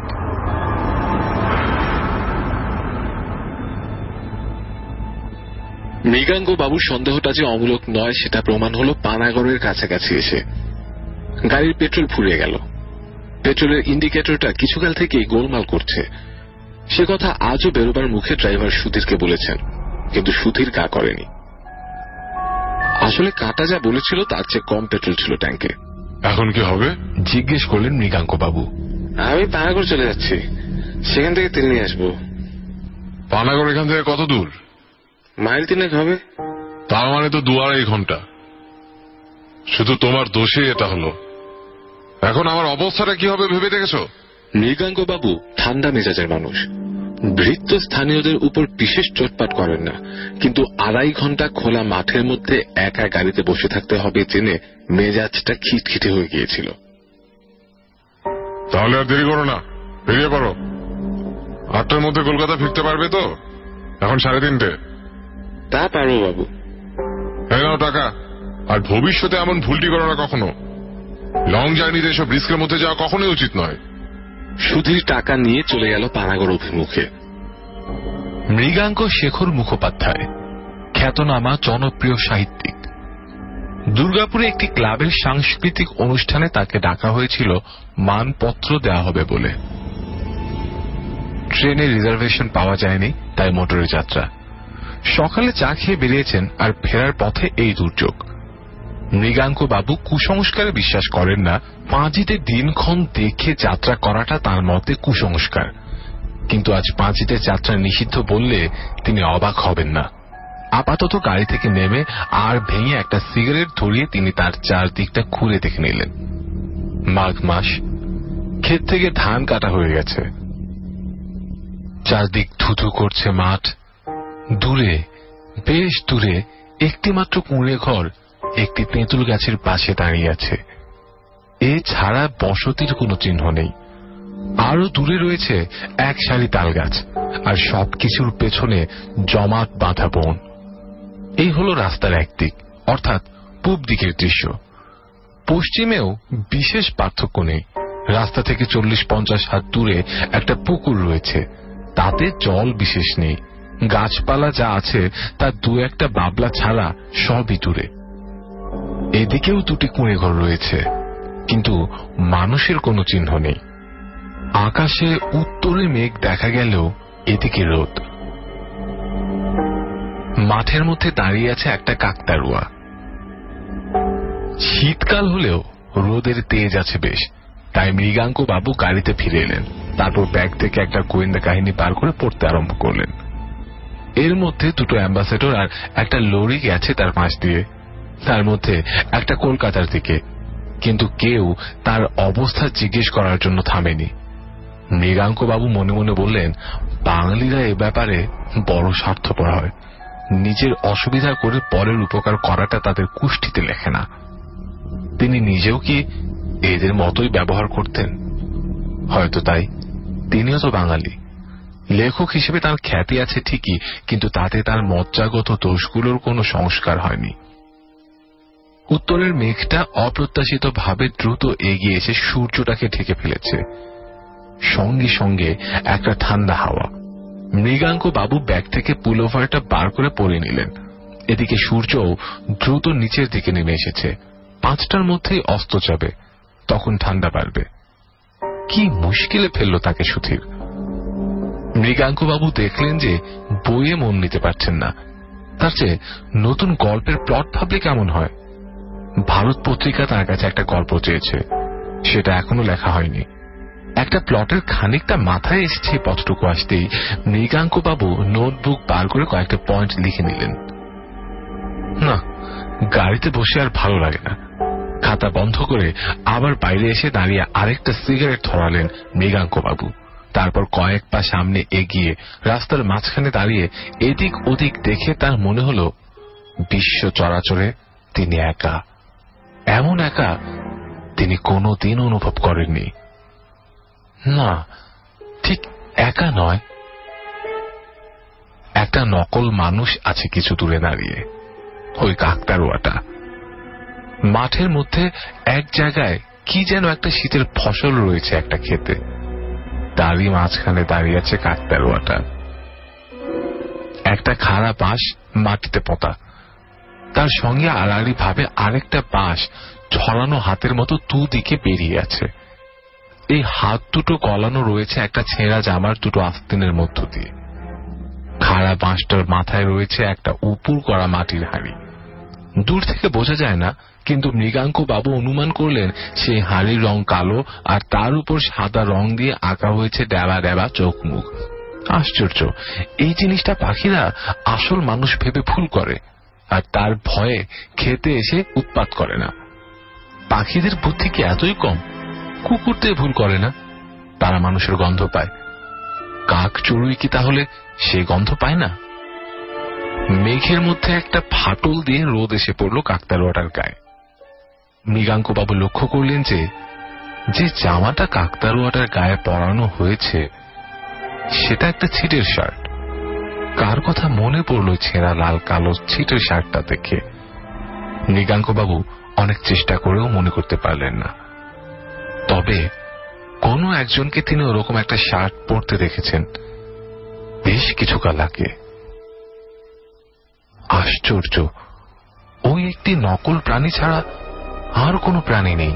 মৃগাঙ্ক বাবুর সন্দেহটা যে অমূলক নয় সেটা প্রমাণ হলো পানাগড়ের কাছাকাছি এসে। গাড়ির পেট্রোল ফুরিয়ে গেল। পেট্রোলের ইন্ডিকেটরটা কিছুকাল থেকেই গোলমাল করছে। সে কথা আজও বেরোবার মুখে ড্রাইভার সুধীরকে বলেছেন, কিন্তু সুধীর গা করেনি। আসলে কাঁটা যা বলেছিল তার চেয়ে কম পেট্রোল ছিল ট্যাঙ্কে। এখন কি হবে জিজ্ঞেস করলেন মৃগাঙ্ক বাবু। আমি পানাগড় চলে যাচ্ছি, সেখান থেকে তেল নিয়ে আসবো। পানাগড় এখান থেকে কত দূর? মাইল তিনেক হবে। তার মানে তো দু আড়াই ঘন্টা। শুধু তোমার দোষে এটা হলো। এখন আমার অবস্থাটা কি হবে ভেবে দেখেছ? মৃগাঙ্ক বাবু ঠান্ডা মেজাজের মানুষ। ভৃত্য স্থানীয়দের উপর বিশেষ চোটপাট করেন না, কিন্তু আড়াই ঘন্টা খোলা মাঠের মধ্যে একা গাড়িতে বসে থাকতে হবে জেনে মেজাজটা খিটখিটে হয়ে গিয়েছিল। তাহলে আর দেরি করো না, বেরিয়ে পড়ো। আটটার মধ্যে কলকাতা ফিরতে পারবে তো? এখন সাড়ে তিনটে। তা পারবো বাবু। এই নাও টাকা। আর ভবিষ্যতে এমন ভুলটি করো না কখনো। লং জার্নিতে এসব রিস্কের মধ্যে যাওয়া কখনোই উচিত নয়। সুধীর টাকা নিয়ে চলে গেল পানাগড় অভিমুখে। মৃগাঙ্ক শেখর মুখোপাধ্যায় খ্যাতনামা জনপ্রিয় সাহিত্যিক। দুর্গাপুরে একটি ক্লাবের সাংস্কৃতিক অনুষ্ঠানে তাকে ডাকা হয়েছিল মানপত্র দেওয়া হবে বলে। ট্রেনে রিজার্ভেশন পাওয়া যায়নি, তাই মোটরে যাত্রা। সকালে চা খেয়ে বেরিয়েছেন, আর ফেরার পথে এই দুর্যোগ। মৃগাঙ্ক বাবু কুসংস্কারে বিশ্বাস করেন না। পাঁজিতে দিনক্ষণ দেখে যাত্রা করাটা তার মতে কুসংস্কার, কিন্তু আজ পাঁজিতে যাত্রা নিষিদ্ধ বললে তিনি অবাক হবেন না। আপাতত গাড়ি থেকে নেমে আর ভেঙে একটা সিগারেট ধরিয়ে তিনি তার চারদিকটা ঘুরে দেখে নিলেন। মাঘ মাস, ক্ষেত থেকে ধান কাটা হয়ে গেছে। চারদিক ধুধু করছে মাঠ। দূরে, বেশ দূরে একটি মাত্র কুঁড়ে ঘর একটি তেঁতুল গাছের পাশে দাঁড়িয়ে আছে। এছাড়া বসতির কোনো চিহ্ন নেই। আরো দূরে রয়েছে এক সারি তাল গাছ, আর সবকিছুর পেছনে জমাট বাঁধা বন। এই হলো রাস্তার একদিক, অর্থাৎ পূব দিকের দৃশ্য। পশ্চিমেও বিশেষ পার্থক্য নেই। রাস্তা থেকে চল্লিশ পঞ্চাশ হাত দূরে একটা পুকুর রয়েছে, তাতে জল বিশেষ নেই। গাছপালা যা আছে তার দু একটা বাবলা ছাড়া সবই দূরে। এদিকেও দুটি কুঁড়ে ঘর রয়েছে, কিন্তু মানুষের কোনো চিহ্ন নেই। আকাশে উত্তরে মেঘ দেখা গেলেও এদিকে রোদ। মাঠের মধ্যে দাঁড়িয়ে আছে একটা কাকতাড়ুয়া। শীতকাল হলেও রোদের তেজ আছে বেশ, তাই মৃগাঙ্ক বাবু গাড়িতে ফিরে এলেন। তারপর ব্যাগ থেকে একটা গোয়েন্দা কাহিনী বার করে পড়তে আরম্ভ করলেন। এর মধ্যে দুটো অ্যাম্বাসেডর আর একটা লরি গেছে তার পাশ দিয়ে, তার মধ্যে একটা কলকাতার দিকে, কিন্তু কেউ তার অবস্থা জিজ্ঞেস করার জন্য থামেনি। মৃগাঙ্ক বাবু মনে মনে বললেন, বাঙালিরা এ ব্যাপারে বড় স্বার্থপর হয়। নিজের অসুবিধা করে পরের উপকার করাটা তাদের কুষ্ঠিতে লেখে না। তিনি নিজেও কি এদের মতোই ব্যবহার করতেন? হয়তো তাই। তিনিও তো বাঙালি। লেখক হিসেবে তার খ্যাতি আছে ঠিকই, কিন্তু তাতে তার মজ্জাগত দোষগুলোর কোনো সংস্কার হয়নি। উত্তরের মেঘটা অপ্রত্যাশিত ভাবে দ্রুত এগিয়ে এসে সূর্যটাকে ঢেকে ফেলেছে। সঙ্গে সঙ্গে একটা ঠান্ডা হাওয়া। মৃগাঙ্ক বাবু ব্যাগ থেকে পুলোভারটা বার করে পরে নিলেন। এদিকে সূর্যও দ্রুত নিচের দিকে নেমে এসেছে। পাঁচটার মধ্যেই অস্ত যাবে, তখন ঠান্ডা বাড়বে। কি মুশকিলে ফেলল তাকে সুধীর। মৃগাঙ্ক বাবু দেখলেন যে বইয়ে মন নিতে পারছেন না। তার চেয়ে নতুন গল্পের প্লট ভাবলে কেমন হয়। ভারত পত্রিকা তার কাছে একটা গল্প চেয়েছে, সেটা এখনো লেখা হয়নি। একটা প্লটের খানিকটা মাথায় এসেছে পথটুকু আসতেই মৃগাঙ্ক বাবু নোটবুক বার করে কয়েকটা পয়েন্ট লিখে নিলেন। না, গাড়িতে বসে আর ভালো লাগে না। খাতা বন্ধ করে আবার বাইরে এসে দাঁড়িয়ে আরেকটা সিগারেট ধরালেন মৃগাঙ্ক বাবু। তারপর কয়েক পা সামনে এগিয়ে রাস্তার মাঝখানে দাঁড়িয়ে এদিক ওদিক দেখে তার মনে হলো বিশ্ব চরাচরে তিনি একা। এমন একা তিনি কোনোদিন অনুভব করেননি। না, ঠিক একা নয়, একটা নকল মানুষ আছে কিছু দূরে দাঁড়িয়ে, ওই কাকতাড়ুয়াটা। মাঠের মধ্যে এক জায়গায় কি যেন একটা শীতের ফসল রয়েছে একটা ক্ষেতে, তারই মাঝখানে দাঁড়িয়ে আছে কাকতাড়ুয়াটা। একটা খাড়া বাঁশ মাটিতে পোঁতা, তার সঙ্গে আড়াআড়ি ভাবে আরেকটা বাঁশ ছড়ানো হাতের মতো দুদিকে বেরিয়ে আছে। এই হাত দুটো গলানো রয়েছে একটা ছেঁড়া জামার দুটো আস্তিনের মধ্য দিয়ে। খাড়া বাঁশটার মাথায় রয়েছে একটা উপুর করা মাটির হাঁড়ি। দূর থেকে বোঝা যায় না, কিন্তু মৃগাঙ্ক বাবু অনুমান করলেন সেই হাঁড়ির রং কালো, আর তার উপর সাদা রং দিয়ে আঁকা হয়েছে ডেবা ডেবা চোখ মুখ। আশ্চর্য, এই জিনিসটা পাখিরা আসল মানুষ ভেবে ভুল করে, আর তার ভয়ে খেতে এসে উৎপাত করে না। পাখিদের বুদ্ধি কি এতই কম? কুকুরদের ভুল করে না, তারা মানুষের গন্ধ পায়। কাক চড়ুই কি তাহলে সে গন্ধ পায় না? মেঘের মধ্যে একটা ফাটল দিয়ে রোদ এসে পড়ল কাকতাড়ুয়াটার গায়ে। মৃগাঙ্ক বাবু লক্ষ্য করলেন যে যে জামাটা কাকতাড়ুয়াটার গায়ে পরানো হয়েছে সেটা একটা ছিটের শার্ট। কার কথা মনে পড়ল ছেঁড়া লাল কালো ছিটের শার্টটা দেখে? মৃগাঙ্ক বাবু অনেক চেষ্টা করেও মনে করতে পারলেন না। তবে কোনো একজনকে তিনি ওরকম একটা শার্ট পরতে দেখেছেন বেশ কিছুকাল আগে। আশ্চর্য, ওই একটি নকল প্রাণী ছাড়া আর কোনো প্রাণী নেই।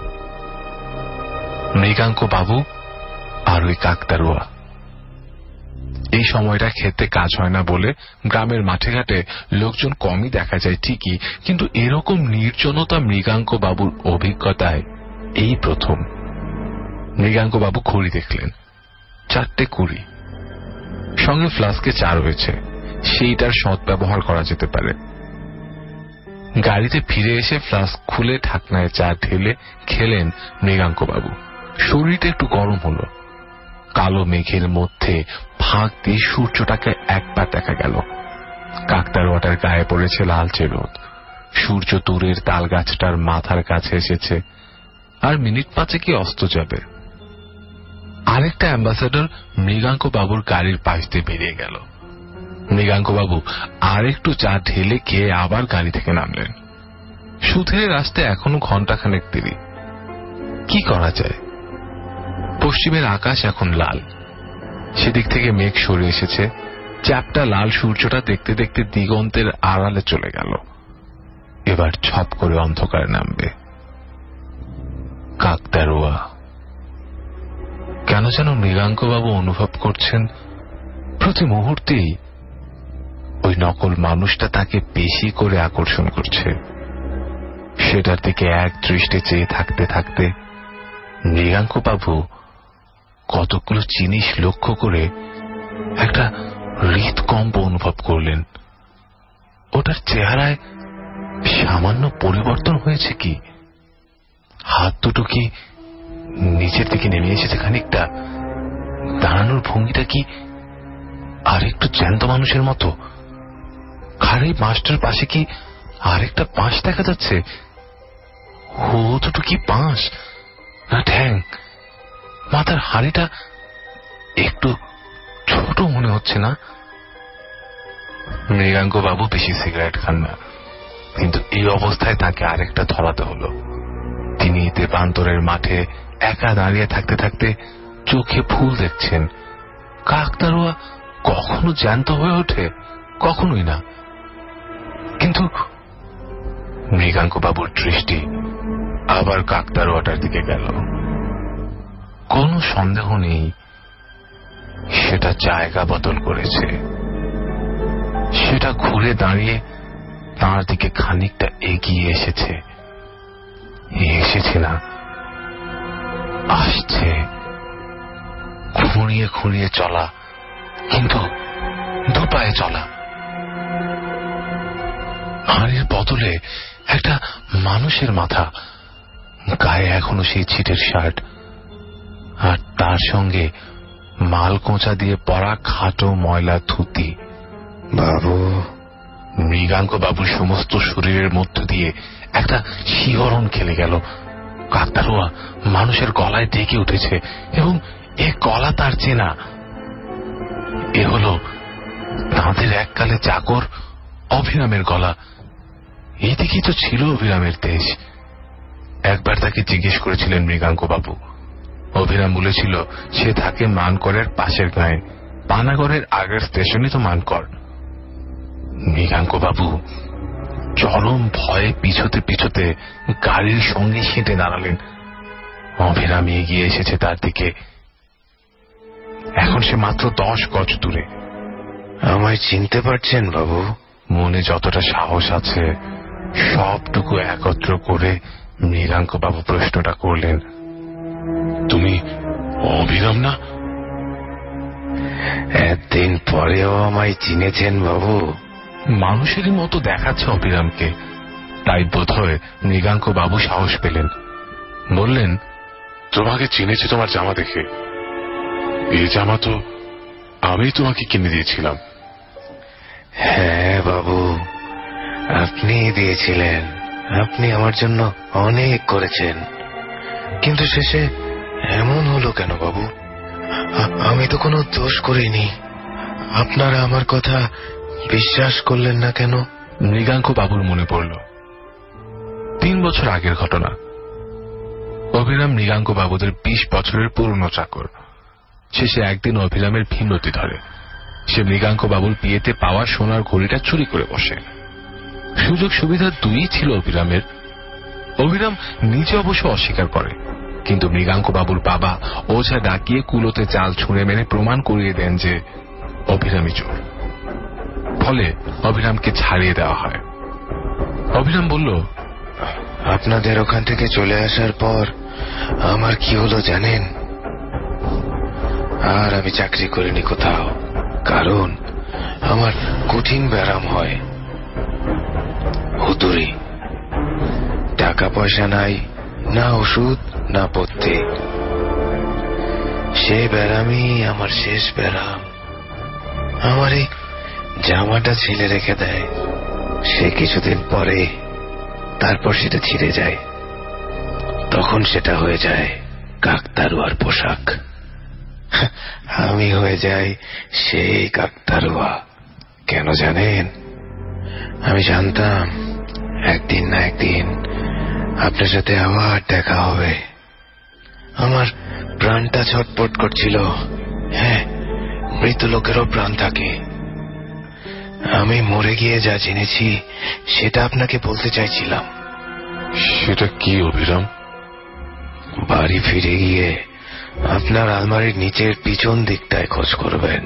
মৃগাঙ্ক বাবু আর ওই কাকতাড়ুয়া। এই সময়টা খেতে কাজ হয় না বলে গ্রামের মাঠে ঘাটে লোকজন কমই দেখা যায় ঠিকই, কিন্তু এরকম নির্জনতা মৃগাঙ্ক বাবুর অভিজ্ঞতায় এই প্রথম। মৃগাঙ্ক বাবু ঘড়ি দেখলেন, চারটে কুড়ি। সঙ্গে ফ্লাস্কে চা রয়েছে, সেইটার সদ্ব্যবহার করা যেতে পারে। গাড়িতে ফিরে এসে ফ্লাস্ক খুলে ঢাকনায় চা ঢেলে খেলেন মৃগাঙ্ক বাবু। শরীরটা একটু গরম হলো। কালো মেঘের মধ্যে ফাঁক দিয়ে সূর্যটাকে একবার দেখা গেল। কাকতাড়ুয়াটার গায়ে পড়েছে লালচে রোদ। সূর্য দূরের তাল গাছটার মাথার কাছে এসেছে, আর মিনিট পাঁচে কি অস্ত যাবে। আরেকটা অ্যাম্বাসেডর মৃগাঙ্ক বাবুর গাড়ির পাশ দিয়ে বেরিয়ে গেল। মৃগাঙ্ক বাবু আর একটু চা ঢেলে খেয়ে আবার গাড়ি থেকে নামলেন। সুধীরের আসতে এখনো ঘন্টাখানেক দেরি। কি করা যায়? পশ্চিমের আকাশ এখন লাল, সেদিক থেকে মেঘ সরে এসেছে। চ্যাপটা লাল সূর্যটা দেখতে দেখতে দিগন্তের আড়ালে চলে গেল। এবার ছপ করে অন্ধকার নামবে। কাকতাড়ুয়া। কেন যেন মৃগাঙ্ক বাবু অনুভব করছেন প্রতি মুহূর্তেই ওই নকল মানুষটা তাকে বেশি করে আকর্ষণ করছে। সেটার দিকে এক দৃষ্টে চেয়ে থাকতে থাকতে মৃগাঙ্ক বাবু কতগুলো জিনিস লক্ষ্য করে একটা হৃদকম্প অনুভব করলেন। ওটার চেহারায় সামান্য পরিবর্তন হয়েছে কি? হাত দুটো কি নিচের দিকে নেমে এসেছে খানিকটা? দাঁড়ানোর ভঙ্গিটা কি আর একটু জ্যান্ত মানুষের মতো? খাড়ি বাঁশটার পাশে কি আরেকটা বাঁশ দেখা যাচ্ছে? ও দুটো কি বাঁশ না ঠ্যাং? মাথার হাড়িটা একটু ছোট মনে হচ্ছে না? মৃগাঙ্ক বাবু বেশি সিগারেট খান না, কিন্তু এই অবস্থায় তাকে আরেকটা ধরাতে হলো। তিনি দেবান্তরের মাঠে একা দাঁড়িয়ে থাকতে থাকতে চোখে ফুল দেখছেন। কাকতাড়ুয়া কখনো জ্যান্ত হয়ে ওঠে? কখনোই না। কিন্তু মৃগাঙ্ক বাবুর দৃষ্টি আবার কাকতাড়ুয়াটার দিকে গেল। কোনো সন্দেহ নেই সেটা জায়গা বদল করেছে। সেটা ঘুরে দাঁড়িয়ে তার দিকে খানিকটা এগিয়ে এসেছে। এসেছে না, আসছে। খুঁড়িয়ে খুঁড়িয়ে চলা, কিন্তু দুপায়ে চলা। হাড়ির বদলে একটা মানুষের মাথা, গায়ে এখনো সেই ছিটের শার্ট, আর তার সঙ্গে মাল কোঁচা দিয়ে পরা খাটো ময়লা ধুতি। বাবু। মৃগাঙ্ক বাবুর সমস্ত শরীরের মধ্য দিয়ে একটা শিহরণ খেলে গেল। কাকতাড়ুয়া মানুষের গলায় ডেকে উঠেছে, এবং এ গলা তার চেনা। এ হল তাঁদের এককালে চাকর অভিরামের গলা। এদিকেই তো ছিল অভিরামের দেশ। একবার তাকে জিজ্ঞেস করেছিলেন মৃগাঙ্ক বাবু। অভিরাম বলেছিল সে থাকে মানকরের পাশের গাঁয়ে, পানাগড়ের আগের স্টেশনে তো মানকর। মৃগাঙ্ক বাবু চরম ভয়ে পিছতে পিছতে গাড়ির সঙ্গে হেঁটে দাঁড়ালেন। অভিরাম এগিয়ে এসেছে তার দিকে। এখন সে মাত্র দশ গজ দূরে। আমায় চিনতে পারছেন বাবু? মনে যতটা সাহস আছে সবটুকু একত্র করে মৃগাঙ্ক বাবু প্রশ্নটা করলেন, তুমি অভিরাম না? একদিন পরেও আমায় চিনেছেন বাবু? মানুষেরই মতো দেখাচ্ছে অভিরামকে, তাই বোধ হয় মৃগাঙ্ক বাবু সাহস পেলেন। বললেন, তোমাকে চিনেছি তোমার জামা দেখে। এই জামা তো আমি তোমাকে কিনে দিয়েছিলাম। হ্যাঁ বাবু, আপনি দিয়েছিলেন। আপনি আমার জন্য অনেক করেছেন, কিন্তু শেষে এমন হলো কেন বাবু? আমি তো কোনো দোষ করিনি। আপনারা আমার কথা বিশ্বাস করলেন না কেন? মৃগাঙ্ক বাবুর মনে পড়ল তিন বছর আগের ঘটনা। অভিরাম মৃগাঙ্ক বাবুদের বিশ বছরের পুরনো চাকর। শেষে একদিন অভিরামের ভিন্নতি ধরে। সে মৃগাঙ্ক বাবুর বিয়েতে পাওয়া সোনার ঘড়িটা চুরি করে বসে। সুযোগ সুবিধা দুই ছিল অভিরামের। অভিরাম নিজে অবশ্য অস্বীকার করে, কিন্তু মৃগাঙ্ক বাবুর বাবা ওঝা ডাকিয়ে কুলোতে চাল ছুঁড়ে মেরে প্রমাণ করিয়ে দেন যে অভিরামই চোর। ফলে অভিরামকে ছাড়িয়ে দেওয়া হয়। অভিরাম বলল, আপনাদের ওখান থেকে চলে আসার পর আমার কি হলো জানেন? আর আমি চাকরি করিনি কোথাও, কারণ আমার কঠিন ব্যারাম হয়, হুতুরি। টাকা পয়সা নাই, না ওষুধ না পথ্যে। সে ব্যারামই আমার শেষ ব্যারাম। আমার এই জামাটা ছিলে রেখে দেয়, সে কিছুদিন পরে তারপর সেটা ছিঁড়ে যায়। তখন সেটা হয়ে যায় কাকতারুয়ার পোশাক। আমি হয়ে যাই সেই কাকতারুয়া। কেন জানেন? আমি জানতাম একদিন না একদিন আপনার সাথে আবার দেখা হবে। আমার প্রাণটা ছটপট করছিল। হ্যাঁ, মৃত লোকেরও প্রাণ থাকে। আমি মরে গিয়ে যা জেনেছি সেটা আপনাকে বলতে চাইছিলাম। সেটা কি অভিরাম? বাড়ি ফিরে গিয়ে আপনার আলমারির নিচের পিছন দিকটায় খোঁজ করবেন।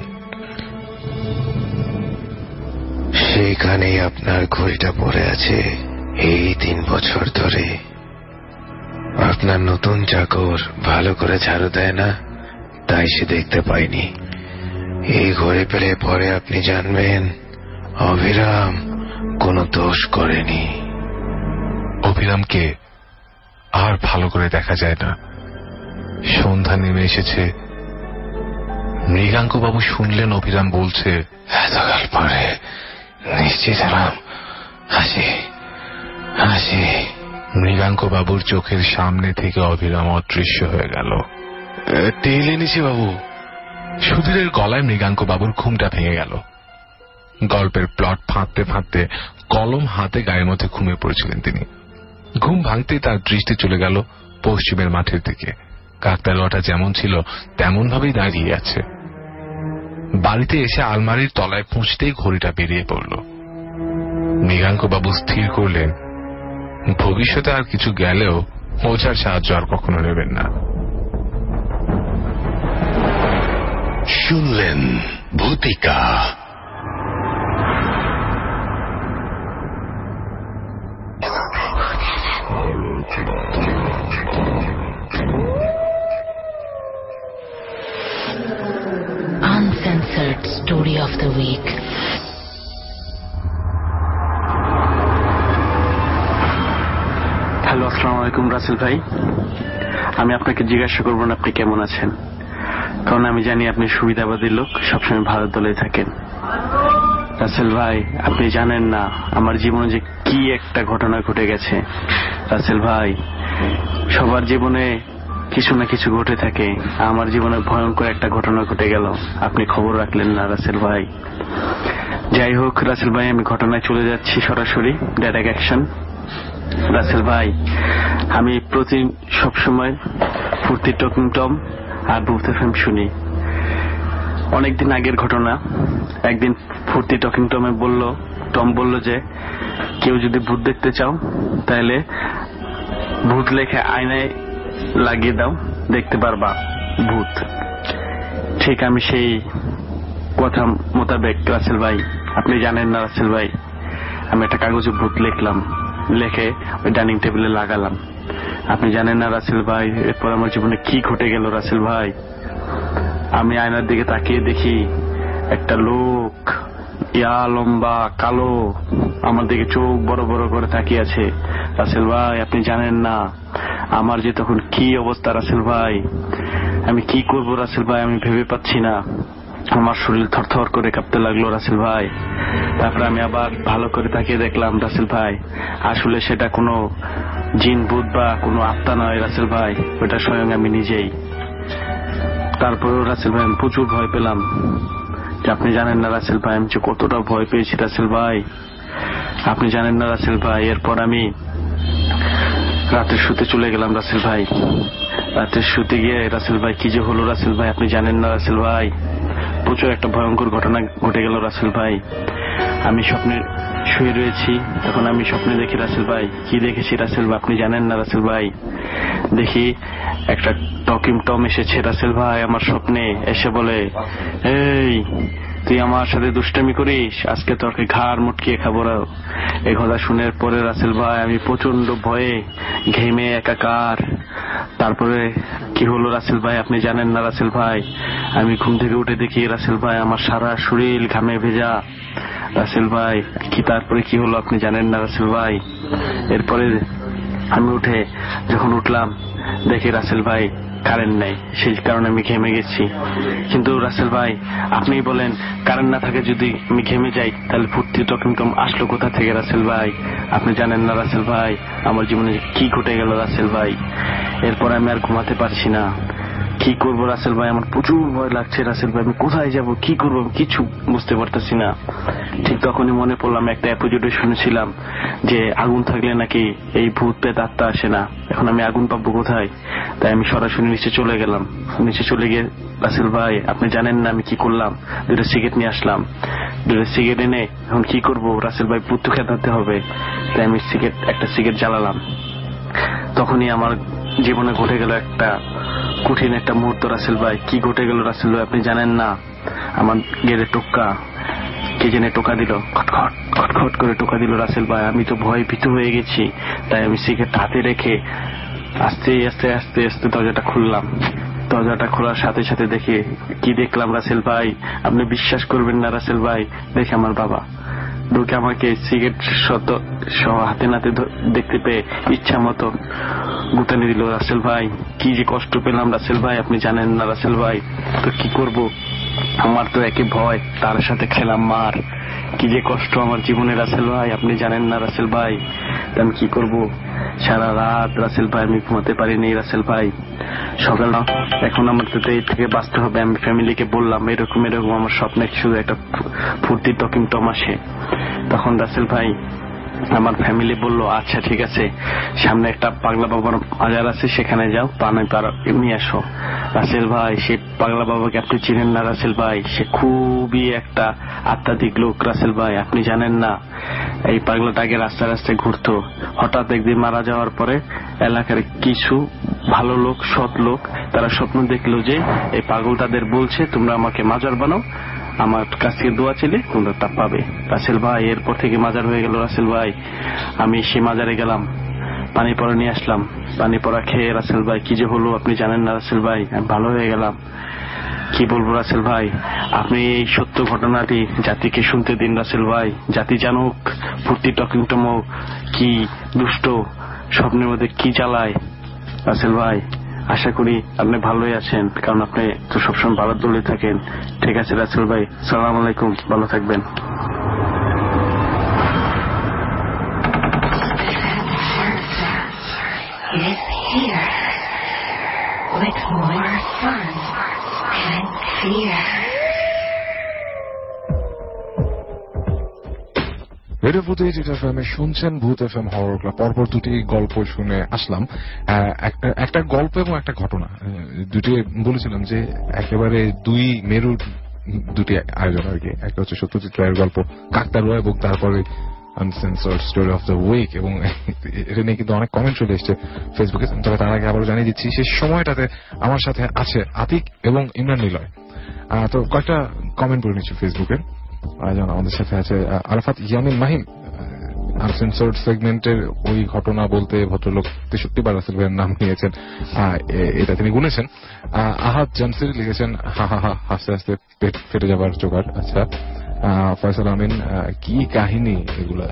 সেইখানেই আপনার ঘড়িটা পড়ে আছে এই তিন বছর ধরে। আপনার নতুন চাকর ভালো করে ঝাড়ু দেয় না, তাই সে দেখতে পায়নি। এই ঘড়ি পেলে পরে আপনি জানবেন অভিরাম কোনো দোষ করেনি। অভিরামকে আর ভালো করে দেখা যায় না। সন্ধ্যা নেমে এসেছে। মৃগাঙ্ক বাবু শুনলেন অভিরাম বলছে, এতকাল পরে নিশ্চিত হলাম, হাসি হাসি। মৃগাঙ্ক বাবুর চোখের সামনে থেকে অভিরাম অদৃশ্য হয়ে গেল। তেল এনেছি বাবু। সুধীরের গলায় মৃগাঙ্ক বাবুর ঘুমটা ভেঙে গেল। গল্পের প্লট ফাঁদতে ফাঁদতে কলম হাতে গায়ের মধ্যে ঘুমিয়ে পড়েছিলেন তিনি। ঘুম ভাঙতেই তার দৃষ্টি চলে গেল পশ্চিমের মাঠের দিকে। কাকতারুয়াটা যেমন ছিল তেমন ভাবেই দাঁড়িয়ে আছে। বাড়িতে এসে আলমারির তলায় পুঁছতেই ঘড়িটা বেরিয়ে পড়ল। মৃগাঙ্ক বাবু স্থির করলেন ভবিষ্যতে আর কিছু গেলেও ওঝার সাহায্য আর কখনো নেবেন না। শুনলেন ভূতিকা। Uncensored Story of the Week. Hello, আসসালামু আলাইকুম রাসেল ভাই। আমি আপনাকে জিজ্ঞাসা করবো না আপনি কেমন আছেন, কারণ আমি জানি আপনি সুবিধাবাদী লোক, সবসময় ভালো দলে থাকেন। রাসেল ভাই, আপনি জানেন না আমার জীবনে যে কি একটা ঘটনা ঘটে গেছে। রাসেল ভাই, সবার জীবনে কিছু না কিছু ঘটে থাকে। আমার জীবনে ভয়ঙ্কর একটা ঘটনা ঘটে গেল, আপনি খবর রাখলেন না রাসেল ভাই। যাই হোক রাসেল ভাই, আমি ঘটনায় চলে যাচ্ছি সরাসরি, ডাইরেক্ট অ্যাকশন। রাসেল ভাই, আমি প্রতি সবসময় ফুর্তি টকিং টম আর ভূত এফএম শুনি। অনেকদিন আগের ঘটনা, একদিন ফুর্তি টকিং টমে বলল টম বলল যে কেউ যদি ভূত দেখতে চাও তাহলে ভূত লেখে আয়নায় লাগিয়ে দাও, দেখতে পারবা ভূত। ঠিক আমি সেই কথা মোতাবেক রাসেল ভাই, আপনি জানেন না রাসেল ভাই, আমি একটা কাগজে ভূত লিখলাম, লিখে ওই ডাইনিং টেবিলে লাগালাম। আপনি জানেন না রাসেল ভাই, এরপর আমার জীবনে কি ঘটে গেল রাসেল ভাই। আমি আয়নার দিকে তাকিয়ে দেখি একটা লোক, ইয়া লম্বা কালো, আমার দিকে চোখ বড় বড় করে তাকিয়ে আছে। রাসেল ভাই আপনি জানেন না আমার যে তখন কি অবস্থা রাসেল ভাই, আমি কি করবো রাসেল ভাই, আমি ভেবে পাচ্ছি না। আমার শরীর থরথর করে কাঁপতে লাগলো রাসেল ভাই। তারপরে আমি আবার ভালো করে তাকিয়ে দেখলাম রাসেল ভাই, আসলে সেটা কোনো জিন ভূত বা কোনো আত্মা নয় রাসেল ভাই, ওটা স্বয়ং আমি নিজেই। তারপরেও রাসেল ভাই আমি প্রচুর ভয় পেলাম। যে আপনি জানেন না রাসেল ভাই, আমি যে কতটা ভয় পেয়েছি রাসেল ভাই, আপনি জানেন না রাসেল ভাই। এরপর আমি রাতে শুতে চলে গেলাম রাসেল ভাই। রাতে শুতে গিয়ে রাসেল ভাই কি যে হলো রাসেল ভাই, আপনি জানেন না রাসেল ভাই। প্রচুর একটা ভয়ঙ্কর ঘটনা ঘটে গেল রাসেল ভাই। আমি স্বপ্নে শুয়ে রয়েছি, তখন আমি স্বপ্নে দেখি রাসেল ভাই, কি দেখেছি রাসেল ভাই আপনি জানেন না রাসেল ভাই। দেখি একটা টকিং টম এসেছে রাসেল ভাই আমার স্বপ্নে, এসে বলে, এই তুই আমার সাথে দুষ্টামি করিস, আজকে তোকে ঘাড় মুটকিয়ে খাবো। এই কথা শুনের পরে রাসেল ভাই আমি প্রচন্ড ভয়ে ঘেমে একাকার। তারপরে কি হলো রাসেল ভাই আপনি জানেন না রাসেল ভাই। আমি ঘুম থেকে উঠে দেখি রাসেল ভাই আমার সারা শরীর ঘামে ভেজা রাসেল ভাই। কি তারপরে কি হলো আপনি জানেন না রাসেল ভাই। এরপরে আমি উঠে যখন উঠলাম দেখি রাসেল ভাই কারেন্ট নেই, সেই কারণে আমি ঘেমে গেছি। কিন্তু রাসেল ভাই আপনি বলেন, কারেন্ট না থাকে যদি আমি ঘেমে যাই তাহলে ফুর্তি টকিং টম আসলো কোথা থেকে রাসেল ভাই, আপনি জানেন না রাসেল ভাই। আমার জীবনে কি ঘটে গেল রাসেল ভাই। এরপর আমি আর ঘুমাতে পারছি না, কি করবো রাসেল ভাই, আমার প্রচুর ভয় লাগছে রাসেল ভাই। আমি কোথায় যাব, কি করবো, কিছু বুঝতে পারতেছি না। ঠিক তখনই মনে পড়লাম একটা এপিসোডে শুনেছিলাম যে আগুন থাকলে নাকি এই ভূত পেত আত্মা আসে না। এখন আমি আগুন পাবো কোথায়? তাই আমি সরাসরি নিচে চলে গেলাম। নিচে চলে গিয়ে রাসেল ভাই আপনি জানেন না আমি কি করলাম, দুটো সিগারেট নিয়ে আসলাম। দুটো সিগারেট এনে এখন কি করবো রাসেল ভাই, ভূত তো খেতে হবে। তাই আমি সিগারেট একটা সিগারেট জ্বালালাম। তখনই আমার জীবনে ঘটে গেল একটা কঠিন একটা মুহূর্ত রাসেল ভাই। কি ঘটে গেল রাসেল ভাই আপনি জানেন না। আমার গেড়ে টোকা, কে জেনে টোকা দিল, খটখট খটখট করে টোকা দিল রাসেল ভাই। আমি তো ভয় ভীত হয়ে গেছি, তাই আমি সিগারেট হাতে রেখে আস্তে আস্তে আস্তে আস্তে দরজাটা খুললাম। দরজাটা খোলার সাথে সাথে দেখে কি দেখলাম রাসেল ভাই, আপনি বিশ্বাস করবেন না রাসেল ভাই। দেখে আমার বাবা ঢুকে আমাকে সিগারেট শত সহ হাতে নাতে দেখতে পেয়ে ইচ্ছা মতো গুতানি দিল রাসেল ভাই। কি যে কষ্ট পেলাম রাসেল ভাই আপনি জানেন না রাসেল ভাই। তো কি করব, আমার তো একে ভয়, তার সাথে খেলাম মার। কি যে কষ্ট আমার জীবনে রাসেল ভাই আপনি জানেন না রাসেল ভাই। আমি কি করব, সারা রাত রাসেল ভাই আমি ঘুমাতে পারিনি রাসেল ভাই। সকাল এখন আমার তো এই থেকে বাঁচতে হবে। আমি ফ্যামিলিকে বললাম এরকম এরকম আমার স্বপ্নে শুধু একটা ফুর্তি টকিং টম আসে। তখন রাসেল ভাই আমার ফ্যামিলি বলল আচ্ছা ঠিক আছে, সামনে একটা পাগলা বাবার মাজার আছে, সেখানে যাও, পানি নিয়ে আসো। রাসেল ভাই সে পাগলা বাবাকে আপনি চিনেন না রাসেল ভাই, সে খুবই একটা আধ্যাত্মিক লোক রাসেল ভাই আপনি জানেন না। এই পাগলাটা আগে রাস্তায় রাস্তায় ঘুরতো, হঠাৎ একদিন মারা যাওয়ার পরে এলাকার কিছু ভালো লোক সৎ লোক তারা স্বপ্ন দেখলো যে এই পাগল তাদের বলছে তোমরা আমাকে মাজার বানাও, আমার কাছ থেকে দোয়া চেলে তোমরা তা পাবে। রাসেল ভাই এরপর থেকে মাজার হয়ে গেল রাসেল ভাই। আমি সে মাজারে গেলাম, পানি পড়া নিয়ে আসলাম, পানি পড়া খেয়ে রাসেল ভাই কি যে হলো আপনি জানেন না রাসেল ভাই। আমি ভালো হয়ে গেলাম, কি বলবো রাসেল ভাই। আপনি এই সত্য ঘটনাটি জাতিকে শুনতে দিন রাসেল ভাই, জাতি জানুক ফুর্তি টকিং টম কি দুষ্ট স্বপ্নের মধ্যে কি চালায় রাসেল ভাই। আশা করি আপনি ভালোই আছেন, কারণ আপনি তো সবসময় ভালো দলে থাকেন। ঠিক আছে রাসেল ভাই, সালাম আলাইকুম, ভালো থাকবেন। Is here with more fun and fear. Radio Bhoot F M এ শুনছেন Bhoot F M horror club. পরপর দুটি গল্প শুনে আসলাম, একটা গল্প এবং একটা ঘটনা। দুটি বলেছিলাম যে একেবারে দুই মেরুর দুটি আয়োজন আর কি। একটা হচ্ছে সত্যজিৎ রায়ের গল্প কাকতাড়ুয়া এবং তারপরে uncensored story of the week, এবং এটা নিয়ে কিন্তু অনেক কমেন্ট চলে এসছে ফেসবুকে। তবে তার আগে আবারও জানিয়ে দিচ্ছি সেই সময়টাতে আমার সাথে আছে আতিক এবং ইমরান নিলয়। তো কয়েকটা কমেন্ট করে নিচ্ছি ফেসবুকে। যেমন আমাদের সাথে আছে আরাফাত ইয়ামিন মাহিম। আনসেন্সর্ড সেগমেন্টের ওই ঘটনা বলতে ভদ্রলোক তেষট্টি বার রাসেল ভাইয়ের নাম নিয়েছেন, এটা তিনি গুনেছেন। আহাদ জানসির লিখেছেন হা হা হা হাসতে হাসতে পেট ফেটে যাবার জোগাড়। আচ্ছা, ফয়সাল আমিন কি কাহিনী এগুলা।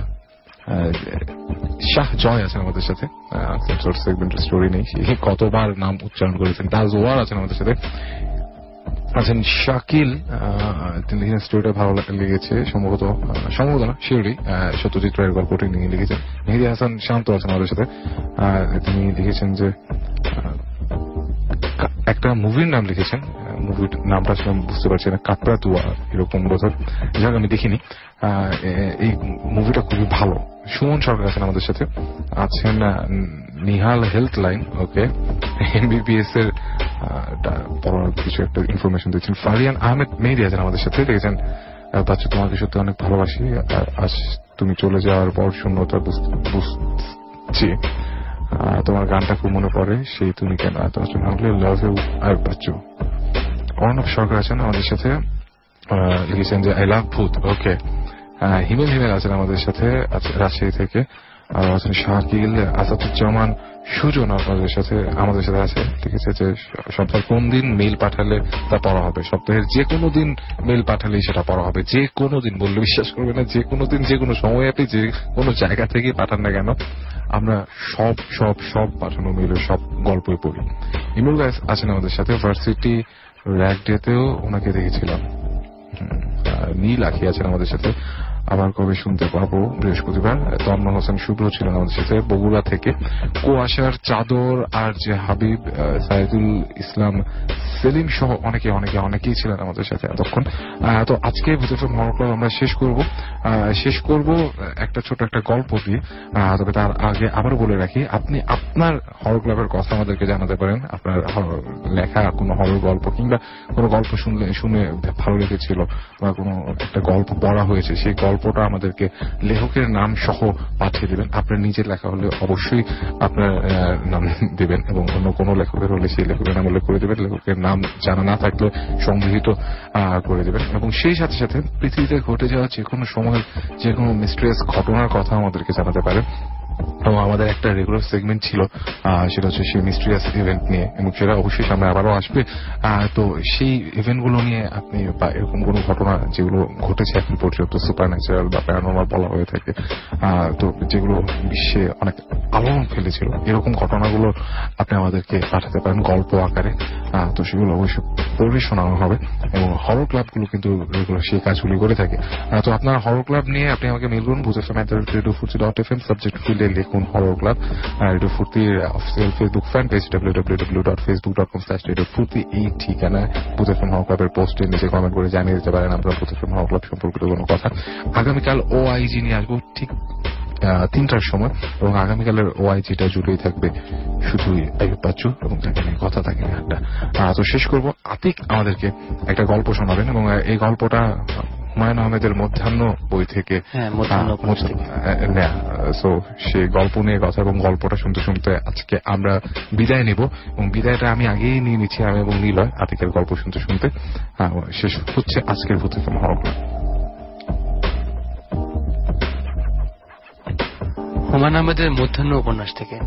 শাহ জয় আছেন আমাদের সাথে, আনসেন্সর্ড সেগমেন্টের স্টোরি নেই, কতবার নাম উচ্চারণ করেছেন। তাজওয়ার আছেন আমাদের সাথে, আছেন শাকিল, তিনি লিখেছেন স্টোরিটা ভালো লেগেছে, সম্ভবত সম্ভবত না শিওরলি সত্যজিৎ রায়ের গল্পটি নিয়ে লিখেছেন। মেহেদি হাসান শান্ত আছেন আমাদের সাথে, তিনি লিখেছেন যে একটা মুভির নাম লিখেছেন, মুভির নামটা আসলে বুঝতে পারছি না, কাকতাড়ুয়া এরকম বোধহয়, যাক আমি দেখিনি। এই মুভিটা খুবই ভালো। সুমন সরকার আছেন আমাদের সাথে, আছেন Nihal health line, okay MBBS এর কিছু একটা ইনফরমেশন দিচ্ছেন। ফারিয়ান আহমেদ মেহেদি আছেন আমাদের সাথে, দেখেছেন বাচ্চা তোমাকে সত্যি অনেক ভালোবাসি, আজ তুমি চলে যাওয়ার পর শূন্যতা বুঝছি, তোমার গানটা খুব মনে পড়ে, সেই তুমি কেন এত লাভ ইউ আর বাচ্চু। অর্ণব সরকার আছেন আমাদের সাথে, লিখেছেন যে আই লাভ ভূত, ওকে। হিমেল হিমেল আছেন আমাদের সাথে রাজশাহী থেকে, আর আছেন শাকিল, আসাদুজ্জামান সুজন আপনাদের সাথে আমাদের সাথে আছে। ঠিক আছে, যে সপ্তাহে কোন দিন মেইল পাঠালে তা পড়া হবে, সপ্তাহের যে কোনো দিন মেইল পাঠালেই সেটা পড়া হবে, যে কোনো দিন বললে বিশ্বাস করবে না, যে কোনো দিন যে কোনো সময় আপনি যে কোনো জায়গা থেকে পাঠান না কেন, আমরা সব সব সব পাঠানো মেইলের সব গল্পই পড়ি। ইমরুল গাইস আছেন আমাদের সাথে, ভার্সিটি র্যাক ডেতেও ওনাকে দেখেছিলাম। নীল আখি আছেন আমাদের সাথে, আবার কবে শুনতে পাবো, বৃহস্পতিবার। তন্ময় হোসেন শুভ্র ছিলেন আমাদের সাথে বগুড়া থেকে। কুয়াশার চাদর আর যে হাবিব, সাইদুল ইসলাম সেলিম সহ অনেকে অনেকে অনেকেই ছিলেন আমাদের সাথে এতক্ষণ। তো আজকে ভূতের হরর ক্লাব আমরা শেষ করব শেষ করব একটা ছোট একটা গল্প দিয়ে। তবে তার আগে আবারও বলে রাখি, আপনি আপনার হরর ক্লাবের কথা আমাদেরকে জানাতে পারেন। আপনার লেখা কোনো হরর গল্প কিংবা কোনো গল্প শুনলে শুনে ভালো লেগেছিল বা কোনো একটা গল্প পড়া হয়েছে, সেই গল্পটা আমাদেরকে লেখকের নাম সহ পাঠিয়ে দেবেন। আপনার নিজের লেখা হলে অবশ্যই আপনার নাম দেবেন, এবং অন্য কোনো লেখকের হলে সেই লেখকের নাম উল্লেখ করে দেবেন। লেখকের নাম জানা না থাকলে সংগৃহীত করে দেবেন, এবং সেই সাথে সাথে পৃথিবীতে ঘটে যাওয়া যে কোনো সময় যে কোনো মিস্ট্রিয়াস ঘটনার কথা আমাদেরকে জানাতে পারেন। এবং আমাদের একটা রেগুলার সেগমেন্ট ছিল, সেটা হচ্ছে সেই মিস্ট্রিয়াস ইভেন্ট নিয়ে, এবং সেটা অবশ্যই সামনে আবারও আসবে। তো সেই ইভেন্ট গুলো নিয়ে আপনি বা এরকম কোনো ঘটনা যেগুলো ঘটেছে এখন পর্যন্ত সুপার ন্যাচারাল বা প্যারানর্মাল বলা হয়ে থাকে, তো যেগুলো বিশ্বে অনেক আলোড়ন ফেলেছিল, এরকম ঘটনাগুলো আপনি আমাদেরকে পাঠাতে পারেন গল্প আকারে। তো সেগুলো অবশ্যই পড়ে শোনানো হবে, এবং হরর ক্লাবগুলো কিন্তু রেগুলার সেই কাজগুলি করে থাকে। তো আপনার হরর ক্লাব নিয়ে আপনি আমাকে মেল করুন, Bhoot F M radio Foorti dot F M, subject ফিল্ডে লিখুন হরর ক্লাব। রেডিও ফুর্তির official Facebook fan page W W W dot Facebook dot com slash radio Foorti, এই ঠিকানায় ভূত এফ এম হরর ক্লাবের পোস্টে নিচে কমেন্ট করে জানিয়ে দিতে পারেন আপনার ভূত এফ এম হরর ক্লাব সম্পর্কিত কোনো কথা। আগামীকাল ও আইজি নিয়ে আসবো ঠিক তিনটার সময়, এবং আগামীকালের ওআইজিটা জুড়েই থাকবে শুধুই আইয়ুব বাচ্চু এবং তাকে নিয়ে কথা, থাকে আড্ডা। তো শেষ করবো, আতিক আমাদেরকে একটা গল্প শোনাবেন, এবং এই গল্পটা হুমায়ুন আহমেদের মধ্যাহ্ন বই থেকে নেয়া। সো সেই গল্প নিয়ে কথা এবং গল্পটা শুনতে শুনতে আজকে আমরা বিদায় নেব, এবং বিদায়টা আমি আগেই নিয়ে নিচ্ছি, আমি এবং নীলয় আতিকের গল্প শুনতে শুনতে শেষ হচ্ছে আজকের Bhoot F M horror club. Humayun আহমেদের মধ্যাহ্ন উপন্যাস থেকে।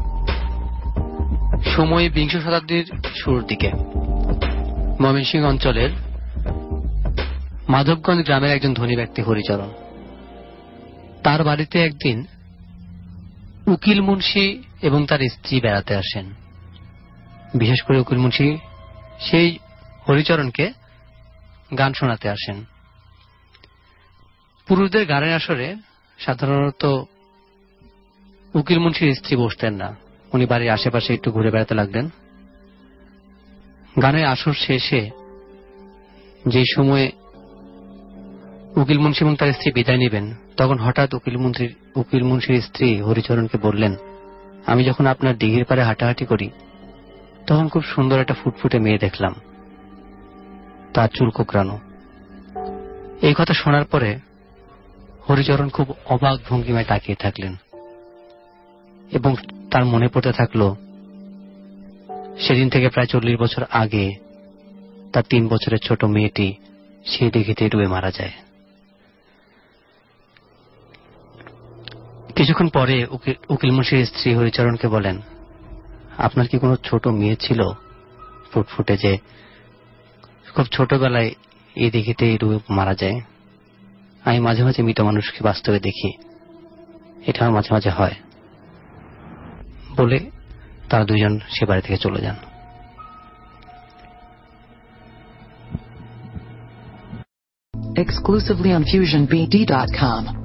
সময় বিংশ শতাব্দীর শুরুর দিকে ময়মনসিংহ অঞ্চলের মাধবগঞ্জ গ্রামের একজন ধনী ব্যক্তি হরিচরণ, তার বাড়িতে একদিন উকিল মুন্সি এবং তার স্ত্রী বেড়াতে আসেন। বিশেষ করে উকিল মুন্সি সেই হরিচরণকে গান শোনাতে আসেন। পুরুষদের গানের আসরে সাধারণত উকিল মুন্সির স্ত্রী বসতেন না, উনি বাড়ির আশেপাশে একটু ঘুরে বেড়াতে লাগলেন। গানের আসর শেষে যে সময়ে উকিল মুন্সি এবং তার স্ত্রী বিদায় নেবেন, তখন হঠাৎ উকিল মন্ত্রীর উকিল মুন্সির স্ত্রী হরিচরণকে বললেন, আমি যখন আপনার দিঘির পাড়ে হাঁটাহাঁটি করি তখন খুব সুন্দর একটা ফুটফুটে মেয়ে দেখলাম, তার চুল কোঁকড়ানো। এই কথা শোনার পরে হরিচরণ খুব অবাক ভঙ্গিমায় তাকিয়ে থাকলেন এবং তার মনে পড়তে থাকলো সেদিন থেকে প্রায় চল্লিশ বছর আগে তার তিন বছরের ছোট মেয়েটি সেই দিঘিতে ডুবে মারা যায়। কিছুক্ষণ পরে উকিল মুন্সির স্ত্রী হরিচরণকে বলেন, আপনার কি কোনো ছোট মেয়ে ছিল ফুটফুটে যে খুব ছোটবেলায় এই দিঘিতে ডুবে মারা যায়? আমি মাঝে মাঝে মৃত মানুষকে বাস্তবে দেখি, এটা আমার মাঝে মাঝে হয়। বলে তারা দুইজন সে বাড়ি থেকে চলে যান। Exclusively on fusion b d dot com